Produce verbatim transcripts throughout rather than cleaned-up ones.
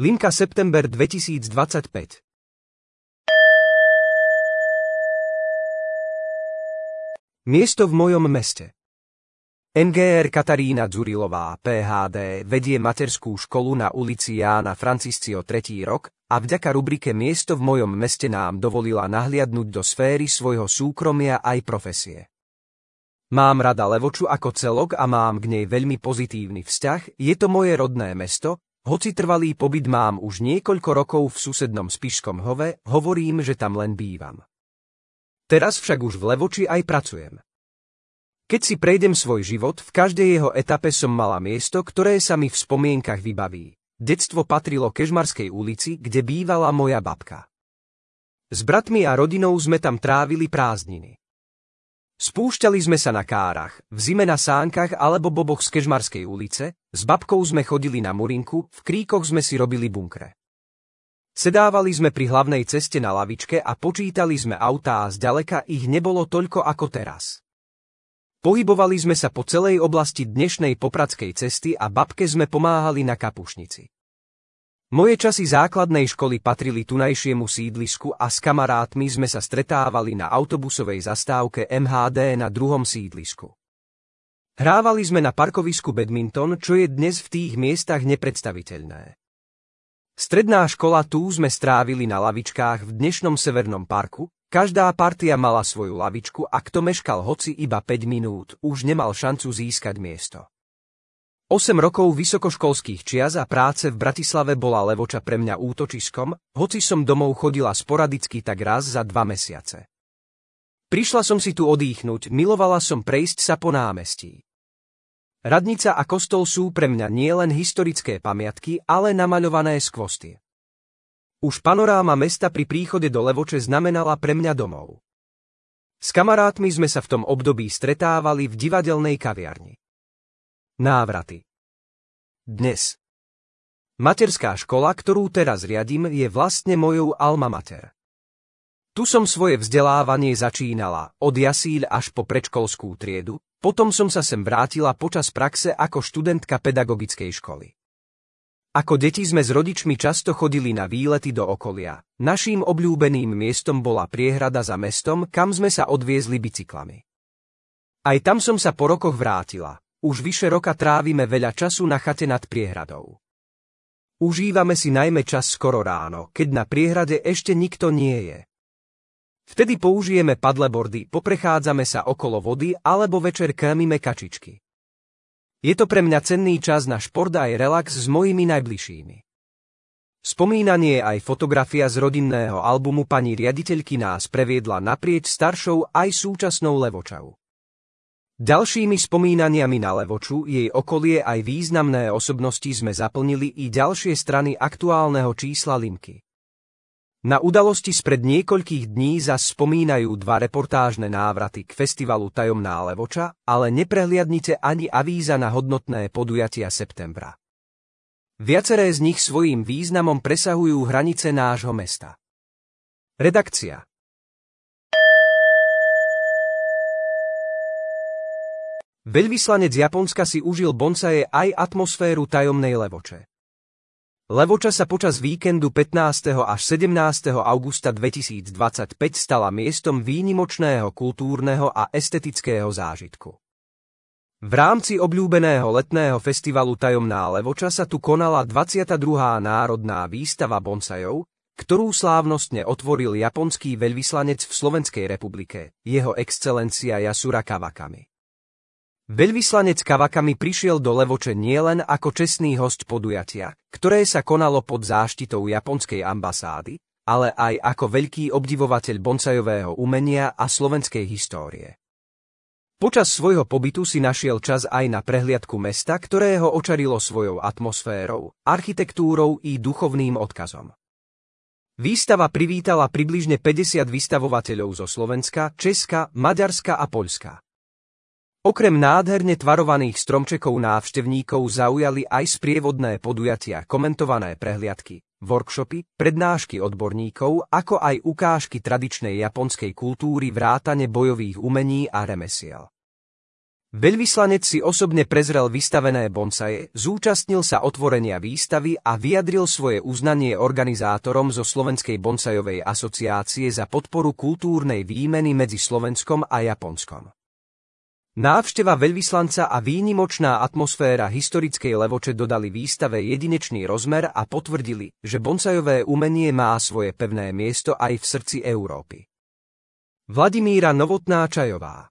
Linka september dvetisícdvadsaťpäť. Miesto v mojom meste. en gé er Katarína Dzurilová, pé há dé, vedie materskú školu na ulici Jána Franciscio tretí rok a vďaka rubrike Miesto v mojom meste nám dovolila nahliadnuť do sféry svojho súkromia aj profesie. Mám rada Levoču ako celok a mám k nej veľmi pozitívny vzťah, je to moje rodné mesto, hoci trvalý pobyt mám už niekoľko rokov v susednom Spišskom Hove, hovorím, že tam len bývam. Teraz však už v Levoči aj pracujem. Keď si prejdem svoj život, v každej jeho etape som mala miesto, ktoré sa mi v spomienkach vybaví. Detstvo patrilo Kežmarskej ulici, kde bývala moja babka. S bratmi a rodinou sme tam trávili prázdniny. Spúšťali sme sa na kárach, v zime na sánkach alebo boboch z Kežmarskej ulice, s babkou sme chodili na Murinku, v kríkoch sme si robili bunkre. Sedávali sme pri hlavnej ceste na lavičke a počítali sme autá a zďaleka ich nebolo toľko ako teraz. Pohybovali sme sa po celej oblasti dnešnej Popradskej cesty a babke sme pomáhali na kapušnici. Moje časy základnej školy patrili tunajšiemu sídlisku a s kamarátmi sme sa stretávali na autobusovej zastávke em há dé na druhom sídlisku. Hrávali sme na parkovisku badminton, čo je dnes v tých miestach nepredstaviteľné. Stredná škola tu sme strávili na lavičkách v dnešnom Severnom parku, každá partia mala svoju lavičku a kto meškal hoci iba päť minút, už nemal šancu získať miesto. osem rokov vysokoškolských čias a práce v Bratislave bola Levoča pre mňa útočiskom, hoci som domov chodila sporadicky tak raz za dva mesiace. Prišla som si tu odýchnuť, milovala som prejsť sa po námestí. Radnica a kostol sú pre mňa nielen historické pamiatky, ale namaľované skvostie. Už panoráma mesta pri príchode do Levoče znamenala pre mňa domov. S kamarátmi sme sa v tom období stretávali v divadelnej kaviarni. Návraty. Dnes. Materská škola, ktorú teraz riadím, je vlastne mojou alma mater. Tu som svoje vzdelávanie začínala, od jasíľ až po predškolskú triedu, potom som sa sem vrátila počas praxe ako študentka pedagogickej školy. Ako deti sme s rodičmi často chodili na výlety do okolia. Naším obľúbeným miestom bola priehrada za mestom, kam sme sa odviezli bicyklami. Aj tam som sa po rokoch vrátila. Už vyše roka trávime veľa času na chate nad priehradou. Užívame si najmä čas skoro ráno, keď na priehrade ešte nikto nie je. Vtedy použijeme paddleboardy, poprechádzame sa okolo vody alebo večer krámime kačičky. Je to pre mňa cenný čas na šport aj relax s mojimi najbližšími. Spomínanie aj fotografia z rodinného albumu pani riaditeľky nás previedla naprieč staršou aj súčasnou Levočou. Ďalšími spomínaniami na Levoču, jej okolie aj významné osobnosti sme zaplnili i ďalšie strany aktuálneho čísla Limky. Na udalosti spred niekoľkých dní zas spomínajú dva reportážne návraty k festivalu Tajomná Levoča, ale neprehliadnite ani avíza na hodnotné podujatia septembra. Viaceré z nich svojím významom presahujú hranice nášho mesta. Redakcia. Veľvyslanec Japonska si užil bonsaje aj atmosféru Tajomnej Levoče. Levoča sa počas víkendu pätnásteho až sedemnásteho augusta dvetisícdvadsaťpäť stala miestom výnimočného kultúrneho a estetického zážitku. V rámci obľúbeného letného festivalu Tajomná Levoča sa tu konala dvadsiata druhá národná výstava bonsajov, ktorú slávnostne otvoril japonský veľvyslanec v Slovenskej republike, jeho excelencia Yasura Kawakami. Veľvyslanec Kawakami prišiel do Levoče nielen ako čestný hosť podujatia, ktoré sa konalo pod záštitou japonskej ambasády, ale aj ako veľký obdivovateľ bonsajového umenia a slovenskej histórie. Počas svojho pobytu si našiel čas aj na prehliadku mesta, ktoré ho očarilo svojou atmosférou, architektúrou i duchovným odkazom. Výstava privítala približne päťdesiat vystavovateľov zo Slovenska, Česka, Maďarska a Poľska. Okrem nádherne tvarovaných stromčekov návštevníkov zaujali aj sprievodné podujatia, komentované prehliadky, workshopy, prednášky odborníkov, ako aj ukážky tradičnej japonskej kultúry vrátane bojových umení a remesiel. Veľvyslanec si osobne prezrel vystavené bonsaje, zúčastnil sa otvorenia výstavy a vyjadril svoje uznanie organizátorom zo Slovenskej bonsajovej asociácie za podporu kultúrnej výmeny medzi Slovenskom a Japonskom. Návšteva veľvyslanca a výnimočná atmosféra historickej Levoče dodali výstave jedinečný rozmer a potvrdili, že bonsajové umenie má svoje pevné miesto aj v srdci Európy. Vladimíra Novotná-Čajová.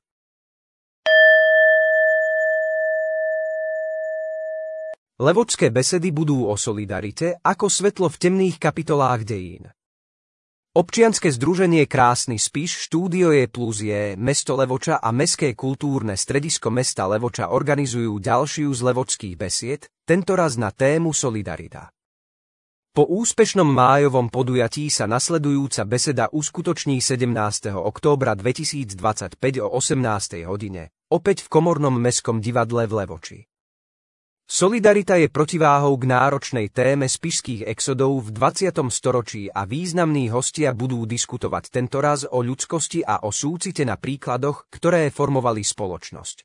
Levočské besedy budú o solidarite ako svetlo v temných kapitolách dejín. Občianske združenie Krásny Spiš, štúdio je plus je, mesto Levoča a Mestské kultúrne stredisko mesta Levoča organizujú ďalšiu z levočských besied, tentoraz na tému Solidarita. Po úspešnom májovom podujatí sa nasledujúca beseda uskutoční sedemnásteho októbra dvetisícdvadsaťpäť o osemnástej hodine, opäť v Komornom mestskom divadle v Levoči. Solidarita je protiváhou k náročnej téme spišských exodov v dvadsiatom storočí a významní hostia budú diskutovať tentoraz o ľudskosti a o súcite na príkladoch, ktoré formovali spoločnosť.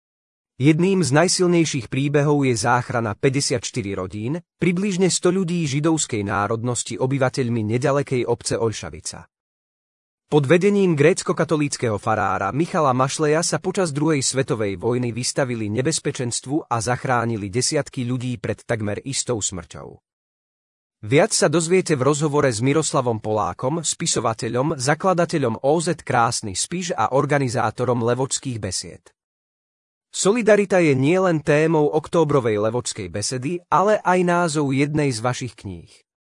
Jedným z najsilnejších príbehov je záchrana päťdesiatštyri rodín, približne sto ľudí židovskej národnosti obyvateľmi nedalekej obce Oľšavica. Pod vedením grécko-katolíckeho farára Michala Mašleja sa počas druhej svetovej vojny vystavili nebezpečenstvu a zachránili desiatky ľudí pred takmer istou smrťou. Viac sa dozviete v rozhovore s Miroslavom Polákom, spisovateľom, zakladateľom ó zet Krásny Spiš a organizátorom levočských besied. Solidarita je nielen témou októbrovej levočskej besedy, ale aj názov jednej z vašich kníh.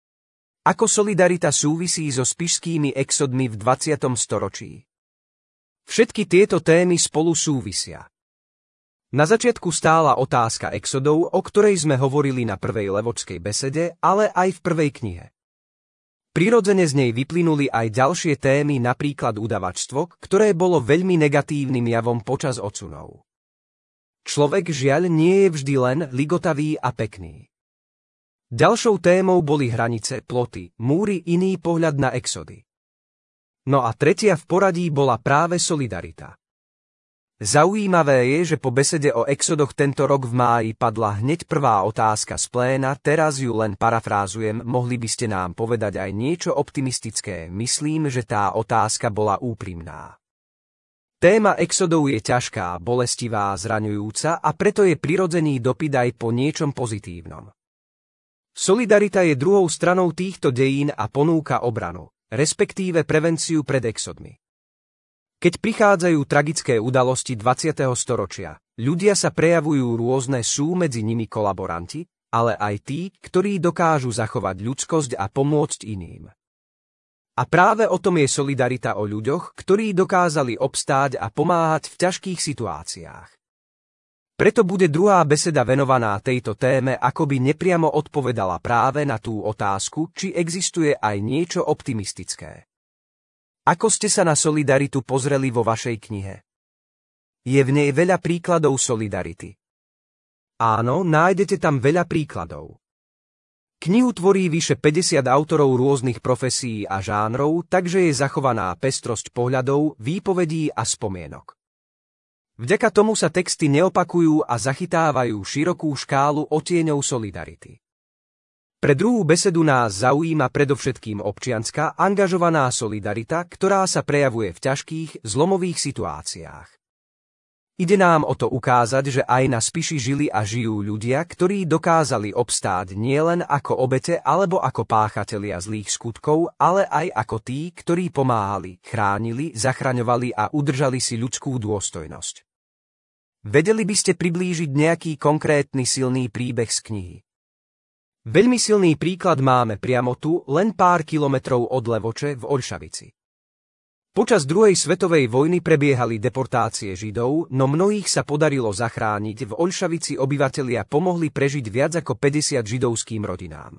Ako solidarita súvisí so spišskými exodmi v dvadsiatom storočí? Všetky tieto témy spolu súvisia. Na začiatku stála otázka exodov, o ktorej sme hovorili na prvej levočskej besede, ale aj v prvej knihe. Prirodzene z nej vyplynuli aj ďalšie témy, napríklad udavačstvo, ktoré bolo veľmi negatívnym javom počas odsunov. Človek žiaľ nie je vždy len ligotavý a pekný. Ďalšou témou boli hranice, ploty, múry, iný pohľad na exody. No a tretia v poradí bola práve solidarita. Zaujímavé je, že po besede o exodoch tento rok v máji padla hneď prvá otázka z pléna, teraz ju len parafrázujem, mohli by ste nám povedať aj niečo optimistické, myslím, že tá otázka bola úprimná. Téma exodov je ťažká, bolestivá, zraňujúca a preto je prirodzený dopyt aj po niečom pozitívnom. Solidarita je druhou stranou týchto dejín a ponúka obranu, respektíve prevenciu pred exodmi. Keď prichádzajú tragické udalosti dvadsiateho storočia, ľudia sa prejavujú rôzne, sú medzi nimi kolaboranti, ale aj tí, ktorí dokážu zachovať ľudskosť a pomôcť iným. A práve o tom je solidarita o ľuďoch, ktorí dokázali obstáť a pomáhať v ťažkých situáciách. Preto bude druhá beseda venovaná tejto téme, akoby nepriamo odpovedala práve na tú otázku, či existuje aj niečo optimistické. Ako ste sa na solidaritu pozreli vo vašej knihe? Je v nej veľa príkladov solidarity. Áno, nájdete tam veľa príkladov. Knihu tvorí vyše päťdesiat autorov rôznych profesí a žánrov, takže je zachovaná pestrosť pohľadov, výpovedí a spomienok. Vďaka tomu sa texty neopakujú a zachytávajú širokú škálu odtieňov solidarity. Pre druhú besedu nás zaujíma predovšetkým občianska, angažovaná solidarita, ktorá sa prejavuje v ťažkých, zlomových situáciách. Ide nám o to ukázať, že aj na Spiši žili a žijú ľudia, ktorí dokázali obstáť nielen ako obete alebo ako páchatelia zlých skutkov, ale aj ako tí, ktorí pomáhali, chránili, zachraňovali a udržali si ľudskú dôstojnosť. Vedeli by ste priblížiť nejaký konkrétny silný príbeh z knihy? Veľmi silný príklad máme priamo tu, len pár kilometrov od Levoče v Oľšavici. Počas druhej svetovej vojny prebiehali deportácie Židov, no mnohých sa podarilo zachrániť, v Oľšavici obyvatelia pomohli prežiť viac ako päťdesiat židovským rodinám.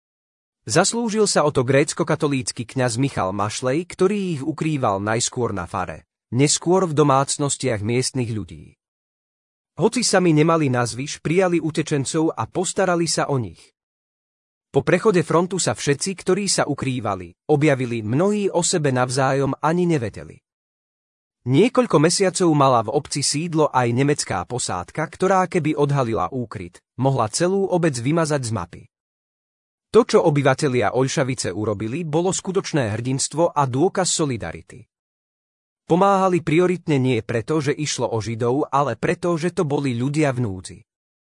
Zaslúžil sa o to grécko-katolícky kňaz Michal Mašlej, ktorý ich ukrýval najskôr na fare, neskôr v domácnostiach miestnych ľudí. Hoci sami nemali nazvyš, prijali utečencov a postarali sa o nich. Po prechode frontu sa všetci, ktorí sa ukrývali, objavili, mnohí o sebe navzájom ani nevedeli. Niekoľko mesiacov mala v obci sídlo aj nemecká posádka, ktorá keby odhalila úkryt, mohla celú obec vymazať z mapy. To, čo obyvatelia Oľšavice urobili, bolo skutočné hrdinstvo a dôkaz solidarity. Pomáhali prioritne nie preto, že išlo o Židov, ale preto, že to boli ľudia v núdzi.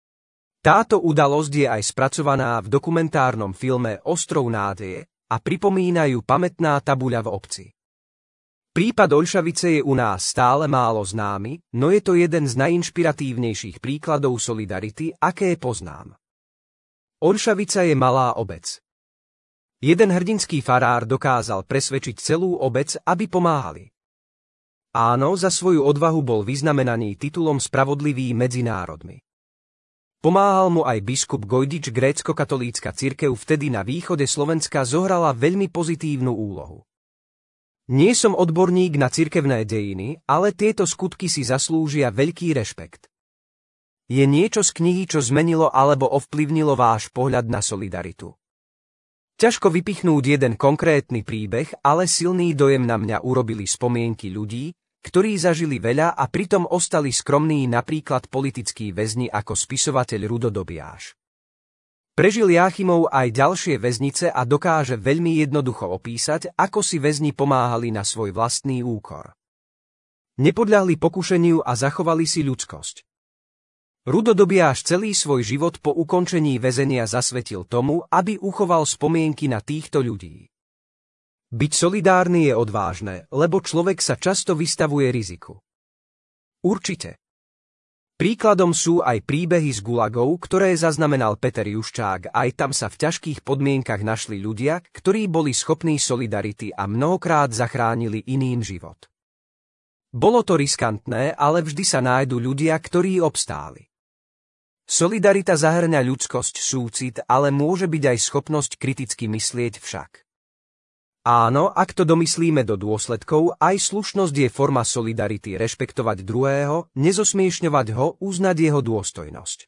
Táto udalosť je aj spracovaná v dokumentárnom filme Ostrov nádeje a pripomínajú pamätná tabuľa v obci. Prípad Oľšavice je u nás stále málo známy, no je to jeden z najinšpiratívnejších príkladov solidarity, aké poznám. Oľšavica je malá obec. Jeden hrdinský farár dokázal presvedčiť celú obec, aby pomáhali. Áno, za svoju odvahu bol vyznamenaný titulom Spravodlivý medzi národmi. Pomáhal mu aj biskup Gojdič. Grécko-katolícka cirkev vtedy na východe Slovenska zohrala veľmi pozitívnu úlohu. Nie som odborník na cirkevné dejiny, ale tieto skutky si zaslúžia veľký rešpekt. Je niečo z knihy, čo zmenilo alebo ovplyvnilo váš pohľad na solidaritu? Ťažko vypichnúť jeden konkrétny príbeh, ale silný dojem na mňa urobili spomienky ľudí, ktorí zažili veľa a pritom ostali skromní, napríklad politickí väzni ako spisovateľ Rudo Dobiáš. Prežil Jáchymov aj ďalšie väznice a dokáže veľmi jednoducho opísať, ako si väzni pomáhali na svoj vlastný úkor. Nepodľahli pokušeniu a zachovali si ľudskosť. Rudo Dobiáš celý svoj život po ukončení väzenia zasvetil tomu, aby uchoval spomienky na týchto ľudí. Byť solidárny je odvážne, lebo človek sa často vystavuje riziku. Určite. Príkladom sú aj príbehy z gulagov, ktoré zaznamenal Peter Juščák, aj tam sa v ťažkých podmienkach našli ľudia, ktorí boli schopní solidarity a mnohokrát zachránili iným život. Bolo to riskantné, ale vždy sa nájdu ľudia, ktorí obstáli. Solidarita zahŕňa ľudskosť, súcit, ale môže byť aj schopnosť kriticky myslieť však. Áno, ak to domyslíme do dôsledkov, aj slušnosť je forma solidarity, rešpektovať druhého, nezosmiešňovať ho, uznať jeho dôstojnosť.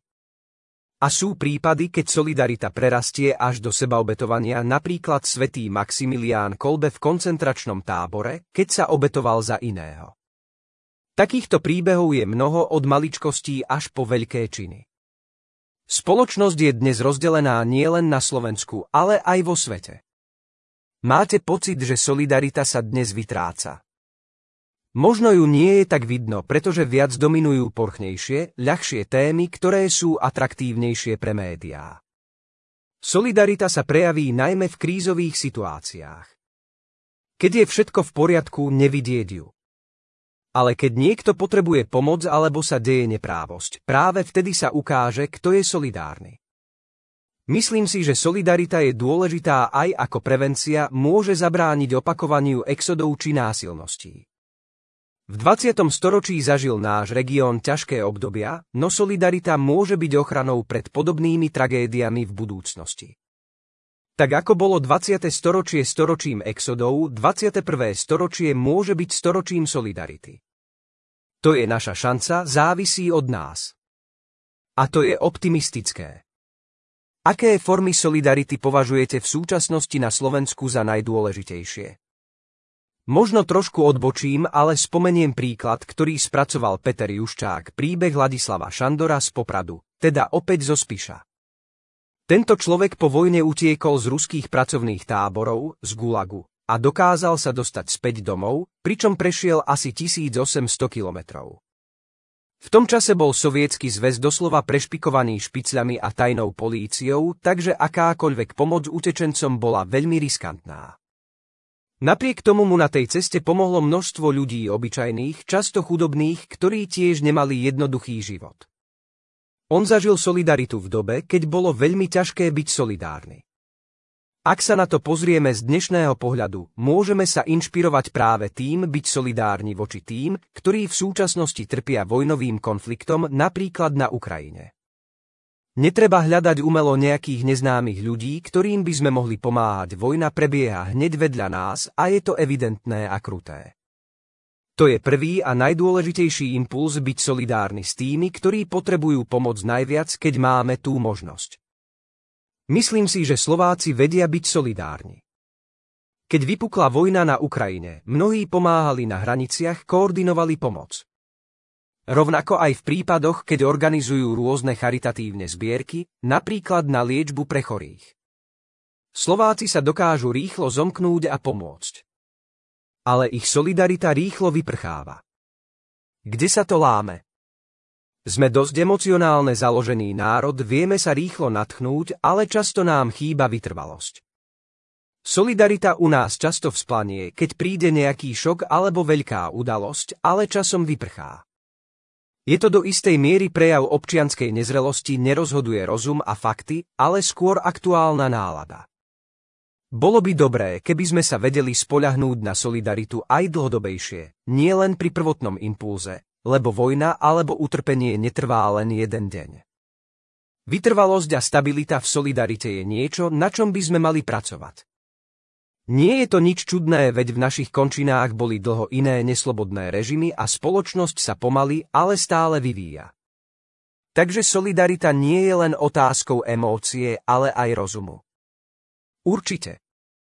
A sú prípady, keď solidarita prerastie až do sebaobetovania, napríklad svätý Maximilián Kolbe v koncentračnom tábore, keď sa obetoval za iného. Takýchto príbehov je mnoho, od maličkostí až po veľké činy. Spoločnosť je dnes rozdelená nielen na Slovensku, ale aj vo svete. Máte pocit, že solidarita sa dnes vytráca? Možno ju nie je tak vidno, pretože viac dominujú porchnejšie, ľahšie témy, ktoré sú atraktívnejšie pre médiá. Solidarita sa prejaví najmä v krízových situáciách. Keď je všetko v poriadku, nevidieť ju. Ale keď niekto potrebuje pomoc alebo sa deje neprávosť, práve vtedy sa ukáže, kto je solidárny. Myslím si, že solidarita je dôležitá aj ako prevencia, môže zabrániť opakovaniu exodov či násilností. V dvadsiatom storočí zažil náš región ťažké obdobia, no solidarita môže byť ochranou pred podobnými tragédiami v budúcnosti. Tak ako bolo dvadsiate storočie storočím exodov, dvadsiate prvé storočie môže byť storočím solidarity. To je naša šanca, závisí od nás. A to je optimistické. Aké formy solidarity považujete v súčasnosti na Slovensku za najdôležitejšie? Možno trošku odbočím, ale spomeniem príklad, ktorý spracoval Peter Juščák, príbeh Ladislava Šandora z Popradu, teda opäť zo Spiša. Tento človek po vojne utiekol z ruských pracovných táborov, z Gulagu, a dokázal sa dostať späť domov, pričom prešiel asi tisícosemsto kilometrov. V tom čase bol Sovietsky zväz doslova prešpikovaný špicľami a tajnou políciou, takže akákoľvek pomoc utečencom bola veľmi riskantná. Napriek tomu mu na tej ceste pomohlo množstvo ľudí obyčajných, často chudobných, ktorí tiež nemali jednoduchý život. On zažil solidaritu v dobe, keď bolo veľmi ťažké byť solidárny. Ak sa na to pozrieme z dnešného pohľadu, môžeme sa inšpirovať práve tým byť solidárni voči tým, ktorí v súčasnosti trpia vojnovým konfliktom, napríklad na Ukrajine. Netreba hľadať umelo nejakých neznámych ľudí, ktorým by sme mohli pomáhať. Vojna prebieha hneď vedľa nás a je to evidentné a kruté. To je prvý a najdôležitejší impuls byť solidárny s tými, ktorí potrebujú pomoc najviac, keď máme tú možnosť. Myslím si, že Slováci vedia byť solidárni. Keď vypukla vojna na Ukrajine, mnohí pomáhali na hraniciach, koordinovali pomoc. Rovnako aj v prípadoch, keď organizujú rôzne charitatívne zbierky, napríklad na liečbu pre chorých. Slováci sa dokážu rýchlo zomknúť a pomôcť. Ale ich solidarita rýchlo vyprcháva. Kde sa to láme? Sme dosť emocionálne založený národ, vieme sa rýchlo nadchnúť, ale často nám chýba vytrvalosť. Solidarita u nás často vzplanie, keď príde nejaký šok alebo veľká udalosť, ale časom vyprchá. Je to do istej miery prejav občianskej nezrelosti, nerozhoduje rozum a fakty, ale skôr aktuálna nálada. Bolo by dobré, keby sme sa vedeli spoľahnúť na solidaritu aj dlhodobejšie, nie len pri prvotnom impulze, lebo vojna alebo utrpenie netrvá len jeden deň. Vytrvalosť a stabilita v solidarite je niečo, na čom by sme mali pracovať. Nie je to nič čudné, veď v našich končinách boli dlho iné neslobodné režimy a spoločnosť sa pomaly, ale stále vyvíja. Takže solidarita nie je len otázkou emócie, ale aj rozumu. Určite.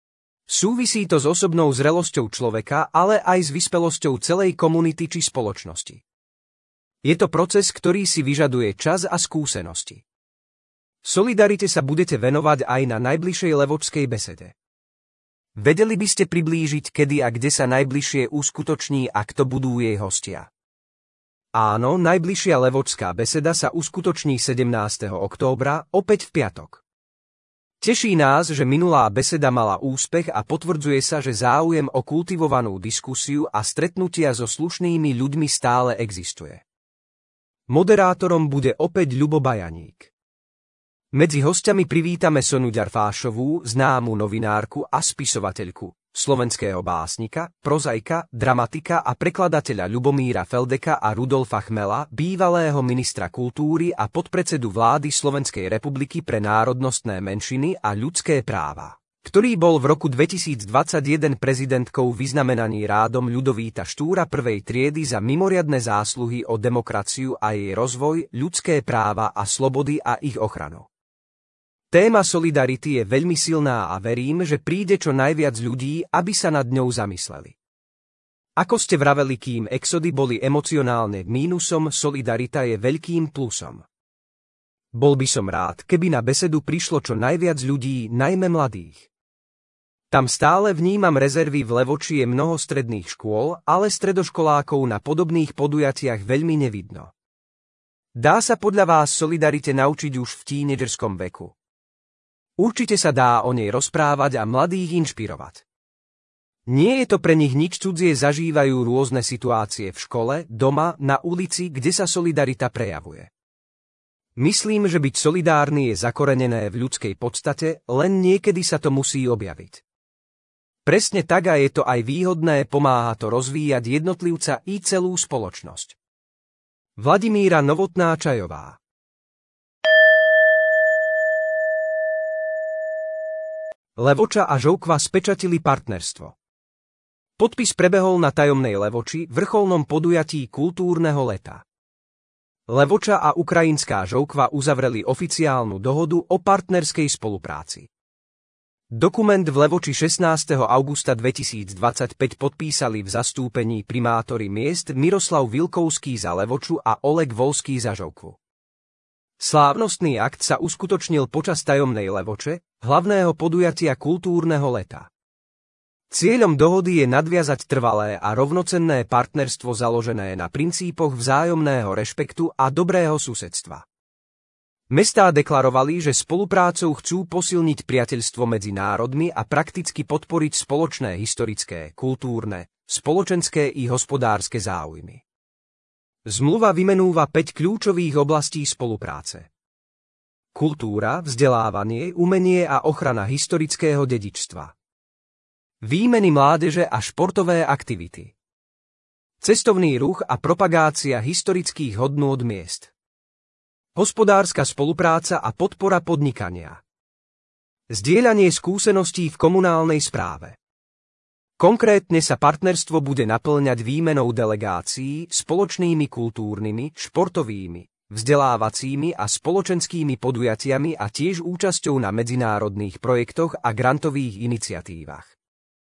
Súvisí to s osobnou zrelosťou človeka, ale aj s vyspelosťou celej komunity či spoločnosti. Je to proces, ktorý si vyžaduje čas a skúsenosti. Solidarite sa budete venovať aj na najbližšej levočskej besede. Vedeli by ste priblížiť, kedy a kde sa najbližšie uskutoční a kto budú jej hostia? Áno, najbližšia levočská beseda sa uskutoční sedemnásteho októbra, opäť v piatok. Teší nás, že minulá beseda mala úspech a potvrdzuje sa, že záujem o kultivovanú diskusiu a stretnutia so slušnými ľuďmi stále existuje. Moderátorom bude opäť Ľubo Bajaník. Medzi hostiami privítame Sonu Ďarfášovú, známu novinárku a spisovateľku, slovenského básnika, prozaika, dramatika a prekladateľa Ľubomíra Feldeka a Rudolfa Chmela, bývalého ministra kultúry a podpredsedu vlády Slovenskej republiky pre národnostné menšiny a ľudské práva, ktorý bol v roku dvetisícdvadsaťjeden prezidentkou vyznamenaný rádom Ľudovíta Štúra prvej triedy za mimoriadne zásluhy o demokraciu a jej rozvoj, ľudské práva a slobody a ich ochranu. Téma solidarity je veľmi silná a verím, že príde čo najviac ľudí, aby sa nad ňou zamysleli. Ako ste vraveli, kým exody boli emocionálne mínusom, solidarita je veľkým plusom. Bol by som rád, keby na besedu prišlo čo najviac ľudí, najmä mladých. Tam stále vnímam rezervy, v Levoči je mnoho stredných škôl, ale stredoškolákov na podobných podujatiach veľmi nevidno. Dá sa podľa vás solidarite naučiť už v tínedžerskom veku? Určite sa dá o nej rozprávať a mladých inšpirovať. Nie je to pre nich nič cudzie, zažívajú rôzne situácie v škole, doma, na ulici, kde sa solidarita prejavuje. Myslím, že byť solidárny je zakorenené v ľudskej podstate, len niekedy sa to musí objaviť. Presne tak a je to aj výhodné, pomáha to rozvíjať jednotlivca i celú spoločnosť. Vladimíra Novotná-Čajová. Levoča a Žoukva spečatili partnerstvo. Podpis prebehol na tajomnej Levoči, vrcholnom podujatí kultúrneho leta. Levoča a ukrajinská Žoukva uzavreli oficiálnu dohodu o partnerskej spolupráci. Dokument v Levoči šestnásteho augusta dvetisícdvadsaťpäť podpísali v zastúpení primátori miest Miroslav Vilkovský za Levoču a Oleg Volský za Žoukvu. Slávnostný akt sa uskutočnil počas tajomnej Levoče, hlavného podujatia kultúrneho leta. Cieľom dohody je nadviazať trvalé a rovnocenné partnerstvo založené na princípoch vzájomného rešpektu a dobrého susedstva. Mestá deklarovali, že spoluprácou chcú posilniť priateľstvo medzi národmi a prakticky podporiť spoločné historické, kultúrne, spoločenské i hospodárske záujmy. Zmluva vymenúva päť kľúčových oblastí spolupráce. Kultúra, vzdelávanie, umenie a ochrana historického dedičstva. Výmeny mládeže a športové aktivity. Cestovný ruch a propagácia historických hodnôt miest. Hospodárska spolupráca a podpora podnikania. Zdieľanie skúseností v komunálnej správe. Konkrétne sa partnerstvo bude napĺňať výmenou delegácií, spoločnými kultúrnymi, športovými, vzdelávacími a spoločenskými podujatiami a tiež účasťou na medzinárodných projektoch a grantových iniciatívach.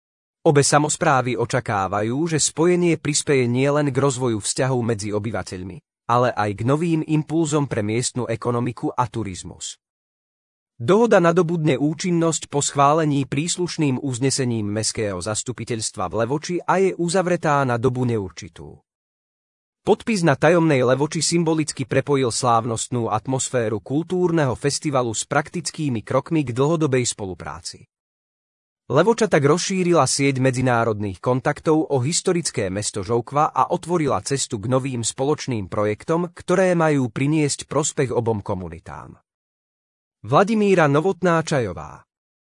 Obe samosprávy očakávajú, že spojenie prispeje nielen k rozvoju vzťahov medzi obyvateľmi, ale aj k novým impulzom pre miestnu ekonomiku a turizmus. Dohoda nadobudne účinnosť po schválení príslušným uznesením mestského zastupiteľstva v Levoči a je uzavretá na dobu neurčitú. Podpis na tajomnej Levoči symbolicky prepojil slávnostnú atmosféru kultúrneho festivalu s praktickými krokmi k dlhodobej spolupráci. Levoča tak rozšírila sieť medzinárodných kontaktov o historické mesto Žoukva a otvorila cestu k novým spoločným projektom, ktoré majú priniesť prospech obom komunitám. Vladimíra Novotná-Čajová.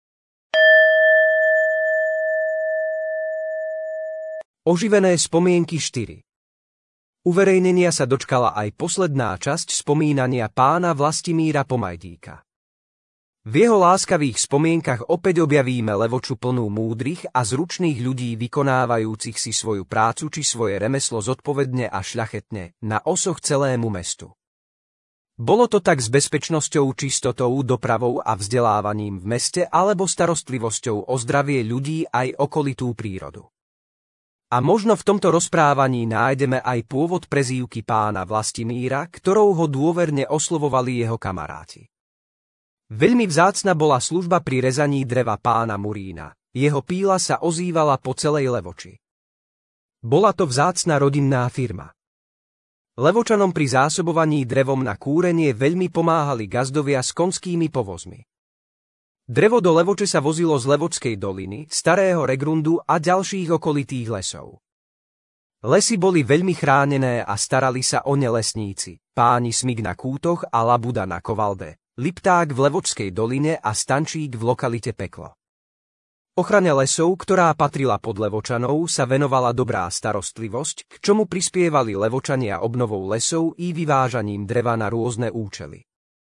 Oživené spomienky štyri. Uverejnenia sa dočkala aj posledná časť spomínania pána Vlastimíra Pomajdíka. V jeho láskavých spomienkach opäť objavíme Levoču plnú múdrych a zručných ľudí vykonávajúcich si svoju prácu či svoje remeslo zodpovedne a šľachetne, na osoch celému mestu. Bolo to tak s bezpečnosťou, čistotou, dopravou a vzdelávaním v meste alebo starostlivosťou o zdravie ľudí aj okolitú prírodu. A možno v tomto rozprávaní nájdeme aj pôvod prezývky pána Vlastimíra, ktorou ho dôverne oslovovali jeho kamaráti. Veľmi vzácna bola služba pri rezaní dreva pána Murína, jeho píla sa ozývala po celej Levoči. Bola to vzácna rodinná firma. Levočanom pri zásobovaní drevom na kúrenie veľmi pomáhali gazdovia s konskými povozmi. Drevo do Levoče sa vozilo z Levočskej doliny, Starého Regrundu a ďalších okolitých lesov. Lesy boli veľmi chránené a starali sa o ne lesníci, páni Smig na Kútoch a Labuda na Kovalde, Lipták v Levočskej doline a Stančík v lokalite Peklo. Ochrane lesov, ktorá patrila pod Levočanov, sa venovala dobrá starostlivosť, k čomu prispievali Levočania obnovou lesov i vyvážaním dreva na rôzne účely.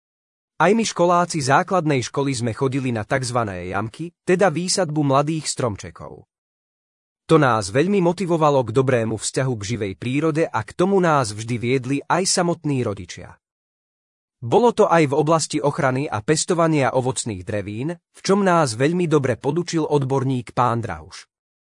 Aj my školáci základnej školy sme chodili na tzv. Jamky, teda výsadbu mladých stromčekov. To nás veľmi motivovalo k dobrému vzťahu k živej prírode a k tomu nás vždy viedli aj samotní rodičia. Bolo to aj v oblasti ochrany a pestovania ovocných drevín, v čom nás veľmi dobre podučil odborník pán Drahuš.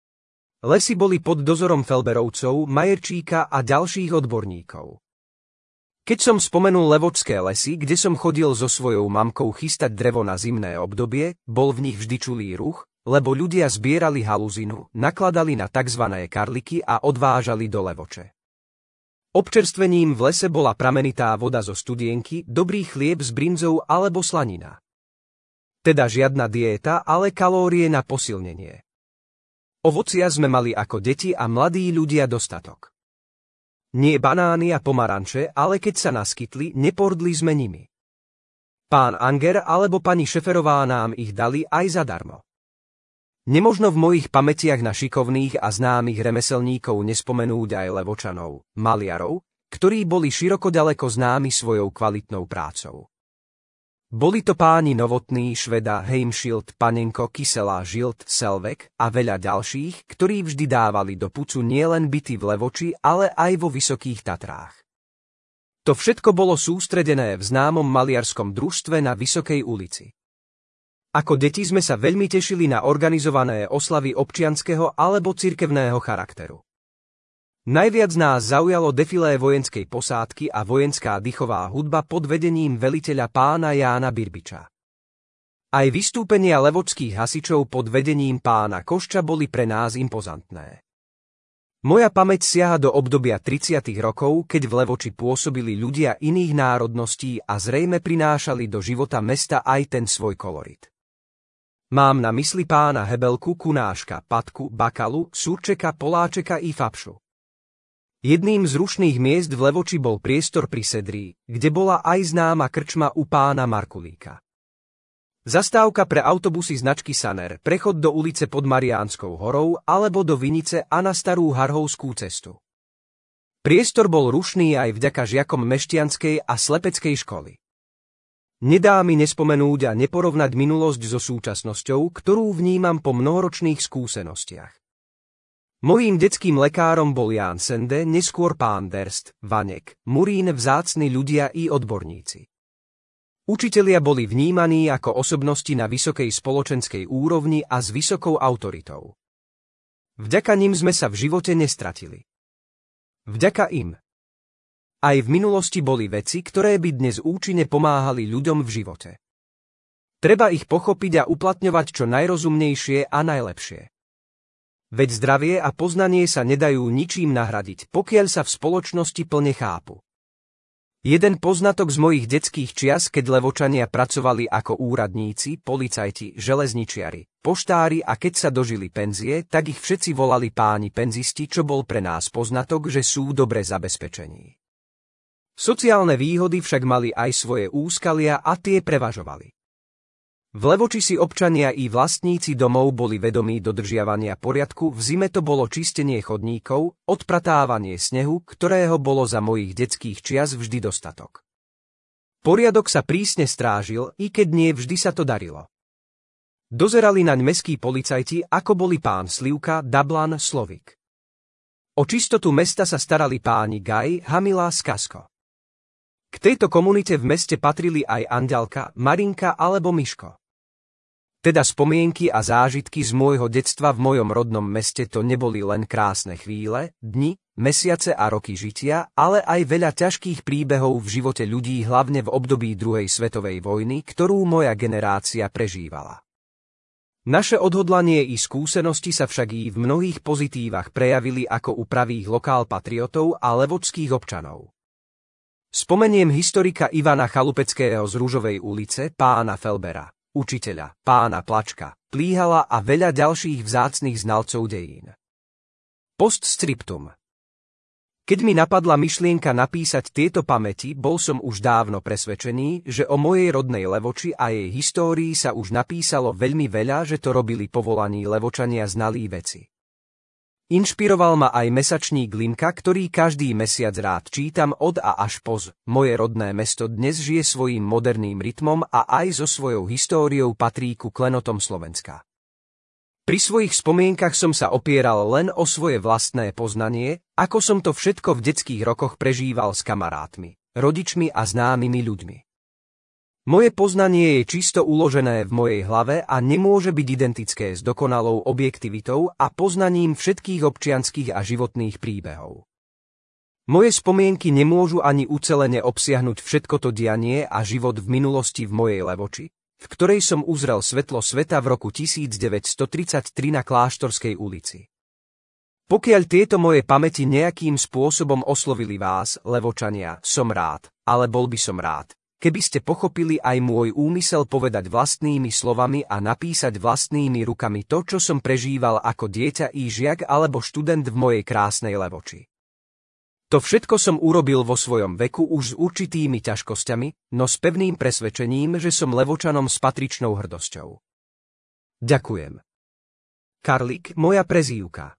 Lesy boli pod dozorom Felberovcov, Majerčíka a ďalších odborníkov. Keď som spomenul Levočské lesy, kde som chodil so svojou mamkou chystať drevo na zimné obdobie, bol v nich vždy čulý ruch, lebo ľudia zbierali haluzinu, nakladali na tzv. Karliky a odvážali do Levoče. Občerstvením v lese bola pramenitá voda zo studienky, dobrý chlieb s brinzou alebo slanina. Teda žiadna diéta, ale kalórie na posilnenie. Ovocia sme mali ako deti a mladí ľudia dostatok. Nie banány a pomaranče, ale keď sa naskytli, nepordli sme nimi. Pán Anger alebo pani Šeferová nám ich dali aj zadarmo. Nemožno v mojich pamätiach na šikovných a známych remeselníkov nespomenúť aj Levočanov, maliarov, ktorí boli široko ďaleko známi svojou kvalitnou prácou. Boli to páni Novotný, Šveda, Heimschild, Panenko, Kyselá, Žilt, Selvek a veľa ďalších, ktorí vždy dávali do pucu nielen byty v Levoči, ale aj vo Vysokých Tatrách. To všetko bolo sústredené v známom maliarskom družstve na Vysokej ulici. Ako deti sme sa veľmi tešili na organizované oslavy občianskeho alebo cirkevného charakteru. Najviac nás zaujalo defilé vojenskej posádky a vojenská dychová hudba pod vedením veliteľa pána Jána Birbiča. Aj vystúpenia levočských hasičov pod vedením pána Košča boli pre nás impozantné. Moja pamäť siaha do obdobia tridsiatych rokov, keď v Levoči pôsobili ľudia iných národností a zrejme prinášali do života mesta aj ten svoj kolorit. Mám na mysli pána Hebelku, Kunáška, Patku, Bakalu, Surčeka, Poláčeka i Fapšu. Jedným z rušných miest v Levoči bol priestor pri Sedrí, kde bola aj známa krčma u pána Markulíka. Zastávka pre autobusy značky Saner, prechod do ulice pod Mariánskou horou alebo do Vinice a na Starú Harhovskú cestu. Priestor bol rušný aj vďaka žiakom Mešťanskej a Slepeckej školy. Nedá mi nespomenúť a neporovnať minulosť so súčasnosťou, ktorú vnímam po mnohoročných skúsenostiach. Mojím detským lekárom bol Ján Sende, neskôr pán Derst, Vanek, Murín, vzácni ľudia i odborníci. Učitelia boli vnímaní ako osobnosti na vysokej spoločenskej úrovni a s vysokou autoritou. Vďaka nim sme sa v živote nestratili. Vďaka im. Aj v minulosti boli veci, ktoré by dnes účinne pomáhali ľuďom v živote. Treba ich pochopiť a uplatňovať čo najrozumnejšie a najlepšie. Veď zdravie a poznanie sa nedajú ničím nahradiť, pokiaľ sa v spoločnosti plne chápu. Jeden poznatok z mojich detských čias, keď Levočania pracovali ako úradníci, policajti, železničiari, poštári a keď sa dožili penzie, tak ich všetci volali páni penzisti, čo bol pre nás poznatok, že sú dobre zabezpečení. Sociálne výhody však mali aj svoje úskalia a tie prevažovali. V Levoči si občania i vlastníci domov boli vedomí dodržiavania poriadku, v zime to bolo čistenie chodníkov, odpratávanie snehu, ktorého bolo za mojich detských čias vždy dostatok. Poriadok sa prísne strážil, i keď nie vždy sa to darilo. Dozerali naň mestskí policajti, ako boli pán Slivka, Dablan, Slovik. O čistotu mesta sa starali páni Gaj, Hamila, Skasko. K tejto komunite v meste patrili aj Anďalka, Marinka alebo Miško. Teda spomienky a zážitky z môjho detstva v mojom rodnom meste to neboli len krásne chvíle, dni, mesiace a roky žitia, ale aj veľa ťažkých príbehov v živote ľudí hlavne v období druhej svetovej vojny, ktorú moja generácia prežívala. Naše odhodlanie i skúsenosti sa však i v mnohých pozitívach prejavili ako u pravých lokálpatriotov a levočských občanov. Spomeniem historika Ivana Chalupeckého z Ružovej ulice, pána Felbera, učiteľa, pána Plačka, Plíhala a veľa ďalších vzácnych znalcov dejín. Postscriptum. Keď mi napadla myšlienka napísať tieto pamäti, bol som už dávno presvedčený, že o mojej rodnej Levoči a jej histórii sa už napísalo veľmi veľa, že to robili povolaní Levočania znalí veci. Inšpiroval ma aj mesačník Linka, ktorý každý mesiac rád čítam od a až po z. Moje rodné mesto dnes žije svojím moderným rytmom a aj so svojou históriou patrí ku klenotom Slovenska. Pri svojich spomienkach som sa opieral len o svoje vlastné poznanie, ako som to všetko v detských rokoch prežíval s kamarátmi, rodičmi a známymi ľuďmi. Moje poznanie je čisto uložené v mojej hlave a nemôže byť identické s dokonalou objektivitou a poznaním všetkých občianskych a životných príbehov. Moje spomienky nemôžu ani ucelene obsiahnuť všetko to dianie a život v minulosti v mojej Levoči, v ktorej som uzrel svetlo sveta v roku devätnásťtridsaťtri na Kláštorskej ulici. Pokiaľ tieto moje pamäti nejakým spôsobom oslovili vás, Levočania, som rád, ale bol by som rád, keby ste pochopili aj môj úmysel povedať vlastnými slovami a napísať vlastnými rukami to, čo som prežíval ako dieťa i žiak alebo študent v mojej krásnej Levoči. To všetko som urobil vo svojom veku už s určitými ťažkosťami, no s pevným presvedčením, že som Levočanom s patričnou hrdosťou. Ďakujem. Karlik, moja prezývka.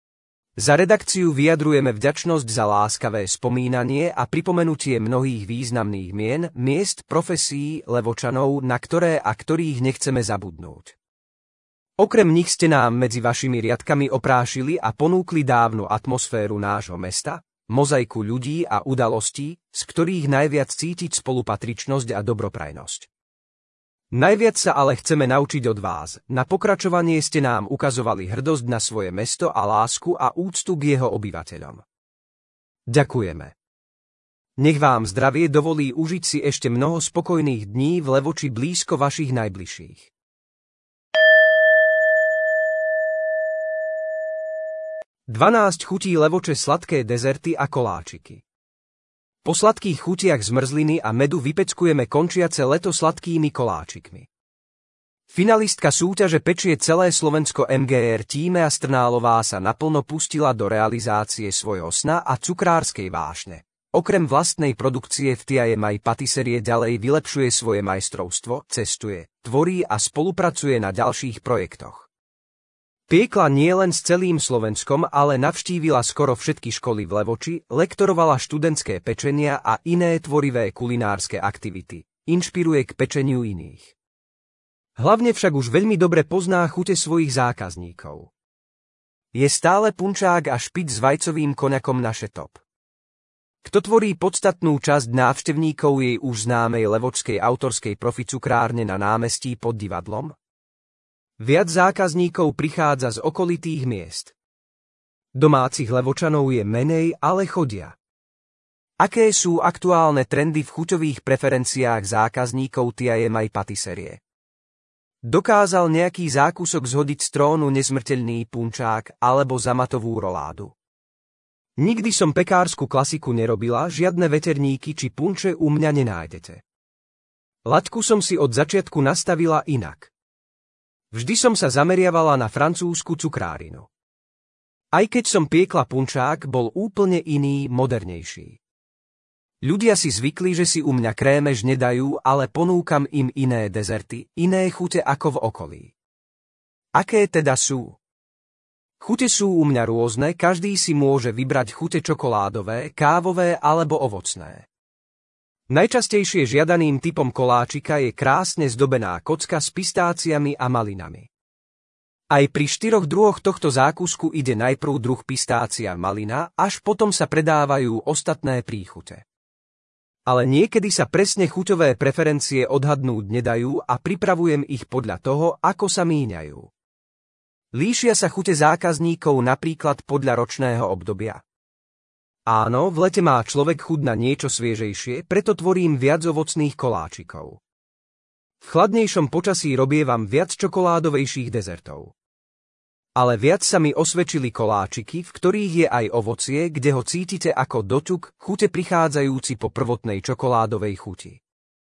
Za redakciu vyjadrujeme vďačnosť za láskavé spomínanie a pripomenutie mnohých významných mien, miest, profesí, Levočanov, na ktoré a ktorých nechceme zabudnúť. Okrem nich ste nám medzi vašimi riadkami oprášili a ponúkli dávnu atmosféru nášho mesta, mozaiku ľudí a udalostí, z ktorých najviac cítiť spolupatričnosť a dobroprajnosť. Najviac sa ale chceme naučiť od vás. Na pokračovanie ste nám ukazovali hrdosť na svoje mesto a lásku a úctu k jeho obyvateľom. Ďakujeme. Nech vám zdravie dovolí užiť si ešte mnoho spokojných dní v Levoči blízko vašich najbližších. dvanásť chutí Levoče sladké dezerty a koláčiky. Po sladkých chutiach zmrzliny a medu vypeckujeme končiace leto sladkými koláčikmi. Finalistka súťaže Pečie celé Slovensko em gé er Tímea Strnálová sa naplno pustila do realizácie svojho sna a cukrárskej vášne. Okrem vlastnej produkcie v Tiaje Maj Patisserie ďalej vylepšuje svoje majstrovstvo, cestuje, tvorí a spolupracuje na ďalších projektoch. Piekla nielen s celým Slovenskom, ale navštívila skoro všetky školy v Levoči, lektorovala študentské pečenia a iné tvorivé kulinárske aktivity, inšpiruje k pečeniu iných. Hlavne však už veľmi dobre pozná chute svojich zákazníkov. Je stále punčák a špic s vajcovým koňakom naše top. Kto tvorí podstatnú časť návštevníkov jej už známej levočskej autorskej proficukrárne na námestí pod divadlom? Viac zákazníkov prichádza z okolitých miest. Domácich Levočanov je menej, ale chodia. Aké sú aktuálne trendy v chuťových preferenciách zákazníkov T I M I patisserie? Dokázal nejaký zákusok zhodiť z trónu nesmrteľný punčák alebo zamatovú roládu? Nikdy som pekársku klasiku nerobila, žiadne veterníky či punče u mňa nenájdete. Laťku som si od začiatku nastavila inak. Vždy som sa zameriavala na francúzsku cukrárinu. Aj keď som piekla punčák, bol úplne iný, modernejší. Ľudia si zvykli, že si u mňa krémež nedajú, ale ponúkam im iné dezerty, iné chute ako v okolí. Aké teda sú? Chute sú u mňa rôzne, každý si môže vybrať chute čokoládové, kávové alebo ovocné. Najčastejšie žiadaným typom koláčika je krásne zdobená kocka s pistáciami a malinami. Aj pri štyroch druhoch tohto zákusku ide najprv druh pistácia malina, až potom sa predávajú ostatné príchute. Ale niekedy sa presne chuťové preferencie odhadnúť nedajú a pripravujem ich podľa toho, ako sa míňajú. Líšia sa chute zákazníkov napríklad podľa ročného obdobia. Áno, v lete má človek chuť na niečo sviežejšie, preto tvorím viac ovocných koláčikov. V chladnejšom počasí robievam viac čokoládovejších dezertov. Ale viac sa mi osvedčili koláčiky, v ktorých je aj ovocie, kde ho cítite ako doťuk, chute prichádzajúci po prvotnej čokoládovej chuti.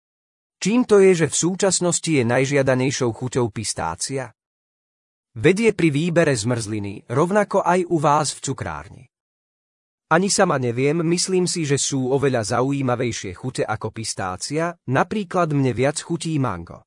Čím to je, že v súčasnosti je najžiadanejšou chuťou pistácia? Vedie pri výbere zmrzliny, rovnako aj u vás v cukrárni. Ani sama neviem, myslím si, že sú oveľa zaujímavejšie chute ako pistácia, napríklad mne viac chutí mango.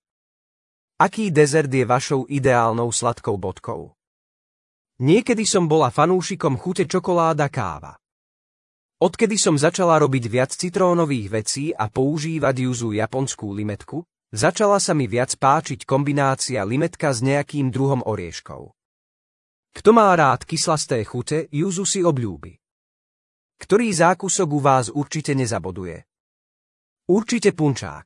Aký dezert je vašou ideálnou sladkou bodkou? Niekedy som bola fanúšikom chute čokoláda káva. Odkedy som začala robiť viac citrónových vecí a používať juzu japonskú limetku, začala sa mi viac páčiť kombinácia limetka s nejakým druhom orieškov. Kto má rád kyslasté chute, juzu si obľúbi. Ktorý zákusok u vás určite nezaboduje? Určite punčák.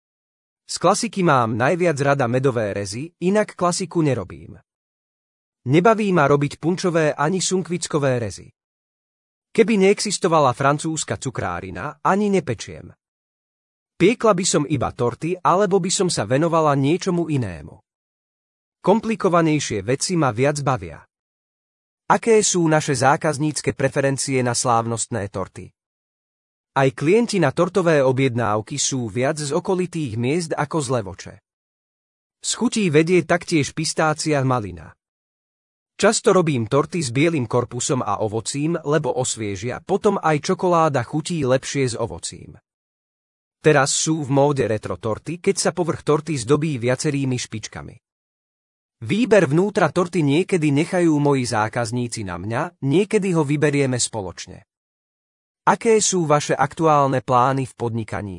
Z klasiky mám najviac rada medové rezy, inak klasiku nerobím. Nebaví ma robiť punčové ani sunkvickové rezy. Keby neexistovala francúzska cukrárina, ani nepečiem. Piekla by som iba torty, alebo by som sa venovala niečomu inému. Komplikovanejšie veci ma viac bavia. Aké sú naše zákaznícke preferencie na slávnostné torty? Aj klienti na tortové objednávky sú viac z okolitých miest ako z Levoče. Z chutí vedie taktiež pistácia malina. Často robím torty s bielým korpusom a ovocím, lebo osviežia, potom aj čokoláda chutí lepšie s ovocím. Teraz sú v móde retro torty, keď sa povrch torty zdobí viacerými špičkami. Výber vnútra torty niekedy nechajú moji zákazníci na mňa, niekedy ho vyberieme spoločne. Aké sú vaše aktuálne plány v podnikaní?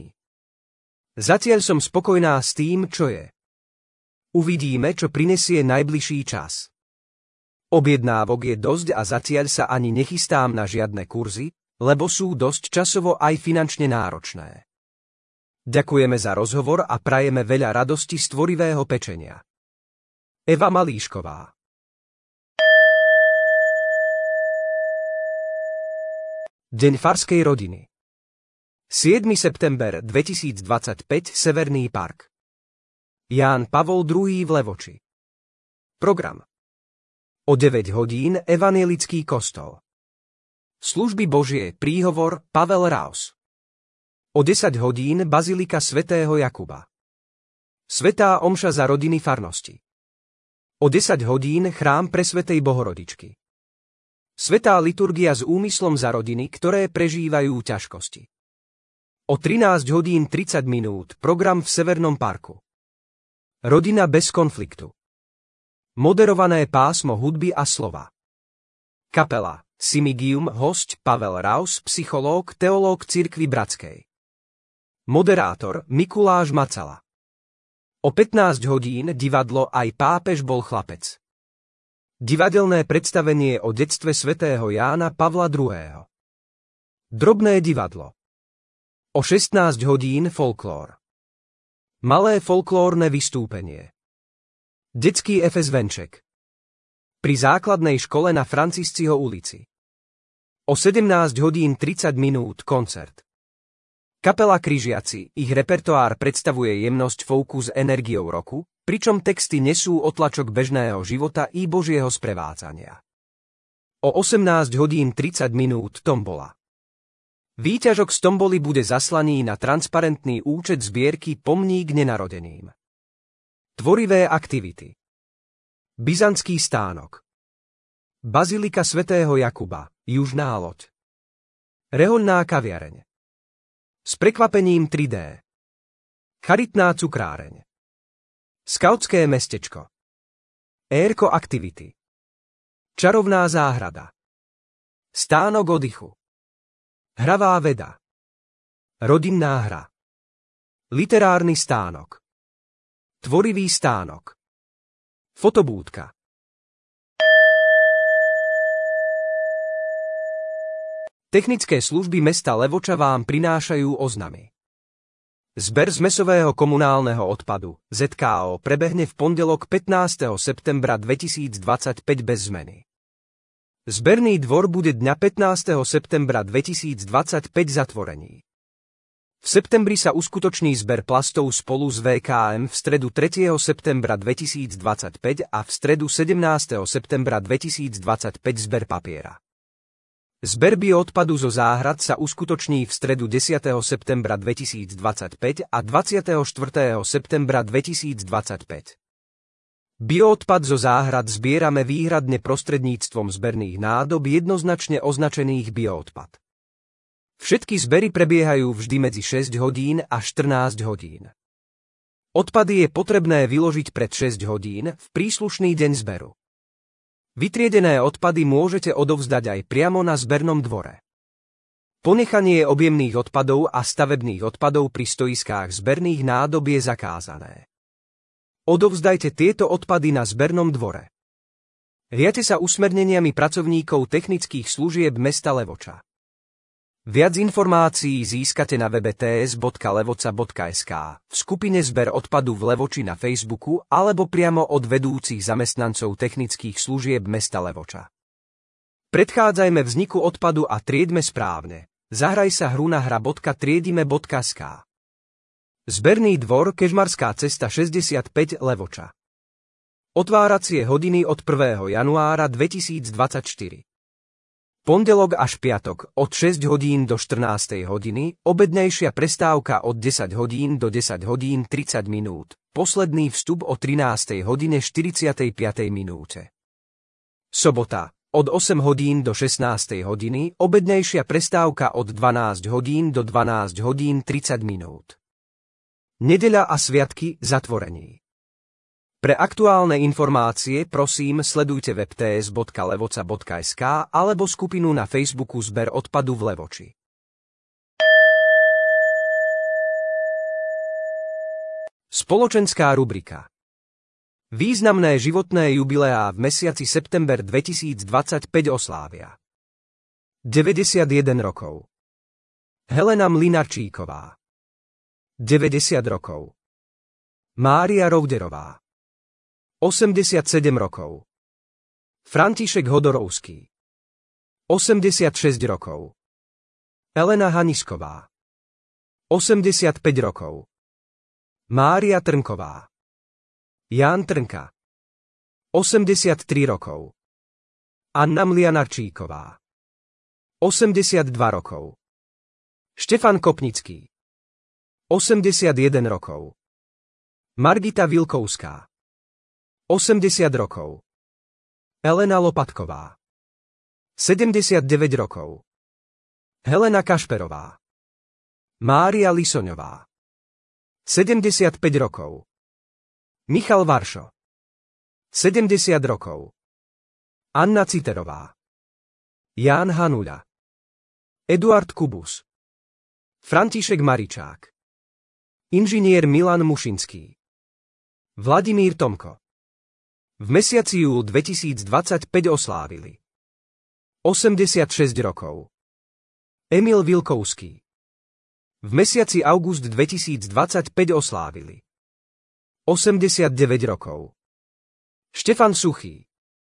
Zatiaľ som spokojná s tým, čo je. Uvidíme, čo prinesie najbližší čas. Objednávok je dosť a zatiaľ sa ani nechystám na žiadne kurzy, lebo sú dosť časovo aj finančne náročné. Ďakujeme za rozhovor a prajeme veľa radosti z tvorivého pečenia. Eva Malíšková. Deň farskej rodiny. siedmy september dvetisícdvadsaťpäť, Severný park. Ján Pavol druhý. v Levoči. Program. O deväť hodín Evanjelický kostol. Služby Božie, príhovor Pavel Raus. O desať hodín Bazilika svätého Jakuba. Svätá omša za rodiny farnosti. O desať hodín Chrám presvätej Bohorodičky. Svätá liturgia s úmyslom za rodiny, ktoré prežívajú ťažkosti. O trinásť hodín tridsať minút program v Severnom parku. Rodina bez konfliktu. Moderované pásmo hudby a slova. Kapela Simigium, hosť Pavel Raus, psychológ, teológ cirkvi bratskej. Moderátor Mikuláš Macala. O pätnásť hodín divadlo Aj pápež bol chlapec. Divadelné predstavenie o detstve svätého Jána Pavla druhého. Drobné divadlo. O šestnásť hodín folklór. Malé folklórne vystúpenie. Detský ef es Venček. Pri základnej škole na Francisciho ulici. O sedemnásť hodín tridsať minút koncert. Kapela Križiaci, ich repertoár predstavuje jemnosť folku s energiou roku, pričom texty nesú otlačok bežného života i Božieho sprevádzania. O osemnásť hodín tridsať minút tombola. Výťažok z tomboly bude zaslaný na transparentný účet zbierky Pomník nenarodeným. Tvorivé aktivity. Byzantský stánok. Bazilika svätého Jakuba, južná loď. Rehoľná kaviareň. S prekvapením tri dé. Charitná cukráreň. Skautské mestečko. Érko aktivity. Čarovná záhrada. Stánok oddychu. Hravá veda. Rodinná hra. Literárny stánok. Tvorivý stánok. Fotobúdka. Technické služby mesta Levoča vám prinášajú oznamy. Zber zmesového komunálneho odpadu zet ká ó prebehne v pondelok pätnásteho septembra dvetisícdvadsaťpäť bez zmeny. Zberný dvor bude dňa pätnásteho septembra dvetisícdvadsaťpäť zatvorený. V septembri sa uskutoční zber plastov spolu s vé ká em v stredu tretieho septembra dvetisícdvadsaťpäť a v stredu sedemnásteho septembra dvetisícdvadsaťpäť zber papiera. Zber bioodpadu zo záhrad sa uskutoční v stredu desiateho septembra dvetisícdvadsaťpäť a dvadsiateho štvrtého septembra dvetisícdvadsaťpäť. Bioodpad zo záhrad zbierame výhradne prostredníctvom zberných nádob jednoznačne označených bioodpad. Všetky zbery prebiehajú vždy medzi šesť hodín a štrnásť hodín. Odpady je potrebné vyložiť pred šesť hodín v príslušný deň zberu. Vytriedené odpady môžete odovzdať aj priamo na zbernom dvore. Ponechanie objemných odpadov a stavebných odpadov pri stoiskách zberných nádob je zakázané. Odovzdajte tieto odpady na zbernom dvore. Riadte sa usmerneniami pracovníkov technických služieb mesta Levoča. Viac informácií získate na webe té es bodka levoca bodka es ká, v skupine Zber odpadu v Levoči na Facebooku alebo priamo od vedúcich zamestnancov technických služieb mesta Levoča. Predchádzajme vzniku odpadu a triedme správne. Zahraj sa hru na hra bodka triedime bodka es ká. Zberný dvor, Kežmarská cesta šesťdesiatpäť, Levoča. Otváracie hodiny od prvého januára dvetisícdvadsaťštyri. Pondelok až piatok od šesť hodín do štrnástej hodiny, obednejšia prestávka od desať hodín do desať hodín tridsať minút, posledný vstup o trinástej hodine štyridsiatej piatej minúte. Sobota od osem hodín do šestnástej hodiny, obednejšia prestávka od dvanásť hodín do dvanásť hodín tridsať minút. Nedeľa a sviatky zatvorení. Pre aktuálne informácie prosím sledujte web té es bodka levoca bodka es ká alebo skupinu na Facebooku Zber odpadu v Levoči. Spoločenská rubrika. Významné životné jubileá v mesiaci september dvetisícdvadsaťpäť oslávia. deväťdesiatjeden rokov. Helena Mlynarčíková. deväťdesiat rokov. Mária Rouderová. osemdesiatsedem rokov. František Hodorovský. osemdesiatšesť rokov. Elena Hanisková. osemdesiatpäť rokov. Mária Trnková. Ján Trnka. osemdesiattri rokov. Anna Mlianarčíková. osemdesiatdva rokov. Štefan Kopnický. osemdesiatjeden rokov. Margita Vilkovská. osemdesiat rokov. Elena Lopatková. sedemdesiatdeväť rokov. Helena Kašperová. Mária Lisoňová. sedemdesiatpäť rokov. Michal Varšo. sedemdesiat rokov. Anna Citerová. Ján Hanuľa. Eduard Kubus. František Maričák. Inžinier Milan Mušinský. Vladimír Tomko. V mesiaci júl dvetisícdvadsaťpäť oslávili. osemdesiatšesť rokov. Emil Vilkovský. V mesiaci august dvetisícdvadsaťpäť oslávili. osemdesiatdeväť rokov. Štefan Suchý.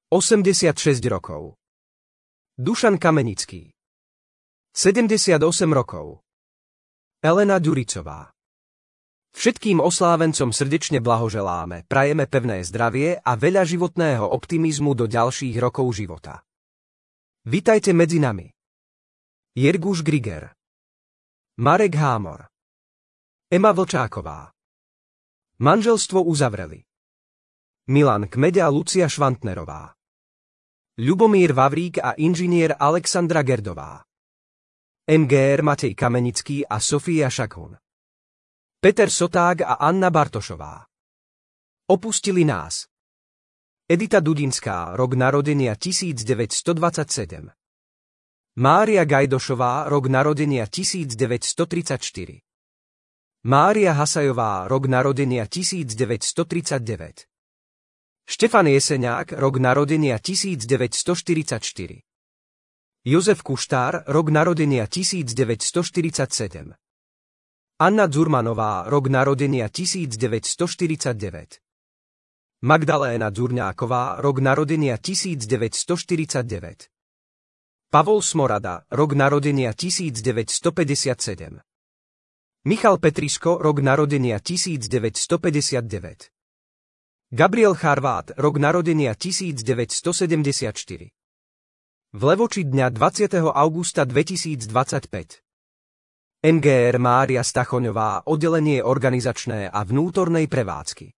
osemdesiatšesť rokov. Dušan Kamenický. sedemdesiatosem rokov. Elena Ďuricová. Všetkým oslávencom srdečne blahoželáme, prajeme pevné zdravie a veľa životného optimizmu do ďalších rokov života. Vitajte medzi nami. Jirguš Griger. Marek Hámor. Ema Vlčáková. Manželstvo uzavreli. Milan Kmeď a Lucia Švantnerová. Ľubomír Vavrík a inžinier Alexandra Gerdová. em gé er Matej Kamenický a Sofia Šakhun. Peter Soták a Anna Bartošová. Opustili nás. Edita Dudinská, rok narodenia tisícdeväťstodvadsaťsedem. Mária Gajdošová, rok narodenia tisícdeväťstotridsaťštyri. Mária Hasajová, rok narodenia tisícdeväťstotridsaťdeväť. Štefan Jeseňák, rok narodenia tisícdeväťstoštyridsaťštyri. Jozef Kuštár, rok narodenia tisícdeväťstoštyridsaťsedem. Anna Dzurmanová, rok narodenia tisícdeväťstoštyridsaťdeväť. Magdaléna Dzurňáková, rok narodenia tisícdeväťstoštyridsaťdeväť. Pavol Smorada, rok narodenia tisícdeväťstopäťdesiatsedem. Michal Petrisko, rok narodenia tisícdeväťstopäťdesiatdeväť. Gabriel Charvát, rok narodenia tisícdeväťstosedemdesiatštyri. V Levoči dňa dvadsiateho augusta dvetisícdvadsaťpäť. em gé er Mária Stachoňová, oddelenie organizačné a vnútornej prevádzky.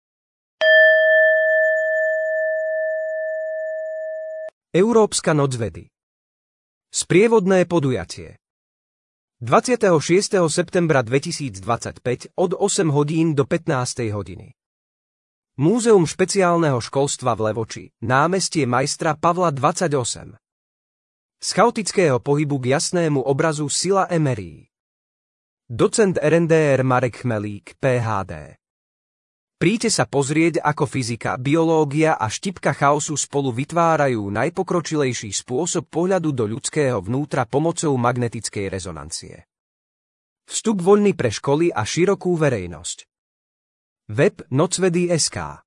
Európska noc vedy. Sprievodné podujatie. dvadsiateho šiesteho septembra dvetisícdvadsaťpäť od osem hodín do pätnástej hodiny. Múzeum špeciálneho školstva v Levoči, námestie Majstra Pavla dvadsaťosem. Z chaotického pohybu k jasnému obrazu sila emerí. Docent er en dé er Marek Chmelík, pé há dé. Príďte sa pozrieť, ako fyzika, biológia a štipka chaosu spolu vytvárajú najpokročilejší spôsob pohľadu do ľudského vnútra pomocou magnetickej rezonancie. Vstup voľný pre školy a širokú verejnosť. Web nocvedy bodka es ká.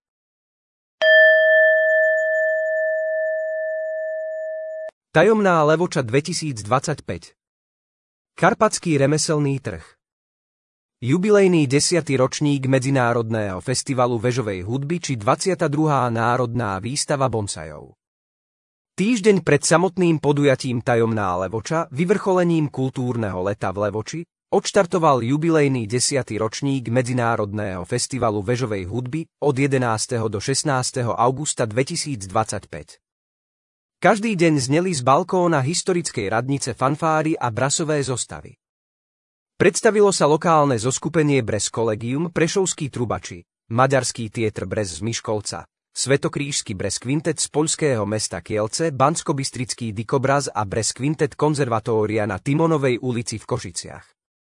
Tajomná Levoča dvetisícdvadsaťpäť. Karpatský remeselný trh. Jubilejný desiaty ročník Medzinárodného festivalu vežovej hudby či dvadsiata druhá národná výstava bonsajov. Týždeň pred samotným podujatím Tajomná Levoča, vyvrcholením kultúrneho leta v Levoči, odštartoval jubilejný desiaty ročník Medzinárodného festivalu vežovej hudby od jedenásteho do šestnásteho augusta dvetisícdvadsaťpäť. Každý deň zneli z balkóna historickej radnice fanfáry a brasové zostavy. Predstavilo sa lokálne zoskupenie Brez Collegium, Prešovskí trubači, Maďarský Tietr Brez z Miškolca, Svetokrížsky Brez Kvintet z poľského mesta Kielce, Banskobystrický Dikobraz a Brez Kvintet Konzervatória na Timonovej ulici v Košiciach.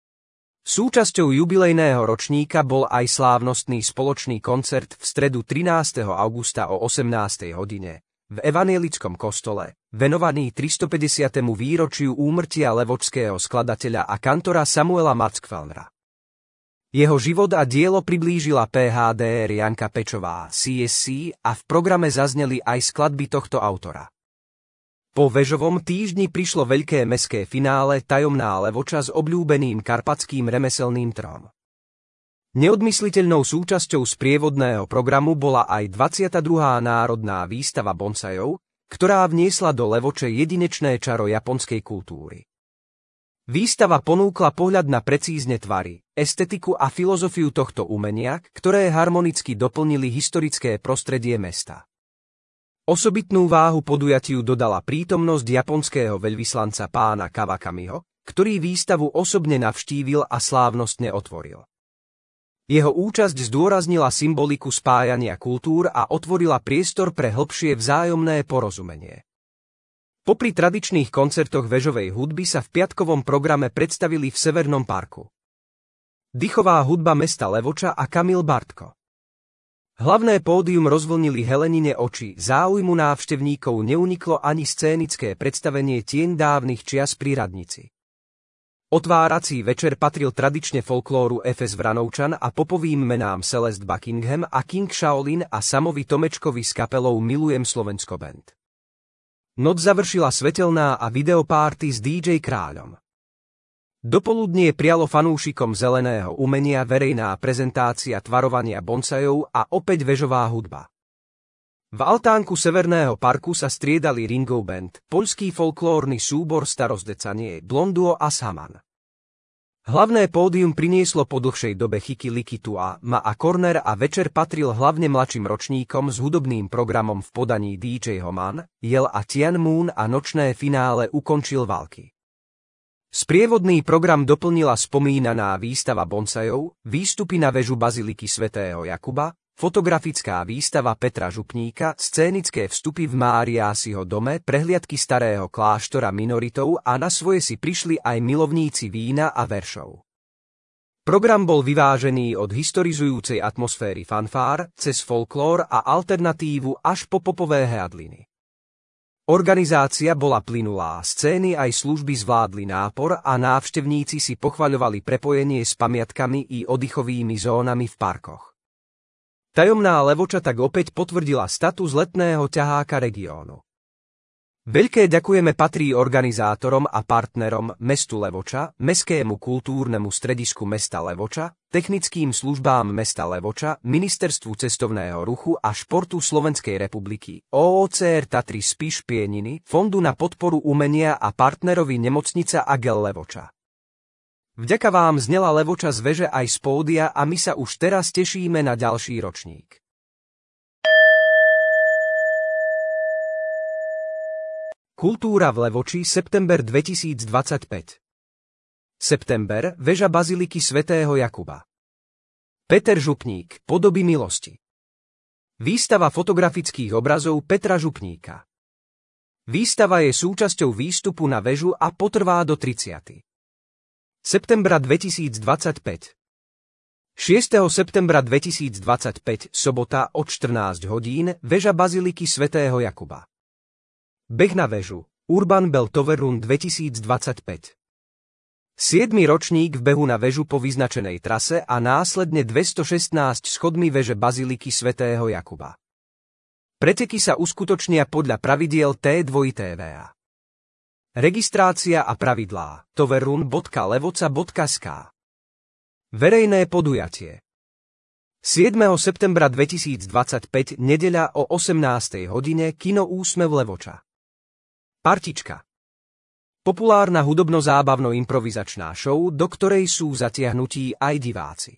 Súčasťou jubilejného ročníka bol aj slávnostný spoločný koncert v stredu trinásteho augusta o osemnástej hodine v evanjelickom kostole, venovaný tristopäťdesiatemu výročiu úmrtia levočského skladateľa a kantora Samuela Mackfelnera. Jeho život a dielo priblížila pé há dé er Janka Pečová, C S C, a v programe zazneli aj skladby tohto autora. Po vežovom týždni prišlo veľké mestské finále Tajomná Levoča s obľúbeným karpatským remeselným trhom. Neodmysliteľnou súčasťou sprievodného programu bola aj dvadsiata druhá národná výstava bonsajov, ktorá vniesla do Levoče jedinečné čaro japonskej kultúry. Výstava ponúkla pohľad na precízne tvary, estetiku a filozofiu tohto umenia, ktoré harmonicky doplnili historické prostredie mesta. Osobitnú váhu podujatiu dodala prítomnosť japonského veľvyslanca pána Kawakamiho, ktorý výstavu osobne navštívil a slávnostne otvoril. Jeho účasť zdôraznila symboliku spájania kultúr a otvorila priestor pre hlbšie vzájomné porozumenie. Popri tradičných koncertoch vežovej hudby sa v piatkovom programe predstavili v Severnom parku dychová hudba mesta Levoča a Kamil Bartko. Hlavné pódium rozvlnili Helenine oči, záujmu návštevníkov neuniklo ani scénické predstavenie Tieň dávnych čias pri radnici. Otvárací večer patril tradične folklóru ef es Vranovčan a popovým menám Celeste Buckingham a King Shaolin a Samovi Tomečkovi s kapelou Milujem Slovensko band. Noc završila svetelná a videopárty s dý džej Kráľom. Dopoludnie prialo fanúšikom zeleného umenia verejná prezentácia tvarovania bonsajov a opäť vežová hudba. V altánku Severného parku sa striedali Ringov band, poľský folklórny súbor Starozdecanie, Blonduo a Saman. Hlavné pódium prinieslo po dlhšej dobe Chiki Likitua, Ma a Corner a večer patril hlavne mladším ročníkom s hudobným programom v podaní dý džej Homan, Jel a Tian Moon a nočné finále ukončil Valky. Sprievodný program doplnila spomínaná výstava bonsajov, výstupy na väžu baziliky svätého Jakuba, fotografická výstava Petra Župníka, scénické vstupy v Máriásiho dome, prehliadky starého kláštora minoritov a na svoje si prišli aj milovníci vína a veršov. Program bol vyvážený od historizujúcej atmosféry fanfár, cez folklór a alternatívu až po popové hádliny. Organizácia bola plynulá, scény aj služby zvládli nápor a návštevníci si pochvaľovali prepojenie s pamiatkami i oddychovými zónami v parkoch. Tajomná Levoča tak opäť potvrdila status letného ťaháka regiónu. Veľké ďakujeme patrí organizátorom a partnerom mestu Levoča, Mestskému kultúrnemu stredisku mesta Levoča, technickým službám mesta Levoča, Ministerstvu cestovného ruchu a športu Slovenskej republiky, ó ó cé er Tatry Spiš Pieniny, Fondu na podporu umenia a partnerovi Nemocnica Agel Levoča. Vďaka vám znela Levoča z veže aj z pódia a my sa už teraz tešíme na ďalší ročník. Kultúra v Levoči, september dvetisícdvadsaťpäť. September, väža baziliky svätého Jakuba. Peter Župník, Podoby milosti. Výstava fotografických obrazov Petra Župníka. Výstava je súčasťou výstupu na väžu a potrvá do tridsiateho septembra dvetisícdvadsaťpäť. šiesteho septembra dvetisícdvadsaťpäť, sobota od štrnásť hodín, väža baziliky svätého Jakuba. Beh na väžu, Urban Bell Tower Run dvetisícdvadsaťpäť. siedmy ročník v behu na väžu po vyznačenej trase a následne dvestošestnásť schodmi väže baziliky svätého Jakuba. Preteky sa uskutočnia podľa pravidiel té dva té vé á. Registrácia a pravidlá toverrun bodka levoca bodka es ká. Verejné podujatie. siedmeho septembra dvetisícdvadsaťpäť, nedeľa o osemnástej hodine, kino Úsmev Levoča. Partička. Populárna hudobno-zábavno-improvizačná show, do ktorej sú zatiahnutí aj diváci.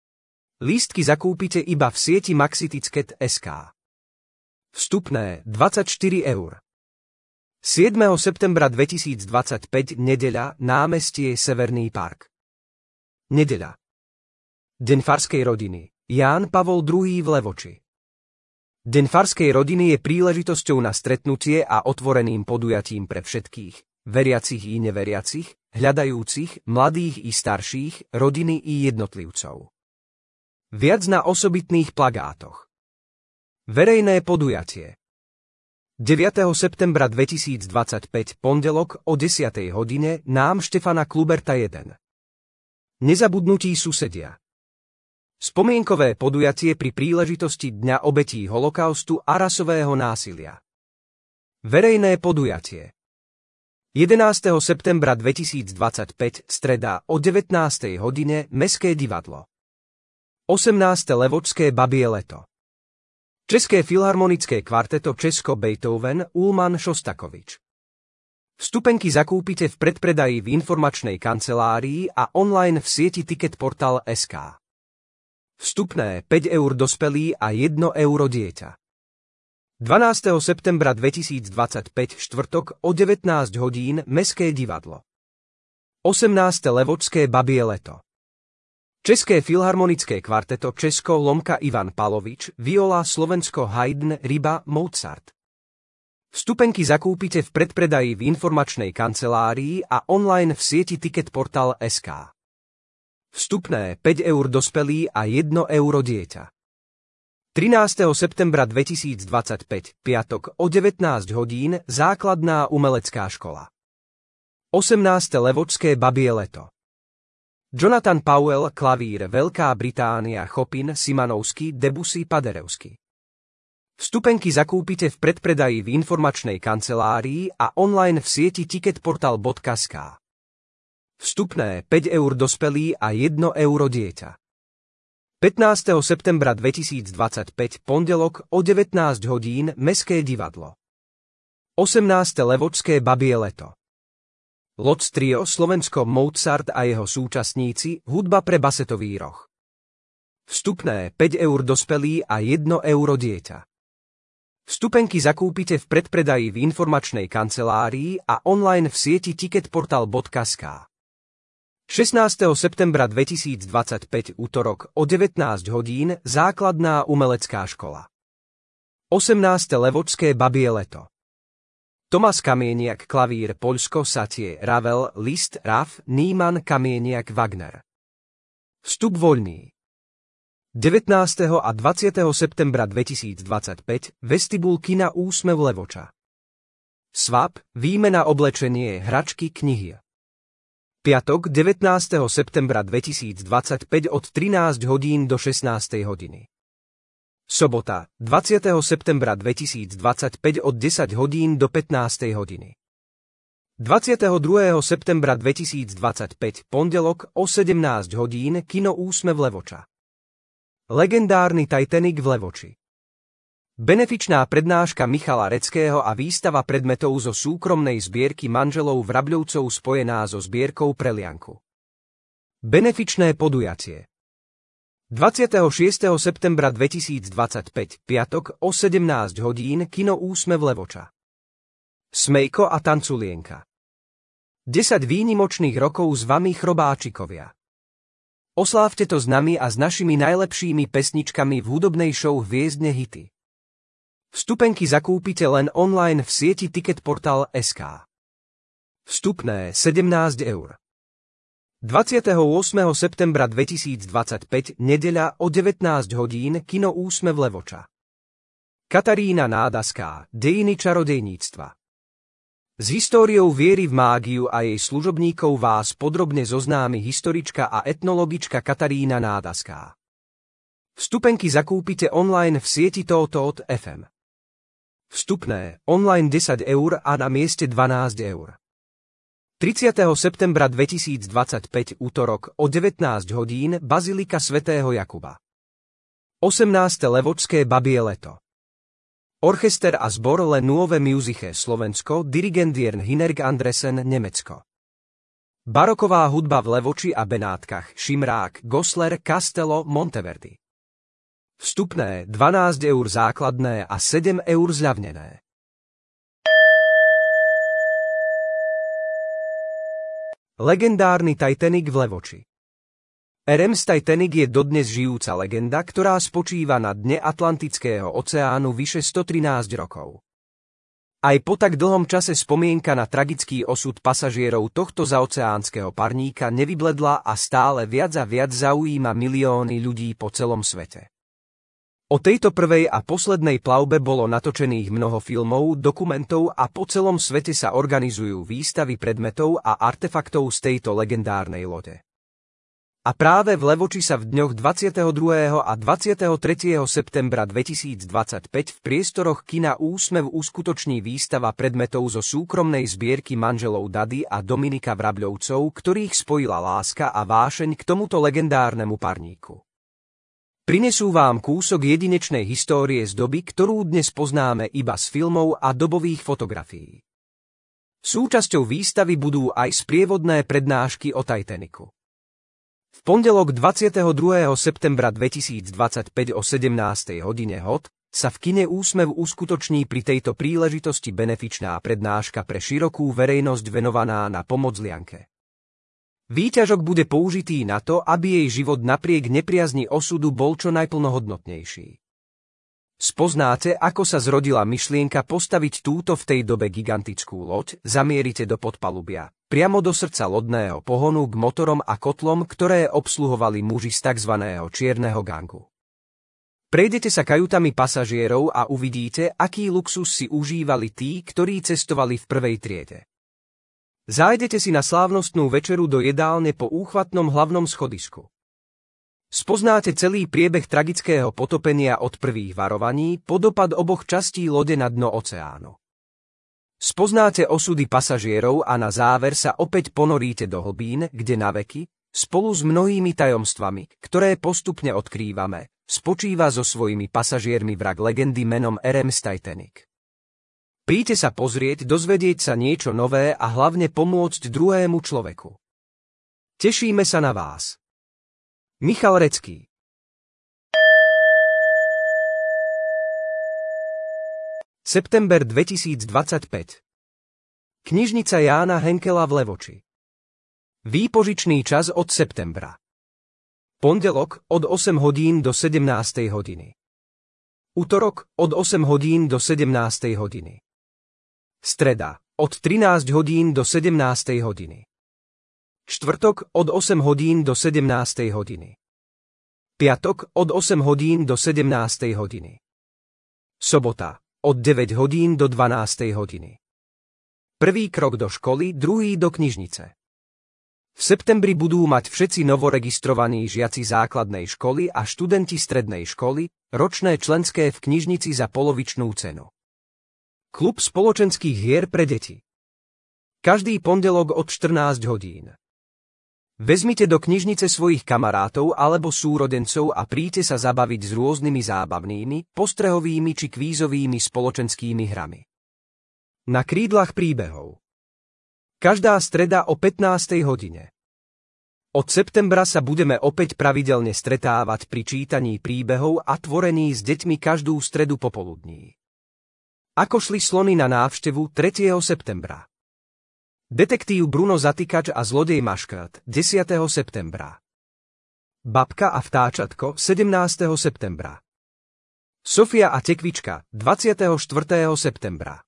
Lístky zakúpite iba v sieti maxiticket bodka es ká. Vstupné dvadsaťštyri eur. siedmeho septembra dvetisícdvadsaťpäť, nedeľa, námestie Severný park. Nedeľa. Deň farskej rodiny. Ján Pavol druhý v Levoči. Deň farskej rodiny je príležitosťou na stretnutie a otvoreným podujatím pre všetkých, veriacich i neveriacich, hľadajúcich, mladých i starších, rodiny i jednotlivcov. Viac na osobitných plagátoch. Verejné podujatie. deviateho septembra dvetisícdvadsaťpäť, pondelok o desiatej hodine, nám Štefana Kluberta jeden. Nezabudnutí susedia. Spomienkové podujatie pri príležitosti Dňa obetí holokaustu a rasového násilia. Verejné podujatie. jedenásteho septembra dvetisícdvadsaťpäť, streda o devätnástej hodine, Mestské divadlo. osemnáste Levočské babie leto. České filharmonické kvarteto Česko Beethoven, Ulman Šostakovič. Vstupenky zakúpite v predpredaji v informačnej kancelárii a online v sieti ticketportal bodka es ká. Vstupné päť eur dospelý a jedno euro dieťa. dvanásteho septembra dvetisícdvadsaťpäť, štvrtok o devätnásť hodín, Mestské divadlo. osemnáste Levočské babie leto. České filharmonické kvarteto Česko Lomka Ivan Palovič, viola Slovensko Haydn, Ryba, Mozart. Vstupenky zakúpite v predpredaji v informačnej kancelárii a online v sieti ticketportal bodka es ká. Vstupné päť eur dospelý a jedno euro dieťa. trinásteho septembra dvetisícdvadsaťpäť, piatok o devätnásť hodín, základná umelecká škola. osemnáste Levočské babie leto. Jonathan Powell, klavír, Veľká Británia, Chopin, Simanovský, Debussy, Paderewski. Vstupenky zakúpite v predpredaji v informačnej kancelárii a online v sieti ticketportal bodka es ká. Vstupné päť eur dospelý a jedno euro dieťa. pätnásteho septembra dvetisícdvadsaťpäť, pondelok o devätnásť hodín, Mestské divadlo. osemnáste Levočské babie leto. Lotz trio, Slovensko, Mozart a jeho súčasníci, hudba pre basetový roh. Vstupné päť eur dospelý a jedno euro dieťa. Vstupenky zakúpite v predpredaji v informačnej kancelárii a online v sieti ticketportal bodka es ká. šestnásteho septembra dvetisícdvadsaťpäť, útorok o devätnásť hodín, základná umelecká škola. osemnáste Levočské babie leto. Tomáš Kamieniak, klavír, Poľsko, Satie, Ravel, Liszt, Raff, Niemann, Kamieniak, Wagner. Vstup voľný. devätnásteho a dvadsiateho septembra dvetisícdvadsaťpäť, vestibul kina Úsmev Levoča. Svap, výmena oblečenie, hračky, knihy. Piatok devätnásteho septembra dvetisícdvadsaťpäť od trinásť hodín do šestnástej hodiny. Sobota dvadsiateho septembra dvetisícdvadsaťpäť od desať hodín do pätnástej hodiny. dvadsiateho druhého septembra dvetisícdvadsaťpäť, pondelok o sedemnásť hodín, kino Úsmev Levoča. Legendárny Titanic v Levoči. Benefičná prednáška Michala Reckého a výstava predmetov zo súkromnej zbierky manželov Vrabľovcov spojená so zbierkou Prelianku. Benefičné podujatie. dvadsiateho šiesteho septembra dvetisícdvadsaťpäť, piatok o sedemnásť hodín, kino Úsmev Levoča. Smejko a tanculienka. desať výnimočných rokov s vami, chrobáčikovia. Oslávte to s nami a s našimi najlepšími pesničkami v hudobnej show Hviezdne hity. Vstupenky zakúpite len online v sieti ticketportal bodka es ká. Vstupné sedemnásť eur. dvadsiateho ôsmeho septembra dvetisícdvadsaťpäť, nedeľa o devätnásť hodín, kino Úsmev Levoča. Katarína Nádaská, dejiny čarodejníctva. S históriou viery v mágiu a jej služobníkov vás podrobne zoznámi historička a etnologička Katarína Nádaská. Vstupenky zakúpite online v sieti Totot ef em. Vstupné, online desať eur a na mieste dvanásť eur. tridsiateho septembra dvetisícdvadsaťpäť, útorok o devätnásť hodín, Bazilika svätého Jakuba. osemnáste Levočské babie leto. Orchester a zbor Le Nuove Musiche, Slovensko, dirigent Jörn Hinnerk Andresen, Nemecko. Baroková hudba v Levoči a Benátkach, Šimrák, Gosler, Castello, Monteverdi. Vstupné dvanásť eur základné a sedem eur zľavnené. Legendárny Titanic v Levoči. er em es Titanic je dodnes žijúca legenda, ktorá spočíva na dne Atlantického oceánu vyše stotrinásť rokov. Aj po tak dlhom čase spomienka na tragický osud pasažierov tohto zaoceánskeho parníka nevybledla a stále viac a viac zaujíma milióny ľudí po celom svete. O tejto prvej a poslednej plavbe bolo natočených mnoho filmov, dokumentov a po celom svete sa organizujú výstavy predmetov a artefaktov z tejto legendárnej lode. A práve v Levoči sa v dňoch dvadsiateho druhého a dvadsiateho tretieho septembra dvetisícdvadsaťpäť v priestoroch kina Úsmev uskutoční výstava predmetov zo súkromnej zbierky manželov Dady a Dominika Vrabľovcov, ktorých spojila láska a vášeň k tomuto legendárnemu parníku. Prinesú vám kúsok jedinečnej histórie z doby, ktorú dnes poznáme iba z filmov a dobových fotografií. Súčasťou výstavy budú aj sprievodné prednášky o Titanicu. V pondelok dvadsiateho druhého septembra dvetisícdvadsaťpäť o sedemnástej hodine hot sa v kine Úsmev uskutoční pri tejto príležitosti benefičná prednáška pre širokú verejnosť venovaná na pomoc Lianke. Výťažok bude použitý na to, aby jej život napriek nepriazni osudu bol čo najplnohodnotnejší. Spoznáte, ako sa zrodila myšlienka postaviť túto v tej dobe gigantickú loď, zamierite do podpalubia, priamo do srdca lodného pohonu k motorom a kotlom, ktoré obsluhovali muži z tzv. Čierneho gangu. Prejdete sa kajutami pasažierov a uvidíte, aký luxus si užívali tí, ktorí cestovali v prvej triede. Zájdete si na slávnostnú večeru do jedálne po úchvatnom hlavnom schodisku. Spoznáte celý priebeh tragického potopenia od prvých varovaní po dopad oboch častí lode na dno oceánu. Spoznáte osudy pasažierov a na záver sa opäť ponoríte do hlbín, kde na veky, spolu s mnohými tajomstvami, ktoré postupne odkrývame, spočíva so svojimi pasažiermi vrak legendy menom er em es Titanic. Príďte sa pozrieť, dozvedieť sa niečo nové a hlavne pomôcť druhému človeku. Tešíme sa na vás. Michal Recký. September dvetisícdvadsaťpäť. Knižnica Jána Henkela v Levoči. Výpožičný čas od septembra. Pondelok od osem hodín do sedemnástej hodiny. Utorok od osem hodín do sedemnástej hodiny. Streda od trinásť hodín do sedemnástej hodiny. Štvrtok od osem hodín do sedemnástej hodiny. Piatok od osem hodín do sedemnástej hodiny. Sobota od deväť hodín do dvanástej hodiny. Prvý krok do školy, druhý do knižnice. V septembri budú mať všetci novoregistrovaní žiaci základnej školy a študenti strednej školy ročné členské v knižnici za polovičnú cenu. Klub spoločenských hier pre deti. Každý pondelok od štrnásť hodín. Vezmite do knižnice svojich kamarátov alebo súrodencov a príďte sa zabaviť s rôznymi zábavnými, postrehovými či kvízovými spoločenskými hrami. Na krídlach príbehov. Každá streda o pätnástej hodine. Od septembra sa budeme opäť pravidelne stretávať pri čítaní príbehov a tvorení s deťmi každú stredu popoludní. Ako šli slony na návštevu tretieho septembra. Detektív Bruno Zatykač a zlodej Maškrt desiateho septembra. Babka a vtáčatko sedemnásteho septembra. Sofia a tekvička dvadsiateho štvrtého septembra.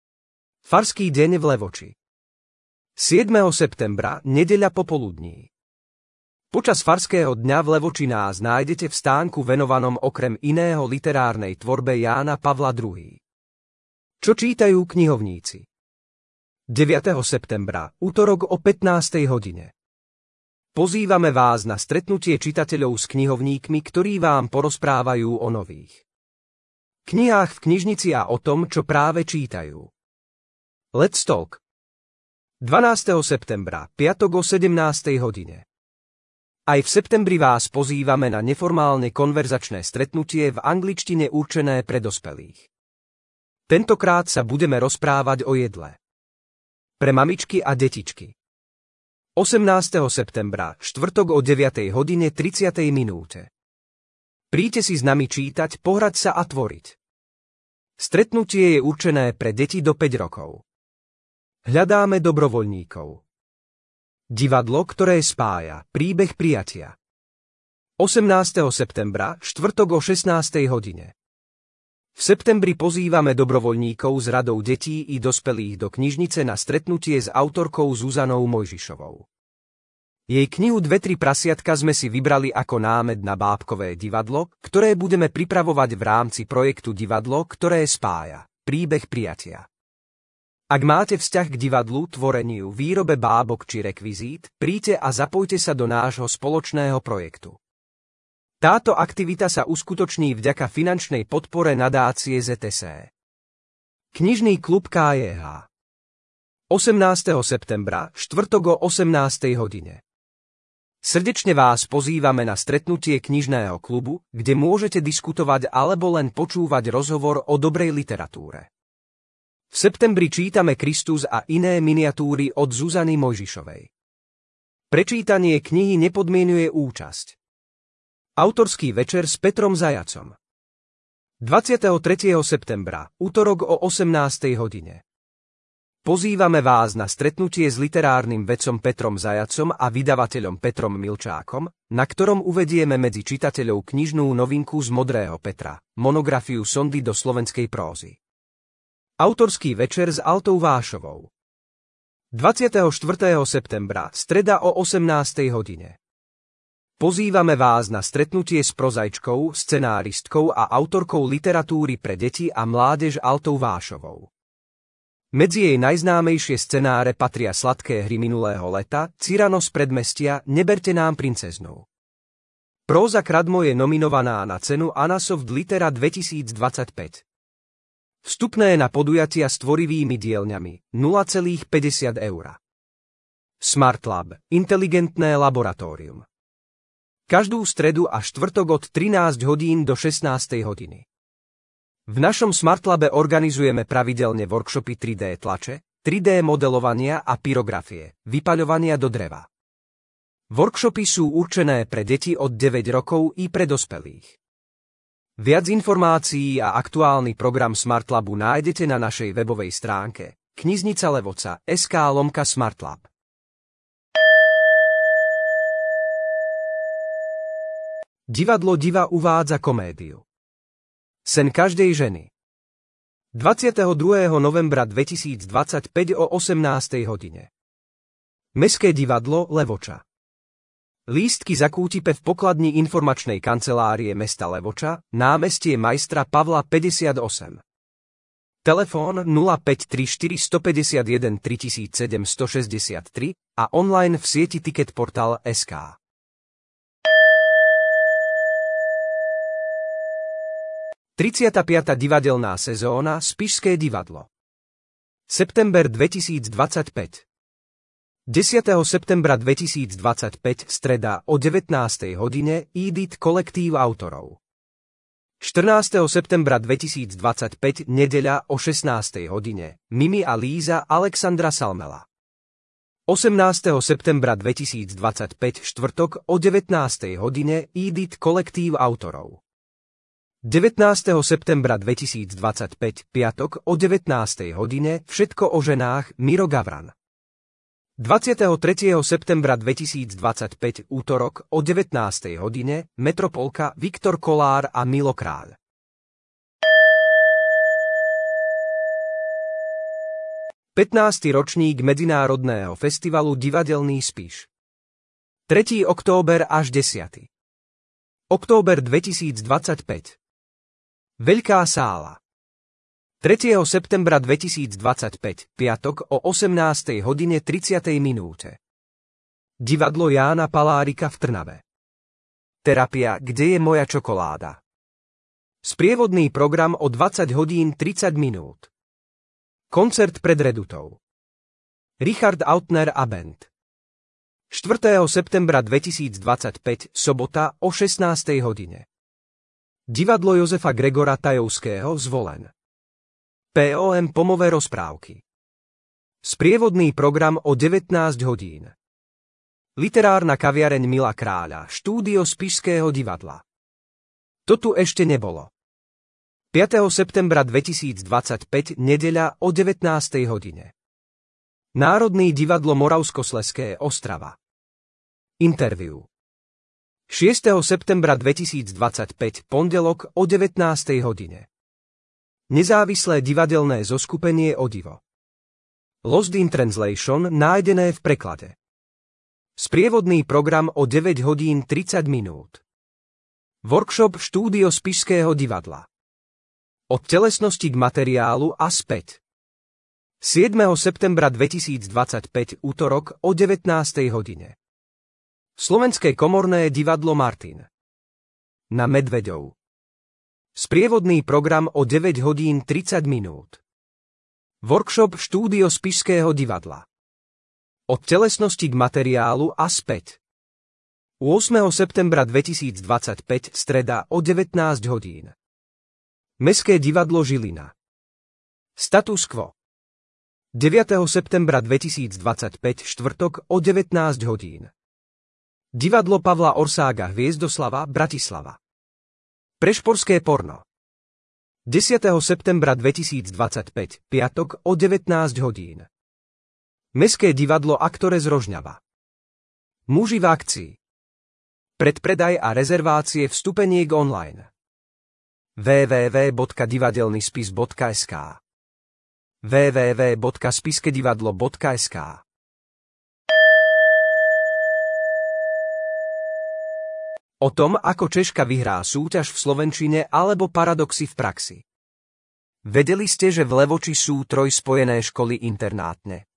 Farský deň v Levoči. siedmeho septembra nedeľa popoludní. Počas farského dňa v Levoči nás nájdete v stánku venovanom okrem iného literárnej tvorbe Jána Pavla druhého. Čo čítajú knihovníci? deviateho septembra, utorok o pätnástej hodine. Pozývame vás na stretnutie čitateľov s knihovníkmi, ktorí vám porozprávajú o nových knihách v knižnici a o tom, čo práve čítajú. Let's Talk. dvanásteho septembra, piatok o sedemnástej hodine. Aj v septembri vás pozývame na neformálne konverzačné stretnutie v angličtine určené pre dospelých. Tentokrát sa budeme rozprávať o jedle. Pre mamičky a detičky. osemnásteho septembra, štvrtok o deviatej hodine tridsiatej minúte. Príďte si s nami čítať, pohrať sa a tvoriť. Stretnutie je určené pre deti do päť rokov. Hľadáme dobrovoľníkov. Divadlo, ktoré spája, príbeh prijatia. osemnásteho septembra, štvrtok o šestnástej hodine. V septembri pozývame dobrovoľníkov z radou detí i dospelých do knižnice na stretnutie s autorkou Zuzanou Mojžišovou. Jej knihu Dve tri prasiatka sme si vybrali ako námed na bábkové divadlo, ktoré budeme pripravovať v rámci projektu Divadlo, ktoré spája, príbeh prijatia. Ak máte vzťah k divadlu, tvoreniu, výrobe bábok či rekvizít, príďte a zapojte sa do nášho spoločného projektu. Táto aktivita sa uskutoční vďaka finančnej podpore nadácie zet es é. Knižný klub ká jé há. osemnásteho septembra, štvrtok o osemnástej hodine. Srdečne vás pozývame na stretnutie knižného klubu, kde môžete diskutovať alebo len počúvať rozhovor o dobrej literatúre. V septembri čítame Kristus a iné miniatúry od Zuzany Mojžišovej. Prečítanie knihy nepodmienuje účasť. Autorský večer s Petrom Zajacom. dvadsiateho tretieho septembra, utorok o osemnástej hodine. Pozývame vás na stretnutie s literárnym vedcom Petrom Zajacom a vydavateľom Petrom Milčákom, na ktorom uvedieme medzi čitateľov knižnú novinku z Modrého Petra, monografiu sondy do slovenskej prózy. Autorský večer s Altou Vášovou. dvadsiateho štvrtého septembra, streda o osemnástej hodine. Pozývame vás na stretnutie s prozaičkou, scenáristkou a autorkou literatúry pre deti a mládež Altou Vášovou. Medzi jej najznámejšie scenáre patria Sladké hry minulého leta, Cyrano z predmestia, Neberte nám princeznu. Próza Kradmo je nominovaná na cenu Anasoft Litera dvetisícdvadsaťpäť. Vstupné na podujatia s tvorivými dielňami nula celá päťdesiat eur. Smart Lab, inteligentné laboratórium. Každú stredu a štvrtok od trinásť hodín do šestnástej hodiny. V našom Smart Labe organizujeme pravidelne workshopy tri dé tlače, tri dé modelovania a pyrografie, vypaľovania do dreva. Workshopy sú určené pre deti od deväť rokov i pre dospelých. Viac informácií a aktuálny program Smart Labu nájdete na našej webovej stránke knižnica levoca bodka es ká lomka smartlab. Divadlo Diva uvádza komédiu Sen každej ženy. dvadsiateho druhého novembra dvetisícdvadsaťpäť o osemnástej hodine. Mestské divadlo Levoča. Lístky zakútipe v pokladni informačnej kancelárie mesta Levoča, námestie Majstra Pavla päťdesiatosem. Telefón nula päť tri štyri päť jeden tri sedem šesť tri a online v sieti Ticketportal bodka es ká. tridsiata piata divadelná sezóna Spišské divadlo. September dvetisícdvadsaťpäť. desiateho septembra dvetisícdvadsaťpäť streda o devätnástej hodine Edit kolektív autorov. štrnásteho septembra dvetisícdvadsaťpäť nedeľa o šestnástej hodine Mimi a Líza Alexandra Salmela. osemnásteho septembra dvetisícdvadsaťpäť štvrtok o devätnástej hodine Edit kolektív autorov. devätnásteho septembra dvetisícdvadsaťpäť piatok o devätnástej hodine Všetko o ženách Miro Gavran. dvadsiateho tretieho septembra dvetisícdvadsaťpäť útorok o devätnástej hodine Metropolka Viktor Kolár a Milo Kráľ. pätnásty ročník Medzinárodného festivalu Divadelný Spiš. tretieho október až desiateho október dvetisícdvadsaťpäť. Veľká sála. tretieho septembra dvetisícdvadsaťpäť, piatok o osemnástej hodine tridsiatej minúte. Divadlo Jána Palárika v Trnave. Terapia Kde je moja čokoláda? Sprievodný program o dvadsať hodín tridsať minút. Koncert pred Redutou. Richard Autner a band. štvrtého septembra dvetisícdvadsaťpäť, sobota o šestnástej hodine. Divadlo Jozefa Gregora Tajovského Zvolen. pé ó em Pomové rozprávky. Sprievodný program o devätnásť hodín. Literárna kaviareň Mila Kráľa, štúdio Spišského divadla. To tu ešte nebolo. piateho septembra dvetisícdvadsaťpäť nedeľa o devätnástej hodine. Národný divadlo Moravskoslezské Ostrava. Interview. šiesteho septembra dvetisícdvadsaťpäť pondelok o devätnástej hodine. Nezávislé divadelné zoskupenie Odivo. Lost in Translation nájdené v preklade. Sprievodný program o deväť hodín tridsať minút. Workshop štúdio Spišského divadla. Od telesnosti k materiálu a späť. siedmeho septembra dvetisícdvadsaťpäť útorok o devätnástej hodine. Slovenské komorné divadlo Martin. Na Medveďov. Sprievodný program o deväť hodín tridsať minút. Workshop štúdio Spišského divadla. Od telesnosti k materiálu a späť. ôsmeho septembra dvetisícdvadsaťpäť streda o devätnásť hodín. Mestské divadlo Žilina. Status quo. deviateho septembra dvetisícdvadsaťpäť štvrtok o devätnásť hodín. Divadlo Pavla Orsága Hviezdoslava Bratislava. Prešporské porno. desiateho septembra dvetisícdvadsaťpäť piatok o devätnásť hodín. Mestské divadlo Aktore z Rožňava. Muži v akcii. Predpredaj a rezervácie vstupeniek online. w w w bodka divadelnyspis bodka es ká w w w bodka spiskedivadlo bodka es ká O tom, ako Češka vyhrá súťaž v slovenčine alebo paradoxy v praxi. Vedeli ste, že v Levoči sú trojspojené školy internátne?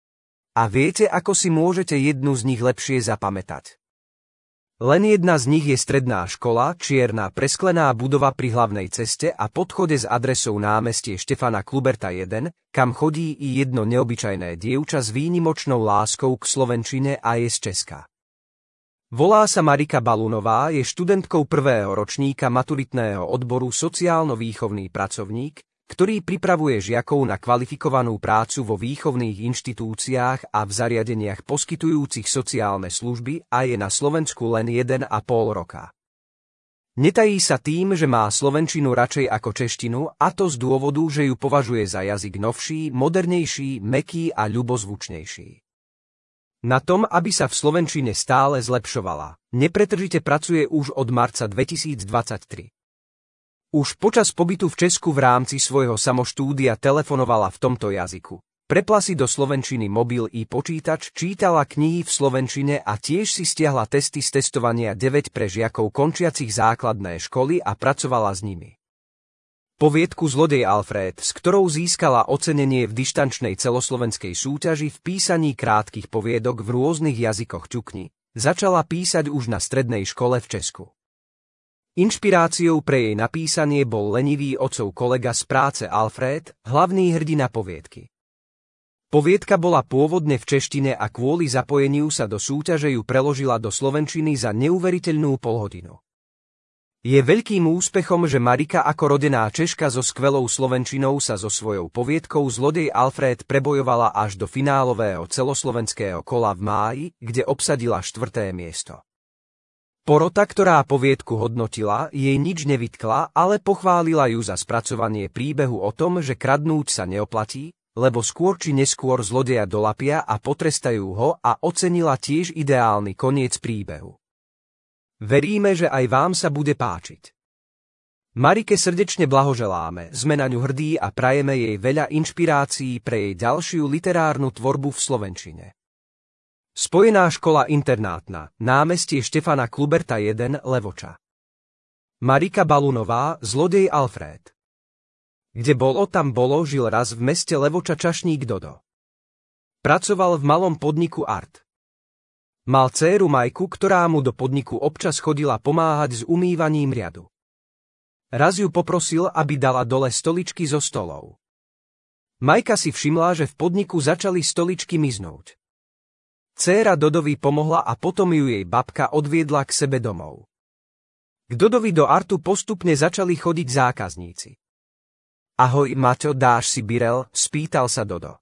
A viete, ako si môžete jednu z nich lepšie zapamätať? Len jedna z nich je stredná škola, čierna presklená budova pri hlavnej ceste a podchode s adresou námestie Štefana Kluberta jeden, kam chodí i jedno neobyčajné dievča s výnimočnou láskou k slovenčine a je z Česka. Volá sa Marika Balunová, je študentkou prvého ročníka maturitného odboru sociálno-výchovný pracovník, ktorý pripravuje žiakov na kvalifikovanú prácu vo výchovných inštitúciách a v zariadeniach poskytujúcich sociálne služby a je na Slovensku len jeden a pol roka. Netají sa tým, že má slovenčinu radšej ako češtinu, a to z dôvodu, že ju považuje za jazyk novší, modernejší, mäkký a ľubozvučnejší. Na tom, aby sa v slovenčine stále zlepšovala, nepretržite pracuje už od marca dvetisícdvadsaťtri. Už počas pobytu v Česku v rámci svojho samoštúdia telefonovala v tomto jazyku. Prepla si do slovenčiny mobil i počítač, čítala knihy v slovenčine a tiež si stiahla testy z testovania deväť pre žiakov končiacich základné školy a pracovala s nimi. Poviedku Zlodej Alfred, s ktorou získala ocenenie v dištančnej celoslovenskej súťaži v písaní krátkych poviedok v rôznych jazykoch ťukni, začala písať už na strednej škole v Česku. Inšpiráciou pre jej napísanie bol lenivý otcov kolega z práce Alfred, hlavný hrdina poviedky. Poviedka bola pôvodne v češtine a kvôli zapojeniu sa do súťaže ju preložila do slovenčiny za neuveriteľnú polhodinu. Je veľkým úspechom, že Marika ako rodená Češka so skvelou slovenčinou sa so svojou poviedkou Zlodej Alfred prebojovala až do finálového celoslovenského kola v máji, kde obsadila štvrté miesto. Porota, ktorá poviedku hodnotila, jej nič nevytkla, ale pochválila ju za spracovanie príbehu o tom, že kradnúť sa neoplatí, lebo skôr či neskôr zlodeja dolapia a potrestajú ho, a ocenila tiež ideálny koniec príbehu. Veríme, že aj vám sa bude páčiť. Marike srdečne blahoželáme, sme na ňu hrdí a prajeme jej veľa inšpirácií pre jej ďalšiu literárnu tvorbu v slovenčine. Spojená škola internátna, námestie Štefana Kluberta jeden, Levoča. Marika Balunová, Zlodej Alfred. Kde bolo, tam bolo, žil raz v meste Levoča čašník Dodo. Pracoval v malom podniku Art. Mal dcéru Majku, ktorá mu do podniku občas chodila pomáhať s umývaním riadu. Raz ju poprosil, aby dala dole stoličky zo stolov. Majka si všimla, že v podniku začali stoličky miznúť. Dcéra Dodovi pomohla a potom ju jej babka odviedla k sebe domov. K Dodovi do Artu postupne začali chodiť zákazníci. Ahoj, Maťo, dáš si birel? Spýtal sa Dodo.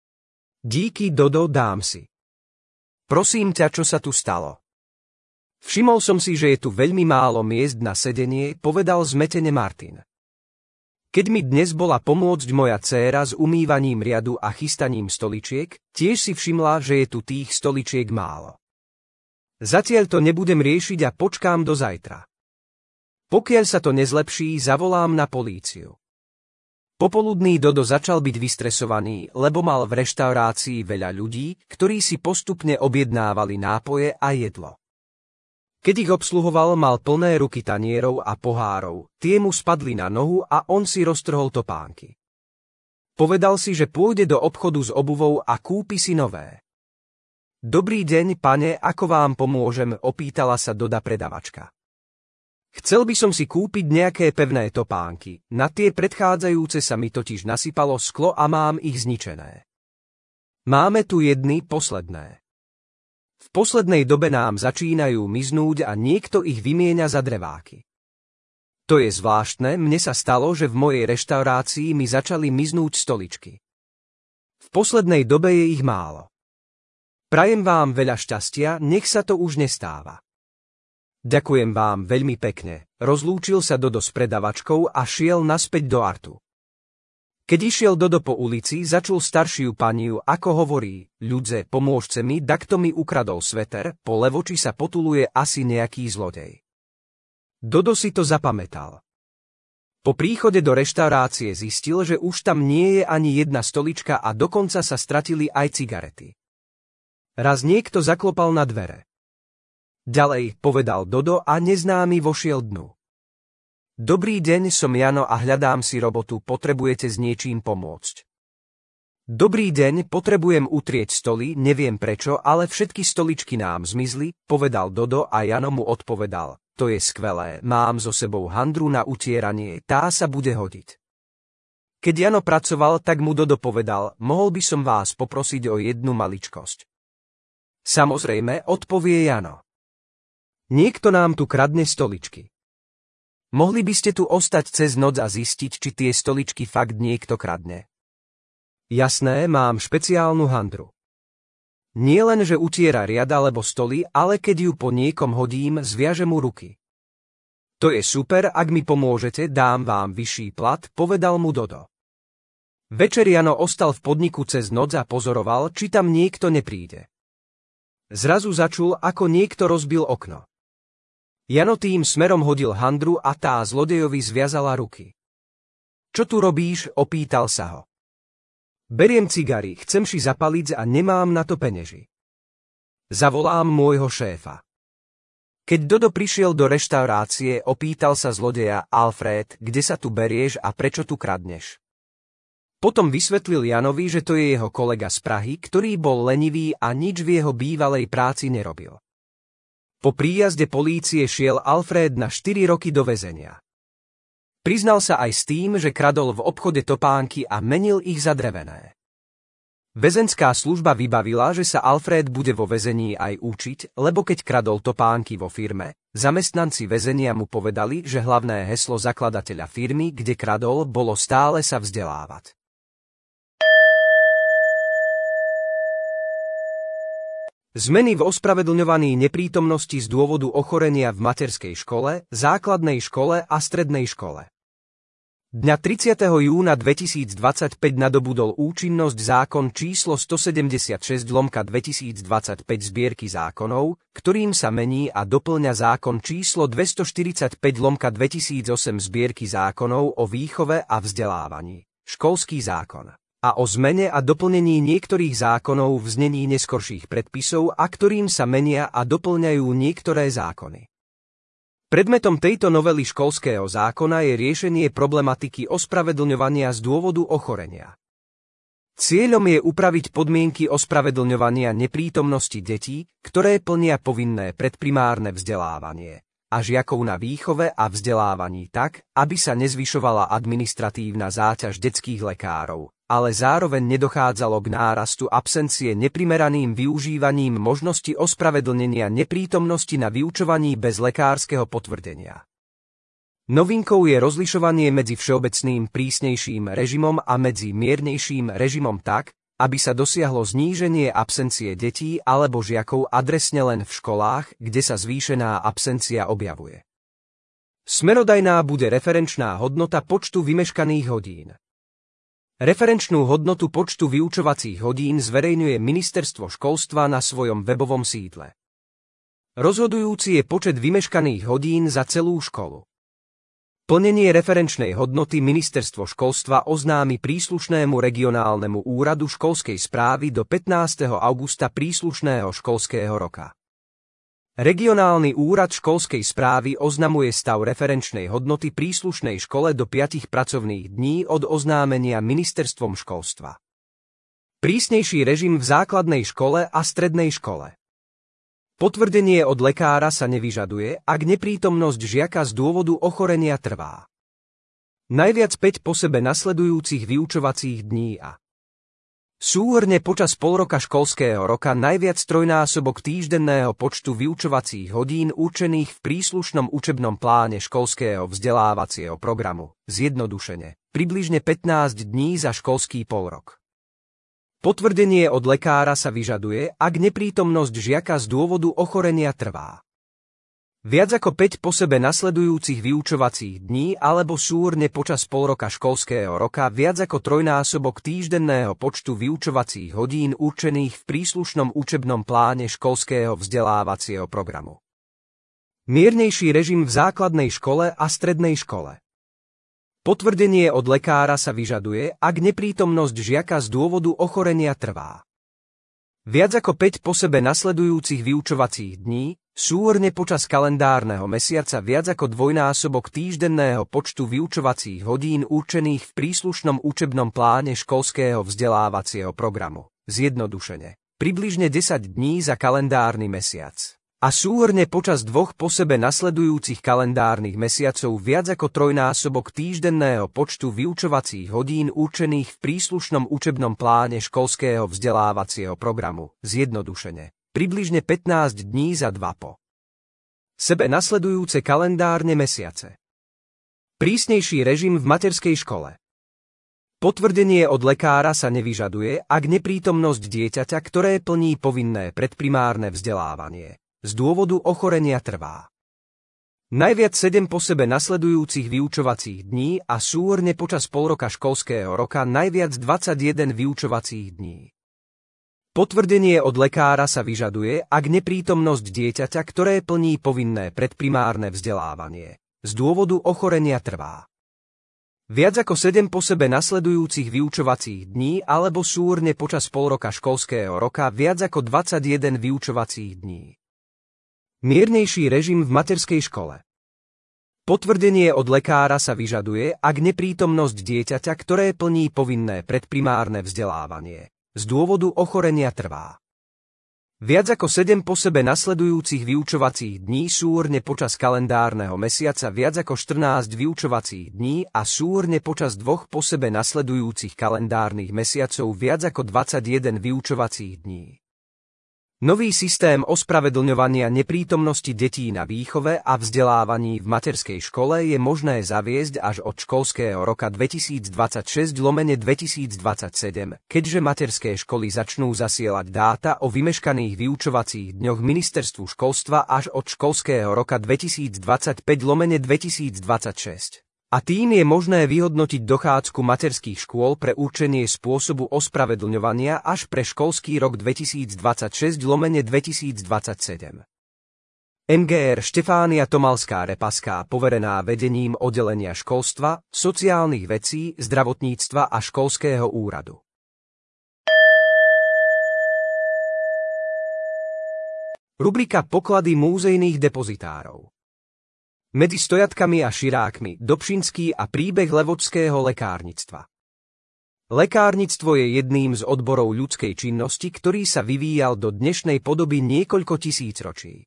Díky, Dodo, dám si. Prosím ťa, čo sa tu stalo? Všimol som si, že je tu veľmi málo miest na sedenie, povedal zmetene Martin. Keď mi dnes bola pomôcť moja dcéra s umývaním riadu a chystaním stoličiek, tiež si všimla, že je tu tých stoličiek málo. Zatiaľ to nebudem riešiť a počkám do zajtra. Pokiaľ sa to nezlepší, zavolám na políciu. Popoludný Dodo začal byť vystresovaný, lebo mal v reštaurácii veľa ľudí, ktorí si postupne objednávali nápoje a jedlo. Keď ich obsluhoval, mal plné ruky tanierov a pohárov, tie mu spadli na nohu a on si roztrhol topánky. Povedal si, že pôjde do obchodu s obuvou a kúpi si nové. Dobrý deň, pane, ako vám pomôžem, opýtala sa Doda predavačka. Chcel by som si kúpiť nejaké pevné topánky, na tie predchádzajúce sa mi totiž nasypalo sklo a mám ich zničené. Máme tu jedny posledné. V poslednej dobe nám začínajú miznúť a niekto ich vymieňa za dreváky. To je zvláštne, mne sa stalo, že v mojej reštaurácii mi začali miznúť stoličky. V poslednej dobe je ich málo. Prajem vám veľa šťastia, nech sa to už nestáva. Ďakujem vám veľmi pekne, rozlúčil sa Dodo s predavačkou a šiel naspäť do Artu. Keď išiel Dodo po ulici, začul staršiu paniu, ako hovorí, ľudze, pomôžte mi, dakto mi ukradol sveter, po Levoči sa potuluje asi nejaký zlodej. Dodo si to zapamätal. Po príchode do reštaurácie zistil, že už tam nie je ani jedna stolička a dokonca sa stratili aj cigarety. Raz niekto zaklopal na dvere. Ďalej, povedal Dodo a neznámy vošiel dnu. Dobrý deň, som Jano a hľadám si robotu, potrebujete s niečím pomôcť. Dobrý deň, potrebujem utrieť stoly, neviem prečo, ale všetky stoličky nám zmizli, povedal Dodo a Jano mu odpovedal, to je skvelé, mám so sebou handru na utieranie, tá sa bude hodiť. Keď Jano pracoval, tak mu Dodo povedal, mohol by som vás poprosiť o jednu maličkosť. Samozrejme, odpovie Jano. Niekto nám tu kradne stoličky. Mohli by ste tu ostať cez noc a zistiť, či tie stoličky fakt niekto kradne. Jasné, mám špeciálnu handru. Nie len, že utiera riad alebo stoly, ale keď ju po niekom hodím, zviaže mu ruky. To je super, ak mi pomôžete, dám vám vyšší plat, povedal mu Dodo. Večer Jano ostal v podniku cez noc a pozoroval, či tam niekto nepríde. Zrazu začul, ako niekto rozbil okno. Jano tým smerom hodil handru a tá zlodejovi zviazala ruky. Čo tu robíš, opýtal sa ho. Beriem cigary, chcem si zapaliť a nemám na to peňeži. Zavolám môjho šéfa. Keď Dodo prišiel do reštaurácie, opýtal sa zlodeja, Alfred, kde sa tu berieš a prečo tu kradneš? Potom vysvetlil Janovi, že to je jeho kolega z Prahy, ktorý bol lenivý a nič v jeho bývalej práci nerobil. Po príjazde polície šiel Alfred na štyri roky do väzenia. Priznal sa aj s tým, že kradol v obchode topánky a menil ich za drevené. Väzenská služba vybavila, že sa Alfred bude vo väzení aj učiť, lebo keď kradol topánky vo firme, zamestnanci väzenia mu povedali, že hlavné heslo zakladateľa firmy, kde kradol, bolo stále sa vzdelávať. Zmeny v ospravedlňovaní neprítomnosti z dôvodu ochorenia v materskej škole, základnej škole a strednej škole. Dňa tridsiateho júna dvetisícdvadsaťpäť nadobudol účinnosť zákon číslo stosedemdesiatšesť lomka dvetisícdvadsaťpäť zbierky zákonov, ktorým sa mení a doplňa zákon číslo dvestoštyridsaťpäť lomka dvetisícosem zbierky zákonov o výchove a vzdelávaní, školský zákon, a o zmene a doplnení niektorých zákonov v znení neskorších predpisov a ktorým sa menia a doplňajú niektoré zákony. Predmetom tejto novely školského zákona je riešenie problematiky ospravedlňovania z dôvodu ochorenia. Cieľom je upraviť podmienky ospravedlňovania neprítomnosti detí, ktoré plnia povinné predprimárne vzdelávanie, a žiakov na výchove a vzdelávaní tak, aby sa nezvyšovala administratívna záťaž detských lekárov, ale zároveň nedochádzalo k nárastu absencie neprimeraným využívaním možnosti ospravedlnenia neprítomnosti na vyučovaní bez lekárskeho potvrdenia. Novinkou je rozlišovanie medzi všeobecným prísnejším režimom a medzi miernejším režimom tak, aby sa dosiahlo zníženie absencie detí alebo žiakov adresne len v školách, kde sa zvýšená absencia objavuje. Smerodajná bude referenčná hodnota počtu vymeškaných hodín. Referenčnú hodnotu počtu vyučovacích hodín zverejňuje Ministerstvo školstva na svojom webovom sídle. Rozhodujúci je počet vymeškaných hodín za celú školu. Plnenie referenčnej hodnoty Ministerstvo školstva oznámi príslušnému regionálnemu úradu školskej správy do pätnásteho augusta príslušného školského roka. Regionálny úrad školskej správy oznamuje stav referenčnej hodnoty príslušnej škole do piatich pracovných dní od oznámenia Ministerstvom školstva. Prísnejší režim v základnej škole a strednej škole. Potvrdenie od lekára sa nevyžaduje, ak neprítomnosť žiaka z dôvodu ochorenia trvá najviac päť po sebe nasledujúcich vyučovacích dní a súhrne počas polroka školského roka najviac trojnásobok týždenného počtu vyučovacích hodín určených v príslušnom učebnom pláne školského vzdelávacieho programu, zjednodušene, približne pätnásť dní za školský polrok. Potvrdenie od lekára sa vyžaduje, ak neprítomnosť žiaka z dôvodu ochorenia trvá viac ako päť po sebe nasledujúcich vyučovacích dní alebo súhrne počas polroka školského roka viac ako trojnásobok týždenného počtu vyučovacích hodín určených v príslušnom učebnom pláne školského vzdelávacieho programu. Miernejší režim v základnej škole a strednej škole. Potvrdenie od lekára sa vyžaduje, ak neprítomnosť žiaka z dôvodu ochorenia trvá viac ako päť po sebe nasledujúcich vyučovacích dní, Súhrne počas kalendárneho mesiaca viac ako dvojnásobok týždenného počtu vyučovacích hodín určených v príslušnom učebnom pláne školského vzdelávacieho programu. Zjednodušene. Približne desať dní za kalendárny mesiac. A súhrne počas dvoch po sebe nasledujúcich kalendárnych mesiacov viac ako trojnásobok týždenného počtu vyučovacích hodín určených v príslušnom učebnom pláne školského vzdelávacieho programu. Zjednodušene. Približne pätnásť dní za dva po sebe nasledujúce kalendárne mesiace. Prísnejší režim v materskej škole. Potvrdenie od lekára sa nevyžaduje, ak neprítomnosť dieťaťa, ktoré plní povinné predprimárne vzdelávanie, z dôvodu ochorenia trvá najviac sedem po sebe nasledujúcich vyučovacích dní a súhrne počas polroka školského roka najviac dvadsaťjeden vyučovacích dní. Potvrdenie od lekára sa vyžaduje, ak neprítomnosť dieťaťa, ktoré plní povinné predprimárne vzdelávanie, z dôvodu ochorenia trvá viac ako sedem po sebe nasledujúcich vyučovacích dní alebo súhrne počas polroka školského roka viac ako dvadsaťjeden vyučovacích dní. Miernejší režim v materskej škole. Potvrdenie od lekára sa vyžaduje, ak neprítomnosť dieťaťa, ktoré plní povinné predprimárne vzdelávanie, z dôvodu ochorenia trvá viac ako sedem po sebe nasledujúcich vyučovacích dní súhrne počas kalendárneho mesiaca viac ako štrnásť vyučovacích dní a súhrne počas dvoch po sebe nasledujúcich kalendárnych mesiacov viac ako dvadsaťjeden vyučovacích dní. Nový systém ospravedlňovania neprítomnosti detí na výchove a vzdelávaní v materskej škole je možné zaviesť až od školského roka dvetisícdvadsaťšesť lomeno dvetisícdvadsaťsedem, keďže materské školy začnú zasielať dáta o vymeškaných vyučovacích dňoch ministerstvu školstva až od školského roka dvetisícdvadsaťpäť lomeno dvetisícdvadsaťšesť. A tým je možné vyhodnotiť dochádzku materských škôl pre určenie spôsobu ospravedlňovania až pre školský rok dvetisícdvadsaťšesť lomeno dvetisícdvadsaťsedem. em gé er Štefánia Tomalská-Repaská, poverená vedením oddelenia školstva, sociálnych vecí, zdravotníctva a školského úradu. Rubrika Poklady múzejných depozitárov. Medzi stojatkami a širákmi Dobšinský a príbeh levočského lekárnictva. Lekárnictvo je jedným z odborov ľudskej činnosti, ktorý sa vyvíjal do dnešnej podoby niekoľko tisícročí.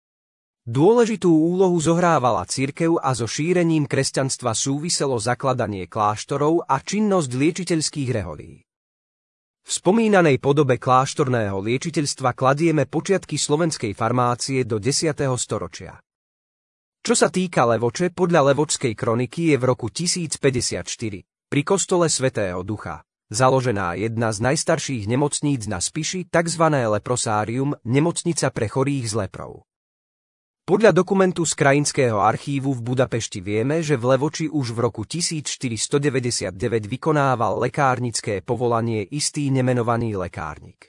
Dôležitú úlohu zohrávala cirkev a so šírením kresťanstva súviselo zakladanie kláštorov a činnosť liečiteľských reholí. V spomínanej podobe kláštorného liečiteľstva kladieme počiatky slovenskej farmácie do desiateho storočia. Čo sa týka Levoče, podľa Levočskej kroniky je v roku tisícpäťdesiatštyri pri kostole Svätého Ducha založená jedna z najstarších nemocníc na Spiši, tzv. Leprosárium, nemocnica pre chorých s leprou. Podľa dokumentu z Krajinského archívu v Budapešti vieme, že v Levoči už v roku tisícštyristodeväťdesiatdeväť vykonával lekárnické povolanie istý nemenovaný lekárnik.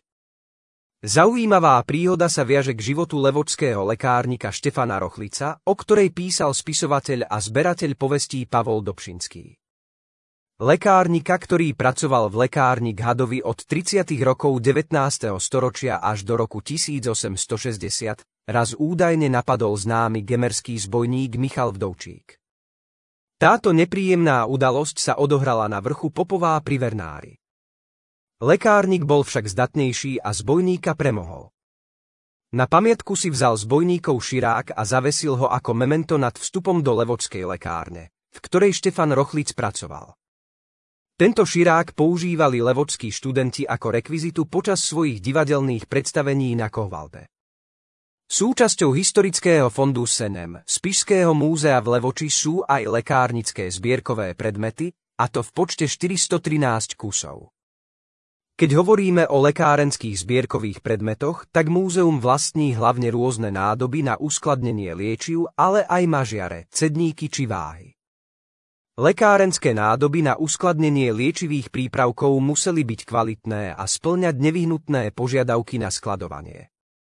Zaujímavá príhoda sa viaže k životu levočského lekárnika Štefana Rochlica, o ktorej písal spisovateľ a zberateľ povestí Pavol Dobšinský. Lekárnika, ktorý pracoval v lekárni k Hadovi od tridsiatych rokov devätnásteho storočia až do roku tisícosemstošesťdesiat, raz údajne napadol známy gemerský zbojník Michal Vdovčík. Táto nepríjemná udalosť sa odohrala na vrchu Popová pri Vernári. Lekárnik bol však zdatnejší a zbojníka premohol. Na pamiatku si vzal zbojníkov širák a zavesil ho ako memento nad vstupom do levočskej lekárne, v ktorej Štefan Rochlic pracoval. Tento širák používali levočskí študenti ako rekvizitu počas svojich divadelných predstavení na Kohvalde. Súčasťou historického fondu Senem, Spišského múzea v Levoči sú aj lekárnické zbierkové predmety, a to v počte štyristotrinásť kusov. Keď hovoríme o lekárenských zbierkových predmetoch, tak múzeum vlastní hlavne rôzne nádoby na uskladnenie liečiv, ale aj mažiare, cedníky či váhy. Lekárenské nádoby na uskladnenie liečivých prípravkov museli byť kvalitné a spĺňať nevyhnutné požiadavky na skladovanie.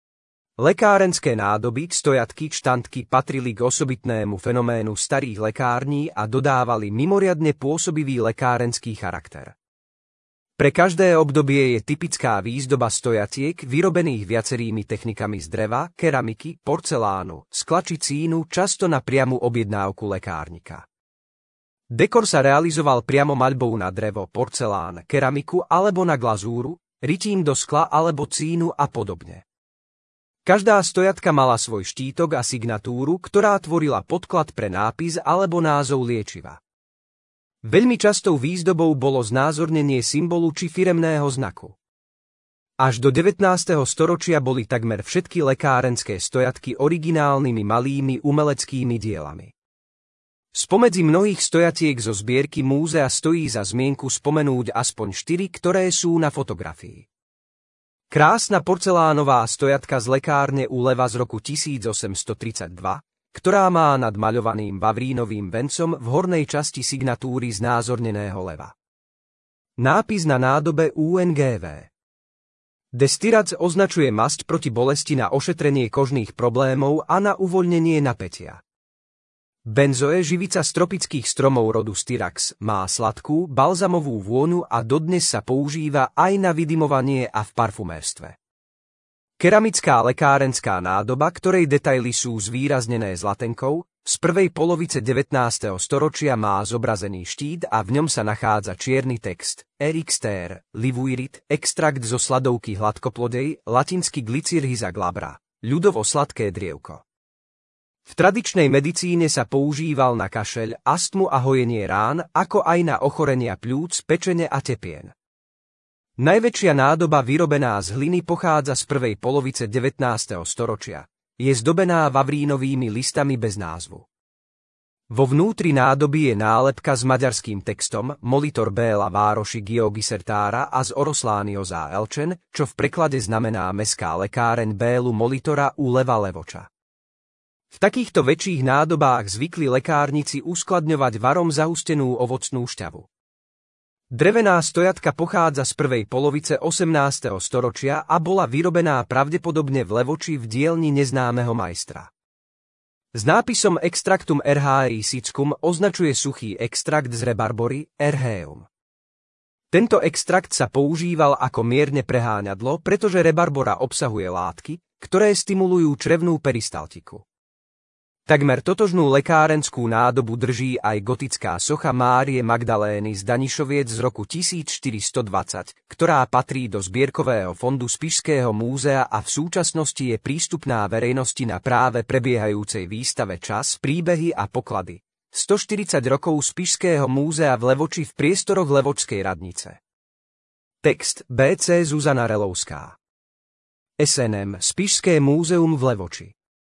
Lekárenské nádoby, stojatky, štantky patrili k osobitnému fenoménu starých lekární a dodávali mimoriadne pôsobivý lekárenský charakter. Pre každé obdobie je typická výzdoba stojatiek vyrobených viacerými technikami z dreva, keramiky, porcelánu, skla či cínu, často na priamu objednávku lekárnika. Dekor sa realizoval priamo maľbou na drevo, porcelán, keramiku alebo na glazúru, rytím do skla alebo cínu a podobne. Každá stojatka mala svoj štítok a signatúru, ktorá tvorila podklad pre nápis alebo názov liečiva. Veľmi častou výzdobou bolo znázornenie symbolu či firemného znaku. Až do devätnásteho storočia boli takmer všetky lekárenské stojatky originálnymi malými umeleckými dielami. Spomedzi mnohých stojatiek zo zbierky múzea stojí za zmienku spomenúť aspoň štyri, ktoré sú na fotografii. Krásna porcelánová stojatka z lekárne u Leva z roku tisícosemstotridsaťdva, ktorá má nad maľovaným vavrínovým vencom v hornej časti signatúry znázorneného leva. Nápis na nádobe U N G V. Destirac označuje masť proti bolesti na ošetrenie kožných problémov a na uvoľnenie napätia. Benzoe, živica z tropických stromov rodu Styrax, má sladkú, balzamovú vôňu a dodnes sa používa aj na vydymovanie a v parfumérstve. Keramická lekárenská nádoba, ktorej detaily sú zvýraznené zlatenkou, z prvej polovice devätnásteho storočia má zobrazený štít a v ňom sa nachádza čierny text Erixter, livuirit, extrakt zo sladovky hladkoplodej, latinsky glycyrrhiza glabra, ľudovo sladké drievko. V tradičnej medicíne sa používal na kašeľ, astmu a hojenie rán, ako aj na ochorenia pľúc, pečene a tepien. Najväčšia nádoba vyrobená z hliny pochádza z prvej polovice devätnásteho storočia. Je zdobená vavrínovými listami bez názvu. Vo vnútri nádoby je nálepka s maďarským textom Molitor Béla Vároši Geogisertára a z Oroslánio za Elčen, čo v preklade znamená mestská lekáreň Bélu Molitora u Leva Levoča. V takýchto väčších nádobách zvykli lekárnici uskladňovať varom zahustenú ovocnú šťavu. Drevená stojatka pochádza z prvej polovice osemnásteho storočia a bola vyrobená pravdepodobne v Levoči v dielni neznámeho majstra. S nápisom Extractum Erhaei Sickum označuje suchý extrakt z rebarbory Erheum. Tento extrakt sa používal ako mierne preháňadlo, pretože rebarbora obsahuje látky, ktoré stimulujú črevnú peristaltiku. Takmer totožnú lekárenskú nádobu drží aj gotická socha Márie Magdalény z Danišoviec z roku tisícštyristodvadsať, ktorá patrí do zbierkového fondu Spišského múzea a v súčasnosti je prístupná verejnosti na práve prebiehajúcej výstave Čas, príbehy a poklady. stoštyridsať rokov Spišského múzea v Levoči v priestoroch Levočskej radnice. Text bé cé Zuzana Relovská. es en em Spišské múzeum v Levoči.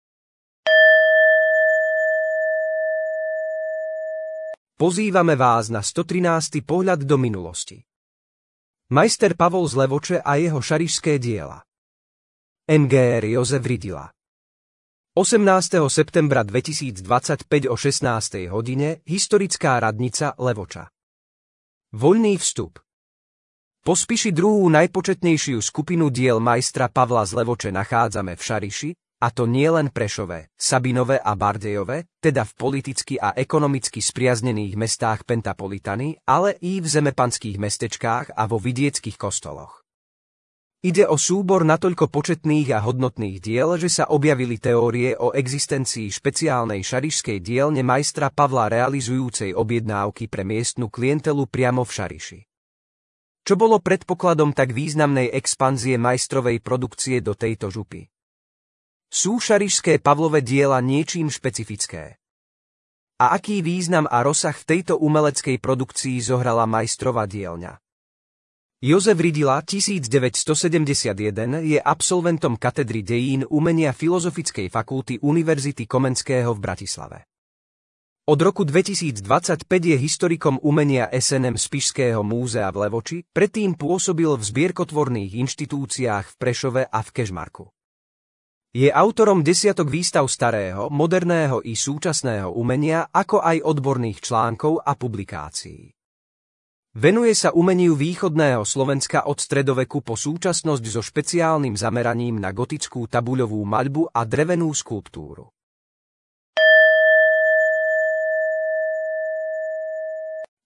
Pozývame vás na stotrinásty pohľad do minulosti. Majster Pavol z Levoče a jeho šarišské diela. em gé er Jozef Ridila. osemnásteho septembra dvetisícdvadsaťpäť o šestnástej hodine historická radnica Levoča. Voľný vstup. Po Spiši druhú najpočetnejšiu skupinu diel majstra Pavla z Levoče nachádzame v Šariši, a to nielen Prešove, Sabinove a Bardejove, teda v politicky a ekonomicky spriaznených mestách Pentapolitany, ale i v zemepanských mestečkách a vo vidieckých kostoloch. Ide o súbor natoľko početných a hodnotných diel, že sa objavili teórie o existencii špeciálnej šarišskej dielne majstra Pavla realizujúcej objednávky pre miestnu klientelu priamo v Šariši. Čo bolo predpokladom tak významnej expanzie majstrovej produkcie do tejto župy? Sú šarišské Pavlove diela niečím špecifické? A aký význam a rozsah v tejto umeleckej produkcii zohrala majstrova dielňa? Jozef Ridila tisícdeväťstosedemdesiatjeden je absolventom katedry dejín umenia Filozofickej fakulty Univerzity Komenského v Bratislave. Od roku dvetisícdvadsaťpäť je historikom umenia es en em Spišského múzea v Levoči, predtým pôsobil v zbierkotvorných inštitúciách v Prešove a v Kežmarku. Je autorom desiatok výstav starého, moderného i súčasného umenia, ako aj odborných článkov a publikácií. Venuje sa umeniu východného Slovenska od stredoveku po súčasnosť so špeciálnym zameraním na gotickú tabuľovú maľbu a drevenú skulptúru.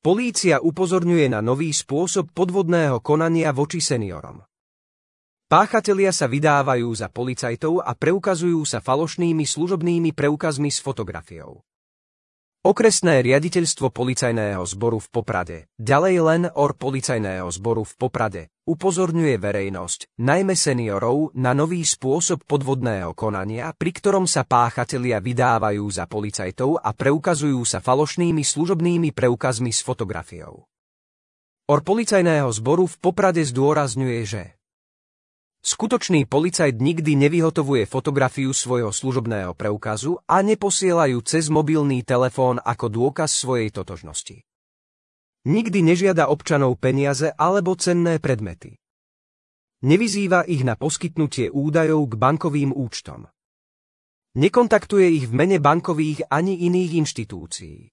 Polícia upozorňuje na nový spôsob podvodného konania voči seniorom. Páchatelia sa vydávajú za policajtov a preukazujú sa falošnými služobnými preukazmi s fotografiou. Okresné riaditeľstvo policajného zboru v Poprade, ďalej len or policajného zboru v Poprade, upozorňuje verejnosť, najmä seniorov, na nový spôsob podvodného konania, pri ktorom sa páchatelia vydávajú za policajtov a preukazujú sa falošnými služobnými preukazmi s fotografiou. Or policajného zboru v Poprade zdôrazňuje, že skutočný policajt nikdy nevyhotovuje fotografiu svojho služobného preukazu a neposielajú cez mobilný telefón ako dôkaz svojej totožnosti. Nikdy nežiada občanov peniaze alebo cenné predmety. Nevyzýva ich na poskytnutie údajov k bankovým účtom. Nekontaktuje ich v mene bankových ani iných inštitúcií.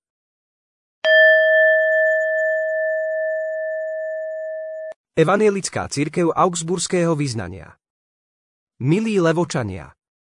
Evanjelická cirkev augsburského vyznania. Milí Levočania,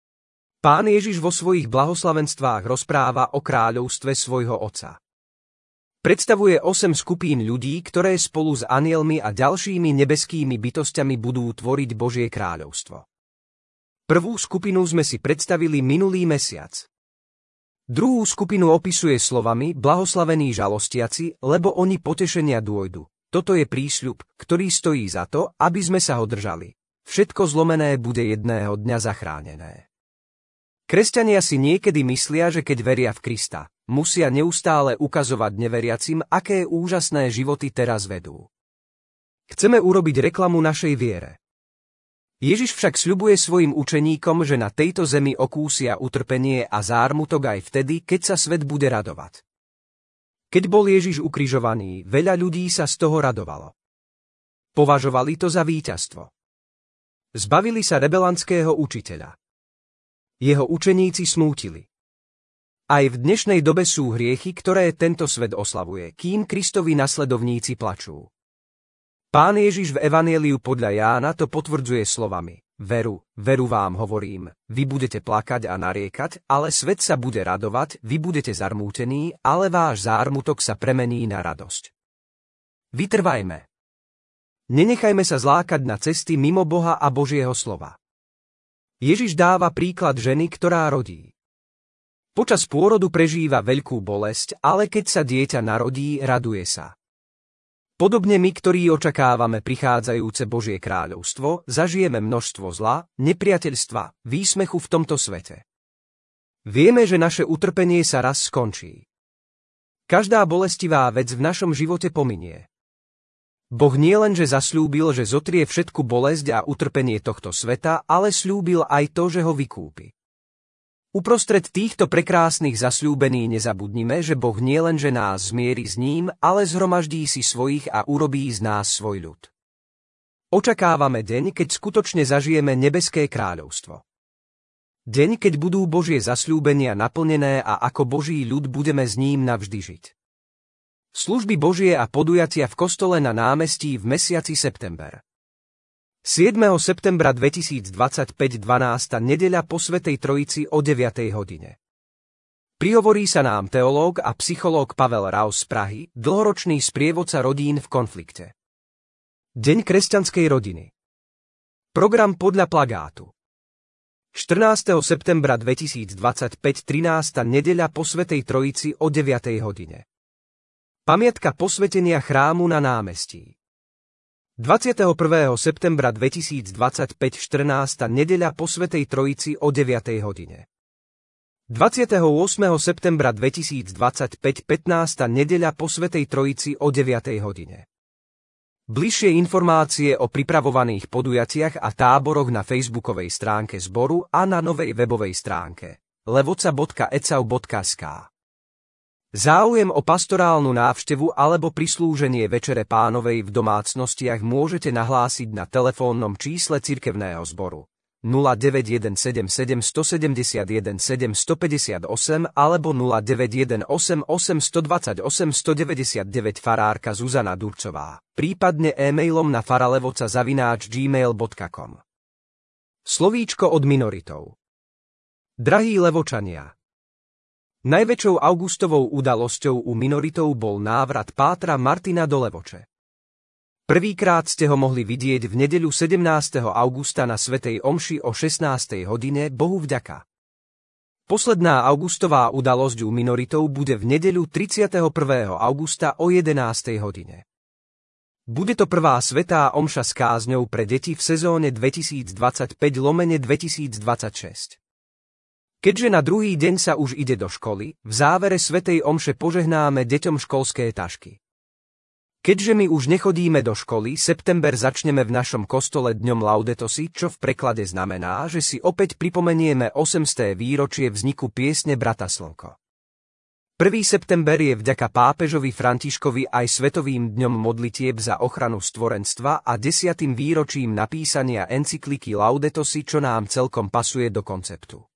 Pán Ježiš vo svojich blahoslavenstvách rozpráva o kráľovstve svojho Otca. Predstavuje osem skupín ľudí, ktoré spolu s anielmi a ďalšími nebeskými bytosťami budú tvoriť Božie kráľovstvo. Prvú skupinu sme si predstavili minulý mesiac. Druhú skupinu opisuje slovami blahoslavení žalostiaci, lebo oni potešenia dôjdu. Toto je prísľub, ktorý stojí za to, aby sme sa ho držali. Všetko zlomené bude jedného dňa zachránené. Kresťania si niekedy myslia, že keď veria v Krista, musia neustále ukazovať neveriacim, aké úžasné životy teraz vedú. Chceme urobiť reklamu našej viere. Ježiš však sľubuje svojim učeníkom, že na tejto zemi okúsia utrpenie a zármutok aj vtedy, keď sa svet bude radovať. Keď bol Ježiš ukrižovaný, veľa ľudí sa z toho radovalo. Považovali to za víťazstvo. Zbavili sa rebelantského učiteľa. Jeho učeníci smútili. Aj v dnešnej dobe sú hriechy, ktoré tento svet oslavuje, kým Kristovi nasledovníci plačú. Pán Ježiš v Evanjeliu podľa Jána to potvrdzuje slovami: Veru, veru vám hovorím, vy budete plakať a nariekať, ale svet sa bude radovať, vy budete zarmútení, ale váš zármutok sa premení na radosť. Vytrvajme. Nenechajme sa zlákať na cesty mimo Boha a Božieho slova. Ježiš dáva príklad ženy, ktorá rodí. Počas pôrodu prežíva veľkú bolesť, ale keď sa dieťa narodí, raduje sa. Podobne my, ktorí očakávame prichádzajúce Božie kráľovstvo, zažijeme množstvo zla, nepriateľstva, výsmechu v tomto svete. Vieme, že naše utrpenie sa raz skončí. Každá bolestivá vec v našom živote pominie. Boh nielenže zasľúbil, že zotrie všetku bolesť a utrpenie tohto sveta, ale sľúbil aj to, že ho vykúpi. Uprostred týchto prekrásnych zasľúbení nezabudnime, že Boh nielenže nás zmierí s ním, ale zhromaždí si svojich a urobí z nás svoj ľud. Očakávame deň, keď skutočne zažijeme nebeské kráľovstvo. Deň, keď budú Božie zasľúbenia naplnené a ako Boží ľud budeme s ním navždy žiť. Služby Božie a podujatia v kostole na námestí v mesiaci september. siedmeho septembra dvetisícdvadsaťpäť dvanásta nedeľa po Svätej Trojici o deviatej hodine. Prihovorí sa nám teológ a psychológ Pavel Raus z Prahy, dlhoročný sprievodca rodín v konflikte. Deň kresťanskej rodiny. Program podľa plagátu. štrnásteho septembra dvetisícdvadsaťpäť trinásta nedeľa po Svätej Trojici o deviatej hodine. Pamiatka posvetenia chrámu na námestí. dvadsiateho prvého septembra dvetisícdvadsaťpäť štrnásta nedeľa po Svätej Trojici o deviatej hodine. dvadsiateho ôsmeho septembra dvetisícdvadsaťpäť pätnásta nedeľa po Svätej Trojici o deviatej hodine. Bližšie informácie o pripravovaných podujatiach a táboroch na facebookovej stránke zboru a na novej webovej stránke levoca bodka e c a u bodka es ká. Záujem o pastorálnu návštevu alebo prislúženie Večere Pánovej v domácnostiach môžete nahlásiť na telefónnom čísle cirkevného zboru nula deväť jeden sedem sedem sedem jeden sedem sedem päť osem alebo nula deväť jeden osem osem dva osem osem deväť deväť farárka Zuzana Durcová, prípadne e-mailom na faralevoca zavináč gmail bodka com. Slovíčko od minoritov. Drahí Levočania, Najväčšou augustovou udalosťou u minoritov bol návrat pátra Martina do Levoče. Prvýkrát ste ho mohli vidieť v nedeľu sedemnásteho augusta na svätej omši o šestnástej hodine, Bohu vďaka. Posledná augustová udalosť u minoritov bude v nedeľu tridsiateho prvého augusta o jedenástej hodine. Bude to prvá svätá omša s kázňou pre deti v sezóne dvetisícdvadsaťpäť lomeno dvetisícdvadsaťšesť. Keďže na druhý deň sa už ide do školy, v závere svätej omše požehnáme deťom školské tašky. Keďže my už nechodíme do školy, september začneme v našom kostole dňom Laudetosi, čo v preklade znamená, že si opäť pripomenieme osemsté výročie vzniku piesne Brata Slnko. prvý september je vďaka pápežovi Františkovi aj Svetovým dňom modlitieb za ochranu stvorenstva a desiatym výročím napísania encykliky Laudato Si, čo nám celkom pasuje do konceptu.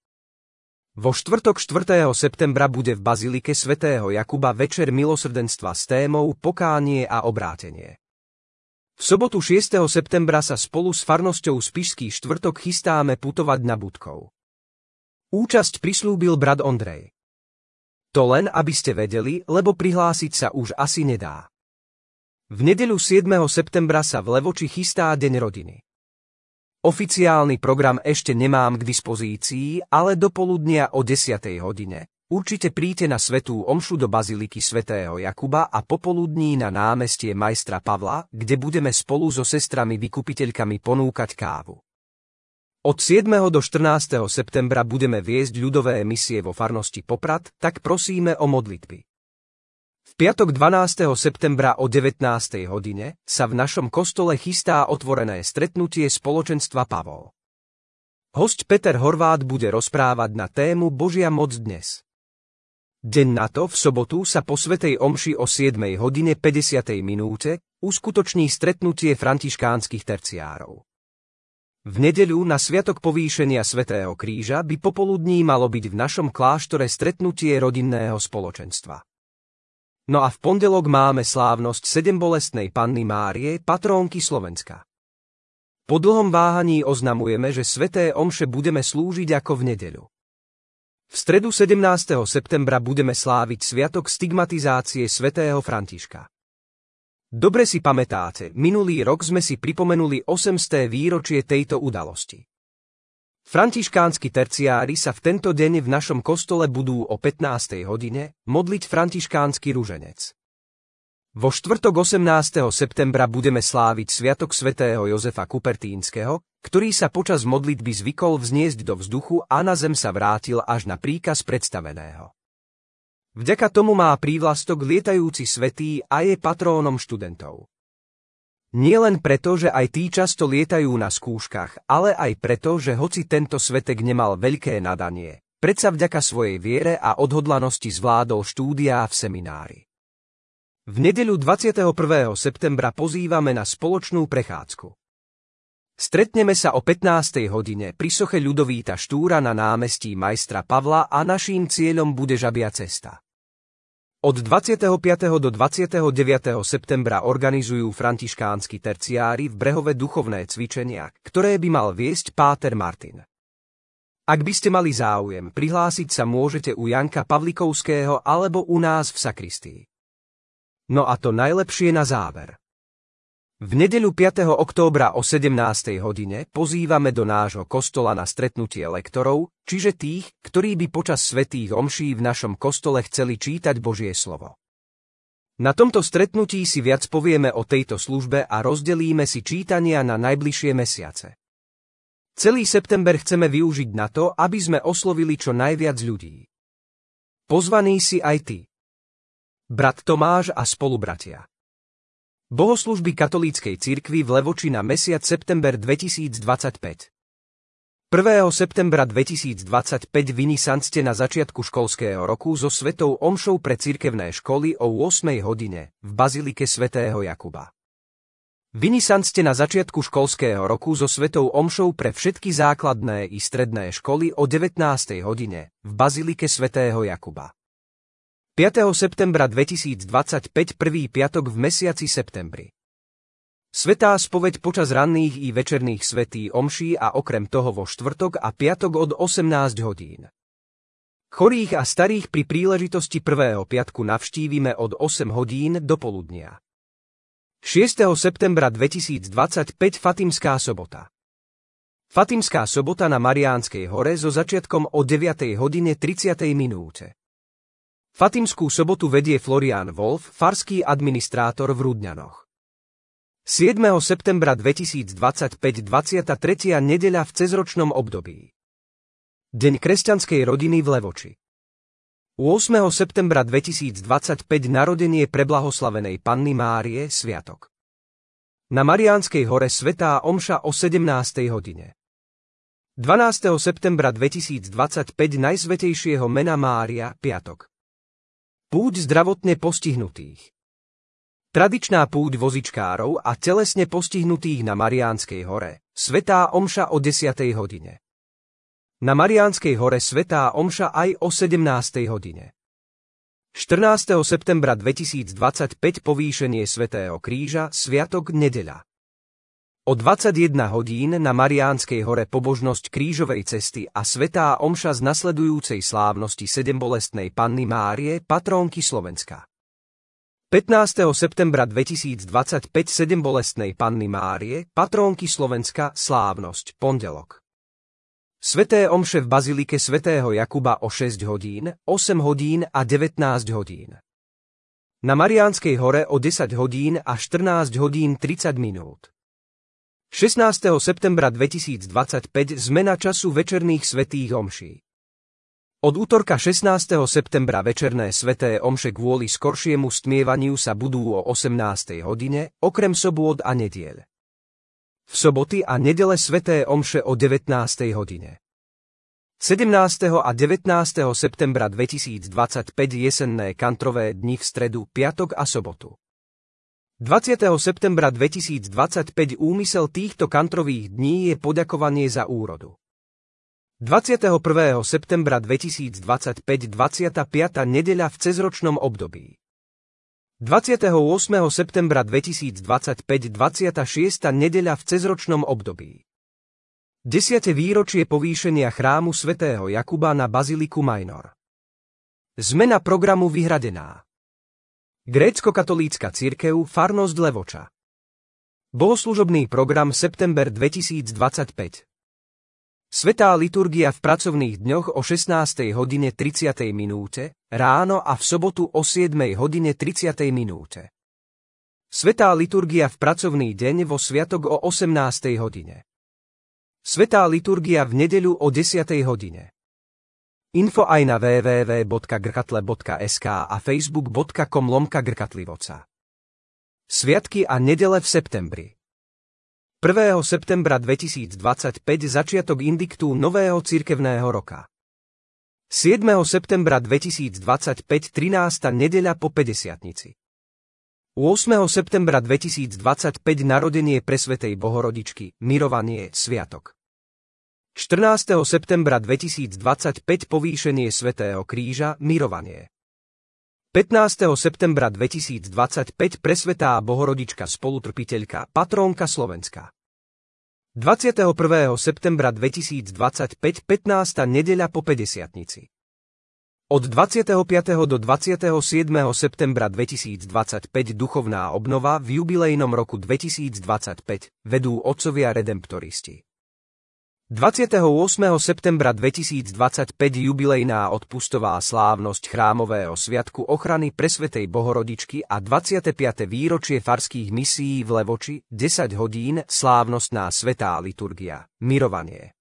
Vo štvrtok štvrtého septembra bude v bazilike svätého Jakuba večer milosrdenstva s témou Pokánie a obrátenie. V sobotu šiesteho septembra sa spolu s farnosťou Spišský štvrtok chystáme putovať na Budkov. Účasť prislúbil brat Ondrej. To len, aby ste vedeli, lebo prihlásiť sa už asi nedá. V nedeľu siedmeho septembra sa v Levoči chystá Deň rodiny. Oficiálny program ešte nemám k dispozícii, ale do poludnia o desiatej hodine. Určite príďte na svätú omšu do baziliky svätého Jakuba a popoludní na námestie majstra Pavla, kde budeme spolu so sestrami vykupiteľkami ponúkať kávu. Od siedmeho do štrnásteho septembra budeme viesť ľudové misie vo farnosti Poprad, tak prosíme o modlitby. V piatok dvanásteho septembra o devätnástej hodine sa v našom kostole chystá otvorené stretnutie spoločenstva Pavol. Hosť Peter Horvát bude rozprávať na tému Božia moc dnes. Deň na to, v sobotu, sa po svätej omši o siedmej hodine päťdesiatej minúte uskutoční stretnutie františkánskych terciárov. V nedeľu na sviatok povýšenia svätého kríža by popoludní malo byť v našom kláštore stretnutie rodinného spoločenstva. No a v pondelok máme slávnosť sedembolestnej Panny Márie, patrónky Slovenska. Po dlhom váhaní oznamujeme, že sväté omše budeme slúžiť ako v nedeľu. V stredu sedemnásteho septembra budeme sláviť sviatok stigmatizácie svätého Františka. Dobre si pamätáte, minulý rok sme si pripomenuli osemsté výročie tejto udalosti. Františkánsky terciári sa v tento deň v našom kostole budú o pätnástej hodine modliť františkánsky ruženec. Vo štvrtok osemnásteho septembra budeme sláviť sviatok svätého Jozefa Kupertínskeho, ktorý sa počas modlitby zvykol vzniesť do vzduchu a na zem sa vrátil až na príkaz predstaveného. Vďaka tomu má prívlastok lietajúci svätý a je patrónom študentov. Nie len preto, že aj tí často lietajú na skúškach, ale aj preto, že hoci tento svätek nemal veľké nadanie, predsa vďaka svojej viere a odhodlanosti zvládol štúdiá v seminári. V nedeľu dvadsiateho prvého septembra pozývame na spoločnú prechádzku. Stretneme sa o pätnástej hodine pri soche Ľudovíta Štúra na námestí majstra Pavla a naším cieľom bude Žabia cesta. Od dvadsiateho piateho do dvadsiateho deviateho septembra organizujú františkánsky terciári v Brehove duchovné cvičenia, ktoré by mal viesť páter Martin. Ak by ste mali záujem, prihlásiť sa môžete u Janka Pavlikovského alebo u nás v sakristii. No a to najlepšie na záver. V nedeľu piateho októbra o sedemnástej hodine pozývame do nášho kostola na stretnutie lektorov, čiže tých, ktorí by počas svätých omší v našom kostole chceli čítať Božie slovo. Na tomto stretnutí si viac povieme o tejto službe a rozdelíme si čítania na najbližšie mesiace. Celý september chceme využiť na to, aby sme oslovili čo najviac ľudí. Pozvaný si aj ty. Brat Tomáš a spolubratia. Bohoslužby katolíckej cirkvi v Levoči na mesiac september dvetisícdvadsaťpäť. prvého septembra dvetisícdvadsaťpäť v Nisanste na začiatku školského roku so svetou omšou pre cirkevné školy o ôsmej hodine v bazilike svätého Jakuba. V Nisanste na začiatku školského roku so svetou omšou pre všetky základné i stredné školy o devätnástej hodine v bazilike svätého Jakuba. piateho septembra dvetisícdvadsaťpäť prvý piatok v mesiaci septembri. Svätá spoveď počas ranných i večerných svätých omší a okrem toho vo štvrtok a piatok od osemnásť hodín. Chorých a starých pri príležitosti prvého piatku navštívime od osem hodín do poludnia. šiesteho septembra dvetisícdvadsaťpäť Fatimská sobota. Fatimská sobota na Mariánskej hore so začiatkom o deviatej hodine tridsiatej minúte. Fatimskú sobotu vedie Florián Wolf, farský administrátor v Rudňanoch. siedmeho septembra dvetisícdvadsaťpäť dvadsiata tretia nedeľa v cezročnom období. Deň kresťanskej rodiny v Levoči. ôsmeho septembra dvetisícdvadsaťpäť narodenie preblahoslavenej Panny Márie, sviatok. Na Mariánskej hore svätá omša o sedemnástej hodine. dvanásteho septembra dvetisícdvadsaťpäť Najsvätejšieho mena Mária, piatok. Púť zdravotne postihnutých. Tradičná púť vozičkárov a telesne postihnutých na Mariánskej hore, svätá omša o desiatej hodine. Na Mariánskej hore svätá omša aj o sedemnástej hodine. štrnásteho septembra dvetisícdvadsaťpäť povýšenie svätého kríža, sviatok nedeľa. O dvadsaťjeden hodín na Mariánskej hore pobožnosť krížovej cesty a svätá omša z nasledujúcej slávnosti sedembolestnej Panny Márie, patrónky Slovenska. pätnásteho septembra dvetisícdvadsaťpäť sedembolestnej Panny Márie, patrónky Slovenska, slávnosť, pondelok. Sväté omše v bazilike svätého Jakuba o šesť hodín, osem hodín a devätnásť hodín. Na Mariánskej hore o desať hodín a štrnásť hodín tridsať minút. šestnásteho septembra dvetisícdvadsaťpäť zmena času večerných svätých omší. Od útorka šestnásteho septembra večerné sväté omše kvôli skoršiemu stmievaniu sa budú o osemnástej hodine, okrem sobôd a nedieľ. V soboty a nedele sväté omše o devätnástej hodine. sedemnásteho a devätnásteho septembra dvetisícdvadsaťpäť jesenné kantrové dni v stredu, piatok a sobotu. dvadsiateho septembra dvetisícdvadsaťpäť úmysel týchto kantrových dní je poďakovanie za úrodu. dvadsiateho prvého septembra dvetisícdvadsaťpäť dvadsiata piata nedeľa v cezročnom období. dvadsiateho ôsmeho septembra dvetisícdvadsaťpäť dvadsiata šiesta nedeľa v cezročnom období. desiate výročie povýšenia chrámu svätého Jakuba na baziliku Majnor. Zmena programu vyhradená. Grécko-katolícka cirkev, farnosť Levoča. Bohoslužobný program september dvetisícdvadsaťpäť. Svätá liturgia v pracovných dňoch o šestnástej hodine tridsiatej minúte, ráno a v sobotu o siedmej hodine tridsiatej minúte. Svätá liturgia v pracovný deň vo sviatok o osemnástej hodine. Svätá liturgia v nedeľu o desiatej hodine. Info aj na w w w bodka grkatle bodka es ká a facebook bodka com lomka grkatlivoca. Sviatky a nedele v septembri. prvého septembra dvetisícdvadsaťpäť začiatok indiktu nového cirkevného roka. siedmeho septembra dvetisícdvadsaťpäť trinásta nedeľa po päťdesiatnici. ôsmeho septembra dvetisícdvadsaťpäť narodenie presvätej Bohorodičky, mirovanie, sviatok. štrnásteho septembra dvetisícdvadsaťpäť povýšenie svätého kríža, mirovanie. pätnásteho septembra dvetisícdvadsaťpäť presvätá Bohorodička spolutrpiteľka, patrónka Slovenska. dvadsiateho prvého septembra dvetisícdvadsaťpäť pätnásta nedeľa po päťdesiatnici. Od dvadsiateho piateho do dvadsiateho siedmeho septembra dvetisícdvadsaťpäť duchovná obnova v jubilejnom roku dvetisícdvadsaťpäť vedú otcovia redemptoristi. dvadsiateho ôsmeho septembra dvetisícdvadsaťpäť jubilejná odpustová slávnosť chrámového sviatku ochrany presvätej Bohorodičky a dvadsiate piate výročie farských misií v Levoči, desať hodín, slávnostná svätá liturgia, mirovanie.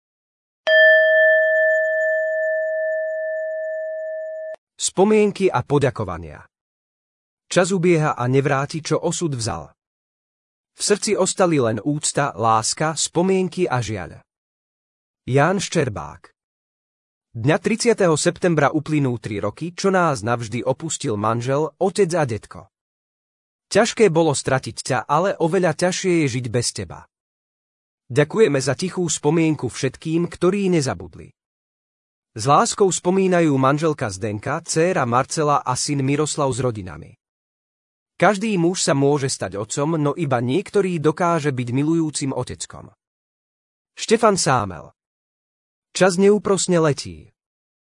Spomienky a poďakovania. Čas ubieha a nevráti, čo osud vzal. V srdci ostali len úcta, láska, spomienky a žiaľ. Ján Ščerbák. Dňa tridsiateho septembra uplynú tri roky, čo nás navždy opustil manžel, otec a detko. Ťažké bolo stratiť ťa, ale oveľa ťažšie je žiť bez teba. Ďakujeme za tichú spomienku všetkým, ktorí nezabudli. S láskou spomínajú manželka Zdenka, dcéra Marcela a syn Miroslav s rodinami. Každý muž sa môže stať otcom, no iba niektorý dokáže byť milujúcim oteckom. Štefan Sámel. Čas neúprosne letí.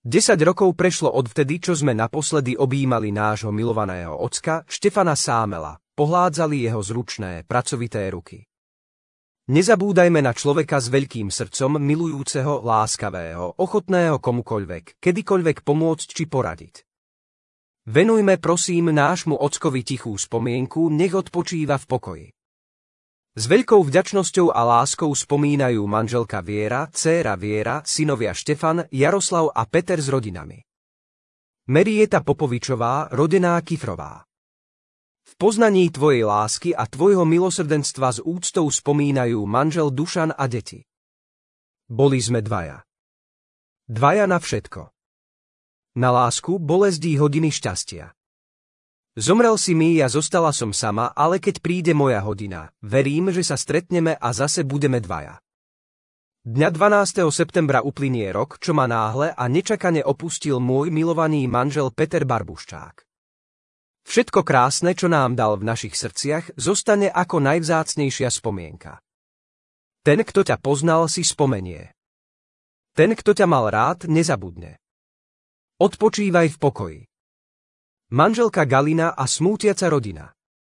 Desať rokov prešlo odvtedy, čo sme naposledy objímali nášho milovaného ocka, Štefana Sámela, pohládzali jeho zručné, pracovité ruky. Nezabúdajme na človeka s veľkým srdcom, milujúceho, láskavého, ochotného komukoľvek, kedykoľvek pomôcť či poradiť. Venujme prosím nášmu ockovi tichú spomienku, nech odpočíva v pokoji. S veľkou vďačnosťou a láskou spomínajú manželka Viera, dcéra Viera, synovia Štefan, Jaroslav a Peter s rodinami. Merieta Popovičová, rodená Kifrová. V poznaní tvojej lásky a tvojho milosrdenstva s úctou spomínajú manžel Dušan a deti. Boli sme dvaja. Dvaja na všetko. Na lásku, bolestí, hodiny šťastia. Zomrel si mi, ja zostala som sama, ale keď príde moja hodina, verím, že sa stretneme a zase budeme dvaja. Dňa dvanásteho septembra uplynie rok, čo ma náhle a nečakane opustil môj milovaný manžel Peter Barbuščák. Všetko krásne, čo nám dal v našich srdciach, zostane ako najvzácnejšia spomienka. Ten, kto ťa poznal, si spomenie. Ten, kto ťa mal rád, nezabudne. Odpočívaj v pokoji. Manželka Galina a smútiaca rodina.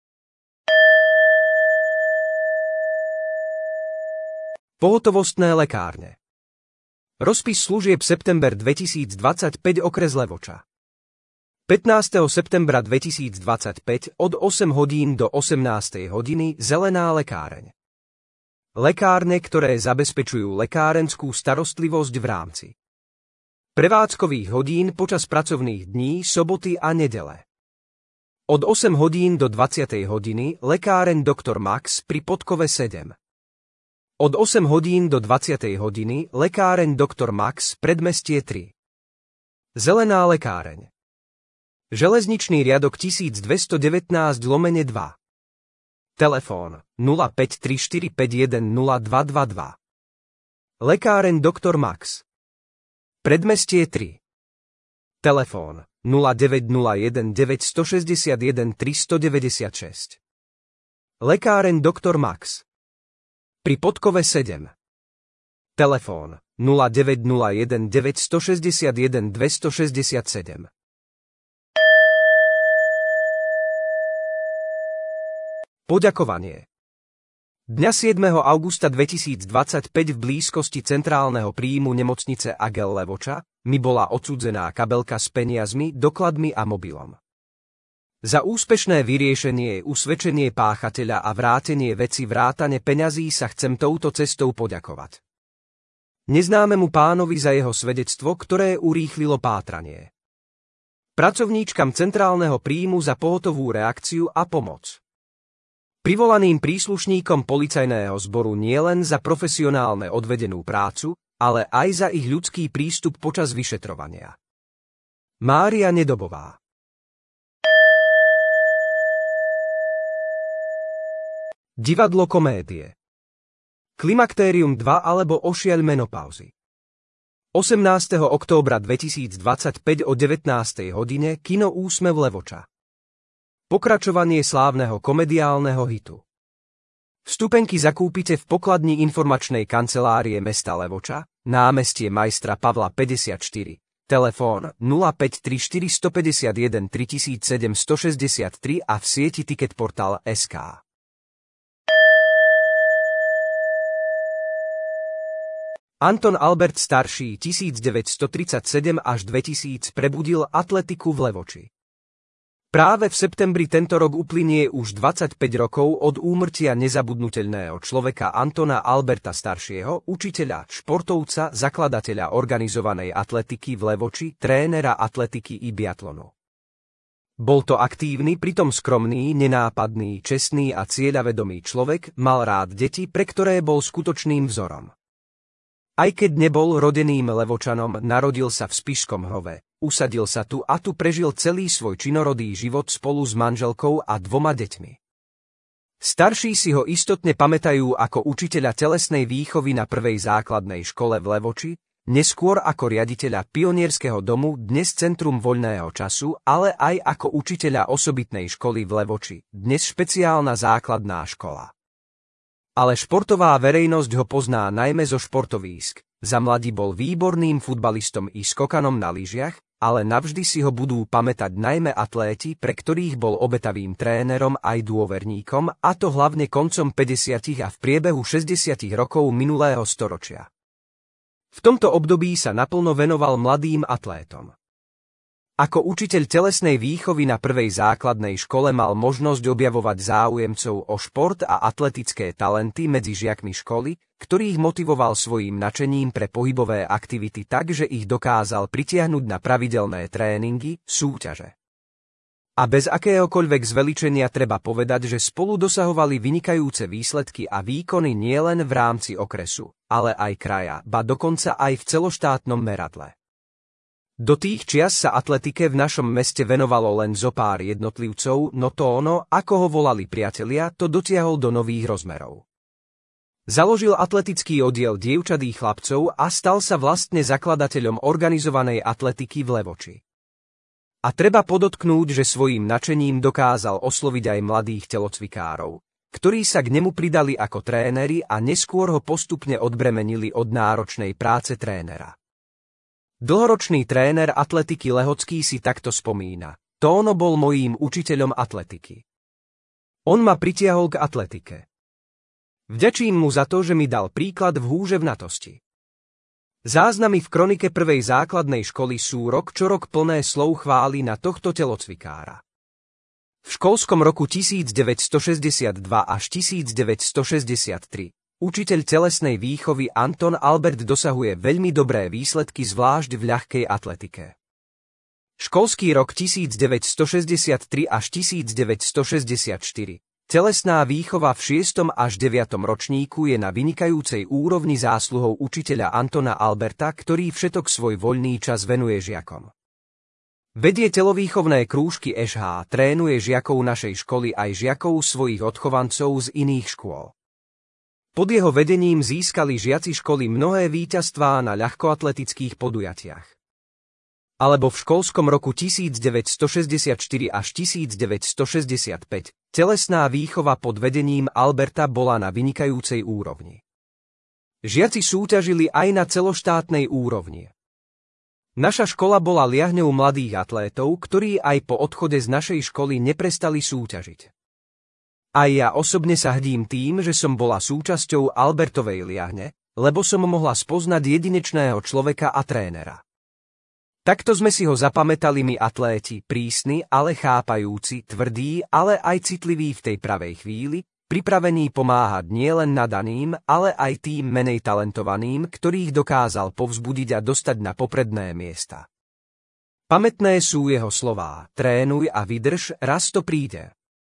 Pohotovostné lekárne. Rozpis služieb september dvetisícdvadsaťpäť okres Levoča. pätnásteho septembra dvetisícdvadsaťpäť od osem hodín do osemnástej hodiny Zelená lekáreň. Lekárne, ktoré zabezpečujú lekárenskú starostlivosť v rámci prevádzkových hodín počas pracovných dní, soboty a nedele. Od osem hodín do dvadsiatej hodiny lekáreň doktor Max pri Podkove sedem. Od osem hodín do dvadsiatej hodiny lekáreň doktor Max Predmestie tri. Zelená lekáreň. Železničný riadok tisícdvestodevätnásť lomene dva. Telefón nula päť tri štyri päť jeden nula dva dva dva. Lekáreň doktor Max. Predmestie tri. Telefón nula deväť nula jeden deväť šesť jeden tri deväť šesť. Lekáreň doktor Max. Pri Podkove sedem. Telefón nula deväť nula jeden deväť šesť jeden dva šesť sedem. Poďakovanie. Dňa siedmeho augusta dvetisícdvadsaťpäť v blízkosti centrálneho príjmu nemocnice Agel Levoča mi bola odsúdzená kabelka s peniazmi, dokladmi a mobilom. Za úspešné vyriešenie, usvedčenie páchateľa a vrátenie veci vrátane peňazí sa chcem touto cestou poďakovať neznámemu pánovi za jeho svedectvo, ktoré urýchlilo pátranie. Pracovníčkam centrálneho príjmu za pohotovú reakciu a pomoc. Privolaným príslušníkom policajného zboru nielen za profesionálne odvedenú prácu, ale aj za ich ľudský prístup počas vyšetrovania. Mária Nedobová. Divadlo komédie. Klimaktérium dva alebo Ošiaľ menopauzy. osemnásteho októbra dvetisícdvadsaťpäť o devätnástej hodine Kino Úsmev Levoča. Pokračovanie slávneho komediálneho hitu. Vstupenky zakúpite v pokladni informačnej kancelárie mesta Levoča, námestie Majstra Pavla päťdesiatštyri, telefón nula päť tri štyri päť jeden tri sedem šesť tri a v sieti Ticketportal bodka es ká. Anton Albert starší devätnásťtridsaťsedem až dvetisíc prebudil atletiku v Levoči. Práve v septembri tento rok uplynie už dvadsaťpäť rokov od úmrtia nezabudnuteľného človeka Antona Alberta staršieho, učiteľa, športovca, zakladateľa organizovanej atletiky v Levoči, trénera atletiky i biatlonu. Bol to aktívny, pritom skromný, nenápadný, čestný a cieľavedomý človek, mal rád deti, pre ktoré bol skutočným vzorom. Aj keď nebol rodeným Levočanom, narodil sa v Spišskom Hrove, usadil sa tu a tu prežil celý svoj činorodý život spolu s manželkou a dvoma deťmi. Starší si ho istotne pamätajú ako učiteľa telesnej výchovy na prvej základnej škole v Levoči, neskôr ako riaditeľa Pionierského domu, dnes Centrum voľného času, ale aj ako učiteľa osobitnej školy v Levoči, dnes špeciálna základná škola. Ale športová verejnosť ho pozná najmä zo športovísk, Za mladí bol výborným futbalistom i skokanom na lyžiach, ale navždy si ho budú pamätať najmä atléti, pre ktorých bol obetavým trénerom aj dôverníkom, a to hlavne koncom päťdesiatych a v priebehu šesťdesiatych rokov minulého storočia. V tomto období sa naplno venoval mladým atlétom. Ako učiteľ telesnej výchovy na prvej základnej škole mal možnosť objavovať záujemcov o šport a atletické talenty medzi žiakmi školy, ktorých motivoval svojím nadšením pre pohybové aktivity tak, že ich dokázal pritiahnuť na pravidelné tréningy, súťaže. A bez akéhokoľvek zveličenia treba povedať, že spolu dosahovali vynikajúce výsledky a výkony nielen v rámci okresu, ale aj kraja, ba dokonca aj v celoštátnom meradle. Do tých čias sa atletike v našom meste venovalo len zopár jednotlivcov, no Tóno, ako ho volali priatelia, to dotiahol do nových rozmerov. Založil atletický oddiel dievčat i chlapcov a stal sa vlastne zakladateľom organizovanej atletiky v Levoči. A treba podotknúť, že svojím nadšením dokázal osloviť aj mladých telocvikárov, ktorí sa k nemu pridali ako tréneri a neskôr ho postupne odbremenili od náročnej práce trénera. Dlhoročný tréner atletiky Lehocký si takto spomína: Tóno bol mojím učiteľom atletiky. On ma pritiahol k atletike. Vďačím mu za to, že mi dal príklad v húževnatosti. Záznamy v kronike prvej základnej školy sú rok čo rok plné slov chvály na tohto telocvikára. V školskom roku devätnásťstošesťdesiatdva až devätnásťstošesťdesiattri učiteľ telesnej výchovy Anton Albert dosahuje veľmi dobré výsledky, zvlášť v ľahkej atletike. Školský rok devätnásťstošesťdesiattri až devätnásťstošesťdesiatštyri. Telesná výchova v šiestom až deviatom ročníku je na vynikajúcej úrovni zásluhou učiteľa Antona Alberta, ktorý všetok svoj voľný čas venuje žiakom. Vedie telovýchovné krúžky eš há, trénuje žiakov našej školy aj žiakov svojich odchovancov z iných škôl. Pod jeho vedením získali žiaci školy mnohé víťazstvá na ľahkoatletických podujatiach. Alebo v školskom roku devätnásťstošesťdesiatštyri až devätnásťstošesťdesiatpäť telesná výchova pod vedením Alberta bola na vynikajúcej úrovni. Žiaci súťažili aj na celoštátnej úrovni. Naša škola bola liahňou mladých atlétov, ktorí aj po odchode z našej školy neprestali súťažiť. A ja osobne sa hrdím tým, že som bola súčasťou Albertovej liahne, lebo som mohla spoznať jedinečného človeka a trénera. Takto sme si ho zapamätali my atléti, prísni, ale chápajúci, tvrdí, ale aj citliví v tej pravej chvíli, pripravení pomáhať nielen nadaným, ale aj tým menej talentovaným, ktorých dokázal povzbudiť a dostať na popredné miesta. Pamätné sú jeho slová: trénuj a vydrž, raz to príde.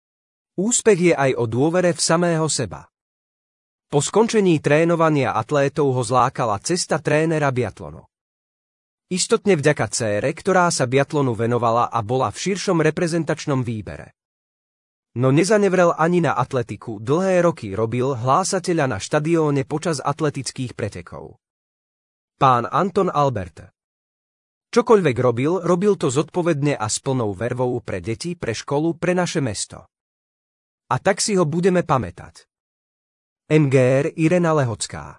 Úspech je aj o dôvere v samého seba. Po skončení trénovania atlétov ho zlákala cesta trénera biatlonu. Istotne vďaka dcére, ktorá sa biatlonu venovala a bola v širšom reprezentačnom výbere. No nezanevrel ani na atletiku, dlhé roky robil hlásateľa na štadióne počas atletických pretekov. Pán Anton Albert. Čokoľvek robil, robil to zodpovedne a s plnou vervou pre deti, pre školu, pre naše mesto. A tak si ho budeme pamätať. em gé er Irena Lehocká.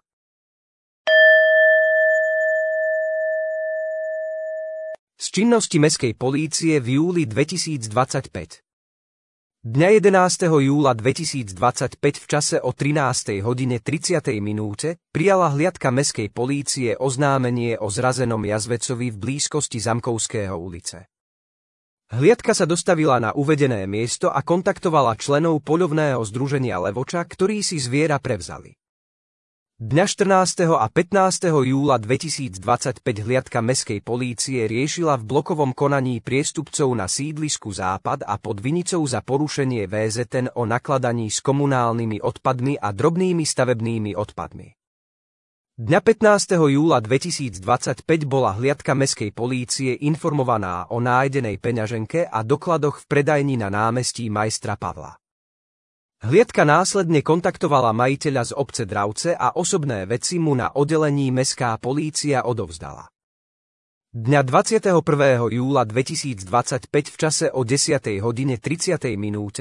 Z činnosti mestskej polície v júli dvetisícdvadsaťpäť. Dňa jedenásteho júla dvetisícdvadsaťpäť v čase o trinástej hodine tridsiatej minúte prijala hliadka mestskej polície oznámenie o zrazenom jazvecovi v blízkosti Zamkovského ulice. Hliadka sa dostavila na uvedené miesto a kontaktovala členov poľovného združenia Levoča, ktorí si zviera prevzali. Dňa štrnásteho a pätnásteho júla dvetisícdvadsaťpäť hliadka mestskej polície riešila v blokovom konaní priestupcov na sídlisku Západ a pod Vinicou za porušenie vé zet en o nakladaní s komunálnymi odpadmi a drobnými stavebnými odpadmi. Dňa pätnásteho júla dvetisícdvadsaťpäť bola hliadka mestskej polície informovaná o nájdenej peňaženke a dokladoch v predajni na námestí Majstra Pavla. Hliadka následne kontaktovala majiteľa z obce Dravce a osobné veci mu na oddelení mestská polícia odovzdala. Dňa dvadsiateho prvého júla dvetisícdvadsaťpäť v čase o desiatej hodine tridsiatej minúte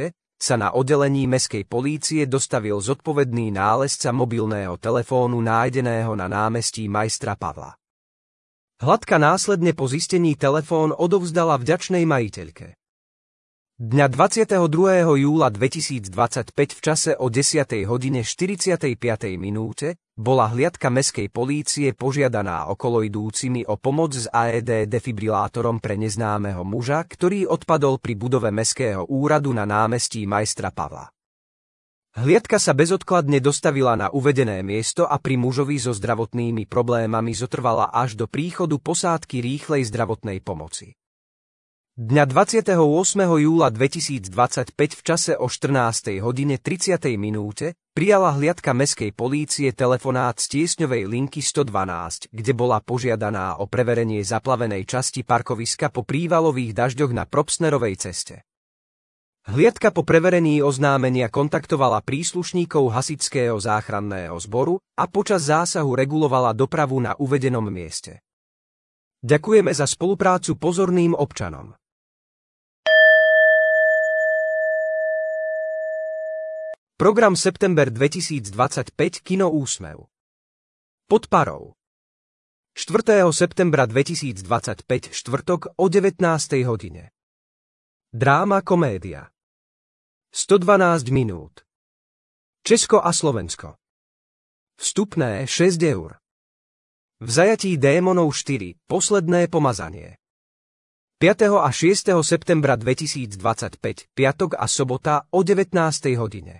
sa na oddelení mestskej polície dostavil zodpovedný nálezca mobilného telefónu nájdeného na námestí Majstra Pavla. Hladka následne po zistení telefón odovzdala vďačnej majiteľke. Dňa dvadsiateho druhého júla dvetisícdvadsaťpäť v čase o desiatej hodine štyridsiatej piatej minúte bola hliadka mestskej polície požiadaná okoloidúcimi o pomoc s á é dé defibrilátorom pre neznámeho muža, ktorý odpadol pri budove mestského úradu na námestí Majstra Pavla. Hliadka sa bezodkladne dostavila na uvedené miesto a pri mužovi so zdravotnými problémami zotrvala až do príchodu posádky rýchlej zdravotnej pomoci. Dňa dvadsiateho ôsmeho júla dvetisícdvadsaťpäť v čase o štrnástej hodine tridsiatej minúte prijala hliadka mestskej polície telefonát z tiesňovej linky sto dvanásť, kde bola požiadaná o preverenie zaplavenej časti parkoviska po prívalových dažďoch na Probstnerovej ceste. Hliadka po preverení oznámenia kontaktovala príslušníkov hasičského záchranného zboru a počas zásahu regulovala dopravu na uvedenom mieste. Ďakujeme za spoluprácu pozorným občanom. Program september dvetisícdvadsaťpäť Kino Úsmev. Pod parou. štvrtého septembra dvetisícdvadsaťpäť štvrtok o devätnástej hodine. Dráma komédia. sto dvanásť minút. Česko a Slovensko. Vstupné šesť eur. V zajatí démonov štyri. Posledné pomazanie. piateho a šiesteho septembra dvetisícdvadsaťpäť piatok a sobota o devätnástej hodine.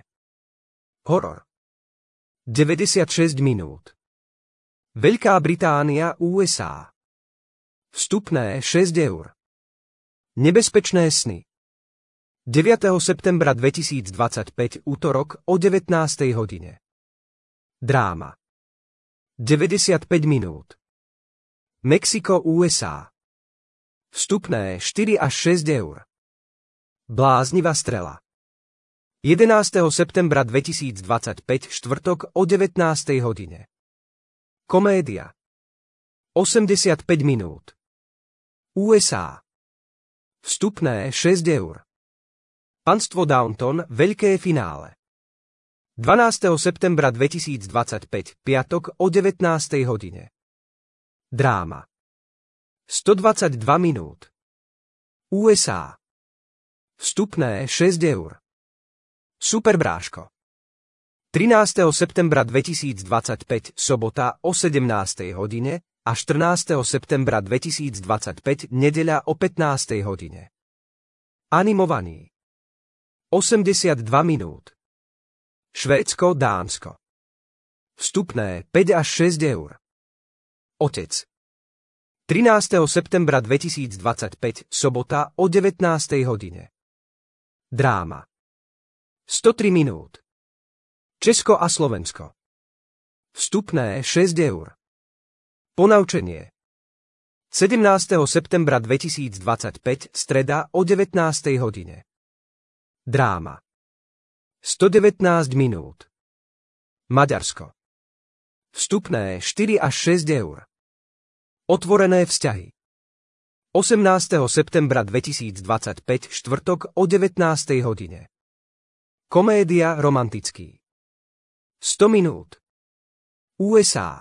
Horor. deväťdesiatšesť minút. Veľká Británia, ú es á. Vstupné šesť eur. Nebezpečné sny. deviateho septembra dvetisícdvadsaťpäť útorok o devätnástej hodine. Dráma. deväťdesiatpäť minút. Mexiko, ú es á. Vstupné štyri až šesť eur. Bláznivá strela. jedenásteho septembra dvetisícdvadsaťpäť štvrtok o devätnástej hodine. Komédia. osemdesiatpäť minút. ú es á. Vstupné šesť eur. Panstvo Downton, veľké finále. dvanásteho septembra dvetisícdvadsaťpäť piatok o devätnástej hodine. Dráma. stodvadsaťdva minút. ú es á. Vstupné šesť eur. Superbráško. trinásteho septembra dvetisícdvadsaťpäť sobota o sedemnástej hodine a štrnásteho septembra dvetisícdvadsaťpäť nedeľa o pätnástej hodine. Animovaný. osemdesiatdva minút. Švédsko, Dánsko. Vstupné päť až šesť eur. Otec. trinásteho septembra dvetisícdvadsaťpäť sobota o devätnástej hodine. Dráma. stotri minút. Česko a Slovensko. Vstupné šesť eur. Ponaučenie. sedemnásteho septembra dvetisícdvadsaťpäť streda o devätnástej hodine. Dráma. sto devätnásť minút. Maďarsko. Vstupné štyri až šesť eur. Otvorené vzťahy. osemnásteho septembra dvetisícdvadsaťpäť štvrtok o devätnástej hodine. Komédia romantický. sto minút. ú es á.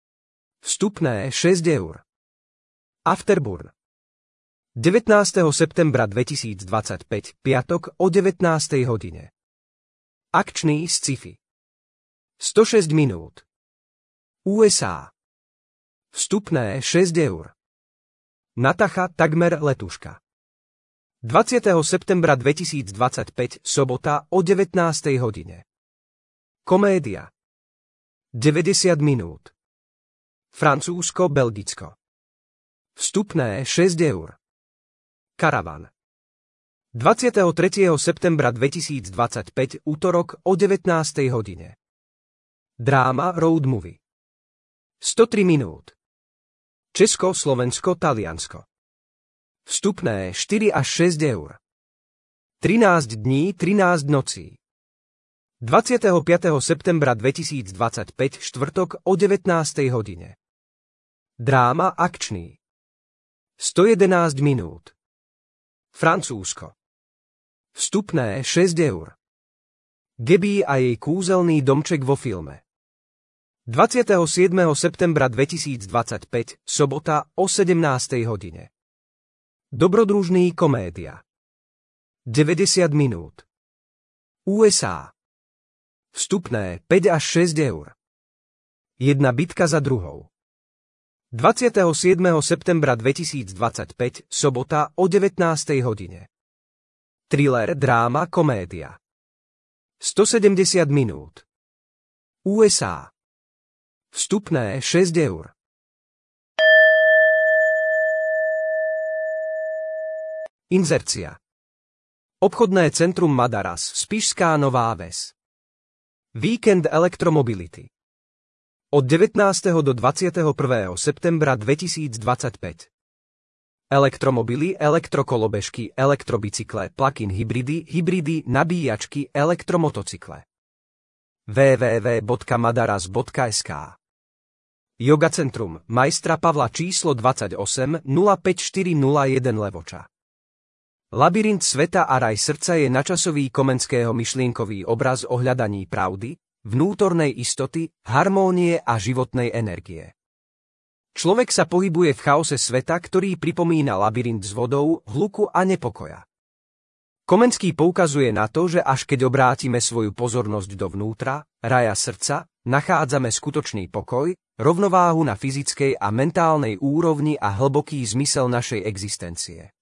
Vstupné šesť eur. Afterburn. devätnásteho septembra dvetisícdvadsaťpäť piatok o devätnástej hodine. Akčný sci-fi. sto šesť minút. ú es á. Vstupné šesť eur. Natacha takmer letuška. dvadsiateho septembra dvetisícdvadsaťpäť sobota o devätnástej hodine. Komédia. deväťdesiat minút. Francúzsko, Belgicko. Vstupné šesť eur. Karavan. dvadsiateho tretieho septembra dvetisícdvadsaťpäť útorok o devätnástej hodine. Dráma road movie. sto tri minút. Česko, Slovensko, Taliansko. Vstupné štyri až šesť eur. trinásť dní, trinásť nocí. dvadsiateho piateho septembra dvetisícdvadsaťpäť štvrtok o devätnástej hodine. Dráma akčný. sto jedenásť minút. Francúzsko. Vstupné šesť eur. Gaby a jej kúzelný domček vo filme. dvadsiateho siedmeho septembra dvetisícdvadsaťpäť, sobota o sedemnástej hodine. Dobrodružný komédia. deväťdesiat minút. ú es á. Vstupné päť až šesť eur. Jedna bitka za druhou. dvadsiateho siedmeho septembra dvetisícdvadsaťpäť, sobota o devätnástej hodine. Thriller, dráma, komédia. stosedemdesiat minút. ú es á. Vstupné šesť eur. Inzercia. Obchodné centrum Madaras, Spišská Nová Ves. Víkend elektromobility. Od devätnásteho do dvadsiateho prvého septembra dvetisícdvadsaťpäť. Elektromobily, elektrokolobežky, elektrobicykle, plug-in hybridy, hybridy, nabíjačky, elektromotocykle. w w w bodka madaras bodka es ká. Yoga centrum Majstra Pavla číslo dvadsaťosem nula päť štyri nula jeden Levoča. Labyrint sveta a raj srdca je načasový Komenského myšlienkový obraz o hľadaní pravdy, vnútornej istoty, harmónie a životnej energie. Človek sa pohybuje v chaose sveta, ktorý pripomína labyrint s vodou, hluku a nepokoja. Komenský poukazuje na to, že až keď obrátime svoju pozornosť dovnútra, raja srdca, nachádzame skutočný pokoj, rovnováhu na fyzickej a mentálnej úrovni a hlboký zmysel našej existencie.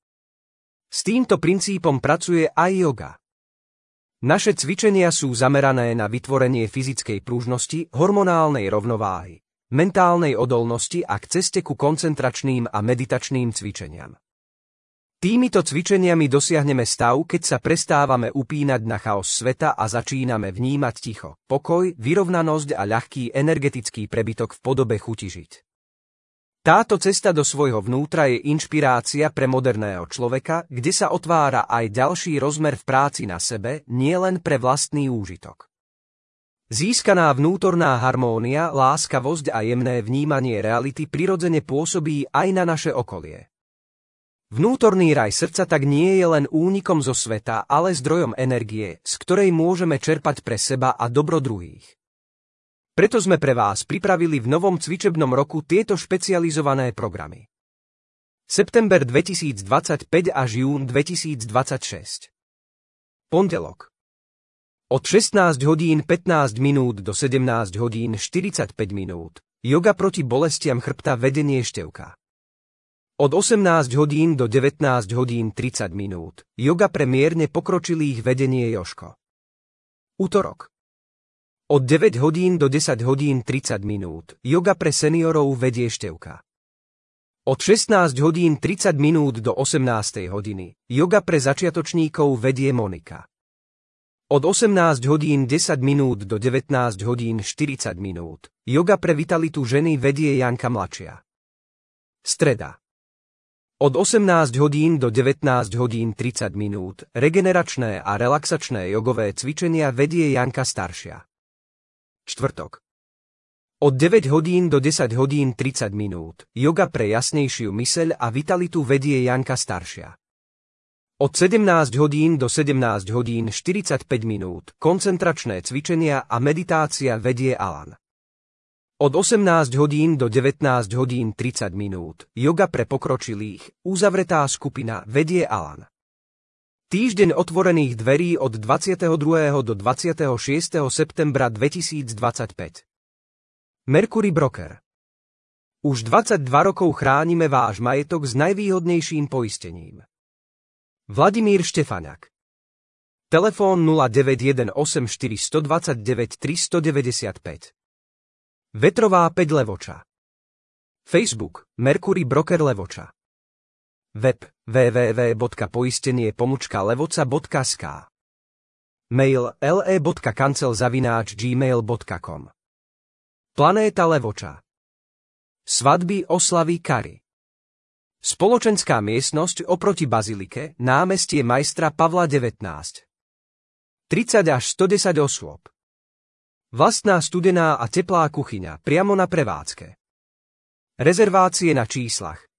S týmto princípom pracuje aj yoga. Naše cvičenia sú zamerané na vytvorenie fyzickej pružnosti, hormonálnej rovnováhy, mentálnej odolnosti a k ceste ku koncentračným a meditačným cvičeniam. Týmito cvičeniami dosiahneme stav, keď sa prestávame upínať na chaos sveta a začíname vnímať ticho, pokoj, vyrovnanosť a ľahký energetický prebytok v podobe chuti žiť. Táto cesta do svojho vnútra je inšpirácia pre moderného človeka, kde sa otvára aj ďalší rozmer v práci na sebe, nielen pre vlastný úžitok. Získaná vnútorná harmónia, láskavosť a jemné vnímanie reality prirodzene pôsobí aj na naše okolie. Vnútorný raj srdca tak nie je len únikom zo sveta, ale zdrojom energie, z ktorej môžeme čerpať pre seba a dobro druhých. Preto sme pre vás pripravili v novom cvičebnom roku tieto špecializované programy. September dvetisícdvadsaťpäť až jún dvetisícdvadsaťšesť. Pondelok. Od šestnásť hodín pätnásť minút do sedemnásť hodín štyridsaťpäť minút. Yoga proti bolestiam chrbta, vedenie števka. Od osemnásť hodín do devätnásť hodín tridsať minút. Yoga pre mierne pokročilých, vedenie Jožko. Utorok. Od deväť hodín do desať hodín tridsať minút. Yoga pre seniorov, vedie števka. Od šestnásť hodín tridsať minút do osemnástej hodiny. Yoga pre začiatočníkov, vedie Monika. Od osemnásť hodín desať minút do devätnásť hodín štyridsať minút. Yoga pre vitalitu ženy, vedie Janka mladšia. Streda. Od osemnásť hodín do devätnásť hodín tridsať minút. Regeneračné a relaxačné jogové cvičenia, vedie Janka staršia. Štvrtok. Od deväť hodín do desať hodín tridsať minút. Yoga pre jasnejšiu myseľ a vitalitu, vedie Janka staršia. Od sedemnásť hodín do sedemnásť hodín štyridsaťpäť minút. Koncentračné cvičenia a meditácia, vedie Alan. Od osemnásť hodín do devätnásť hodín tridsať minút. Yoga pre pokročilých, uzavretá skupina, vedie Alan. Týždeň otvorených dverí od dvadsiateho druhého do dvadsiateho šiesteho septembra dvetisícdvadsaťpäť. Mercury Broker. Už dvadsaťdva rokov chránime váš majetok s najvýhodnejším poistením. Vladimír Štefaňák. Telefón nula deväť jeden osem štyri dva deväť tri deväť päť. Vetrová päť Levoča. Facebook Mercury Broker Levoča. Web w w w bodka poistenie pomlčka levoca bodka es ká. Mail le bodka kancel zavináč gmail bodka com. Planéta Levoča. Svadby, oslavy, kary. Spoločenská miestnosť oproti bazilike, námestie Majstra Pavla devätnásť. tridsať až stodesať osôb. Vlastná studená a teplá kuchyňa priamo na prevádzke. Rezervácie na číslach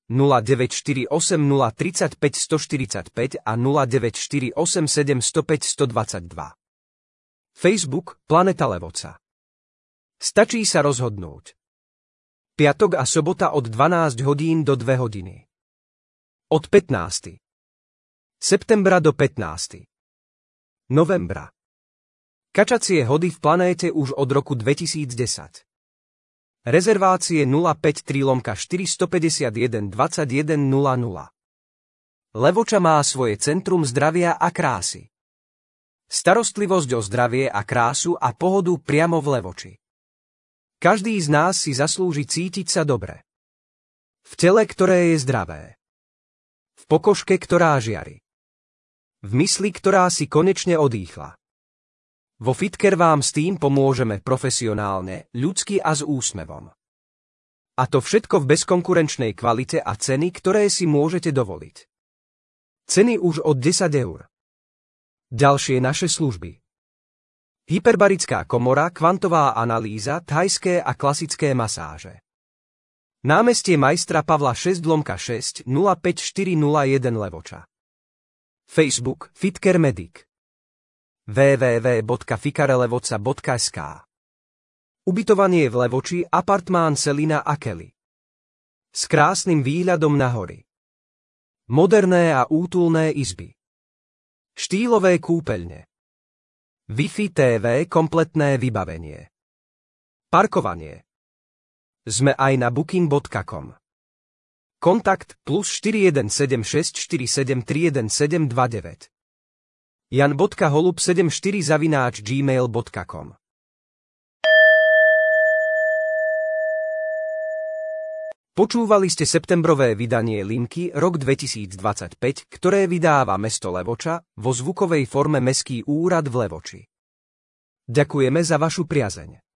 nula deväť štyri osem nula tridsaťpäť stoštyridsaťpäť a nula deväť štyri osem sedem nula päť jedna dva dva. Facebook Planeta Levoca. Stačí sa rozhodnúť. Piatok a sobota od dvanásť hodín do dve hodiny. Od pätnásteho septembra do pätnásteho novembra. Kačacie hody v planéte už od roku dvetisícdesať. Rezervácie nula päť tri štyri päť jeden dvadsaťjeden nula nula. Levoča má svoje centrum zdravia a krásy. Starostlivosť o zdravie a krásu a pohodu priamo v Levoči. Každý z nás si zaslúži cítiť sa dobre. V tele, ktoré je zdravé. V pokožke, ktorá žiari. V mysli, ktorá si konečne odýchla. Vo Fitcare vám s tým pomôžeme profesionálne, ľudsky a s úsmevom. A to všetko v bezkonkurenčnej kvalite a ceny, ktoré si môžete dovoliť. Ceny už od desať eur. Ďalšie naše služby. Hyperbarická komora, kvantová analýza, thajské a klasické masáže. Námestie majstra Pavla šesť šesť nula päť štyri nula jeden Levoča. Facebook Fitcare Medic. w w w bodka ficarelevoca bodka es ká. Ubytovanie v Levoči, apartmán Selina a Kelly. S krásnym výhľadom na hory. Moderné a útulné izby. Štýlové kúpeľne. Wi-Fi té vé, kompletné vybavenie. Parkovanie. Sme aj na booking bodka com. Kontakt plus štyri jeden sedem šesť štyri sedem tri jeden sedem dva deväť. jan bodka holub sedemdesiatštyri zavináč gmail bodka com. Počúvali ste septembrové vydanie Linky rok dvetisícdvadsaťpäť, ktoré vydáva mesto Levoča vo zvukovej forme Mestský úrad v Levoči. Ďakujeme za vašu priazeň.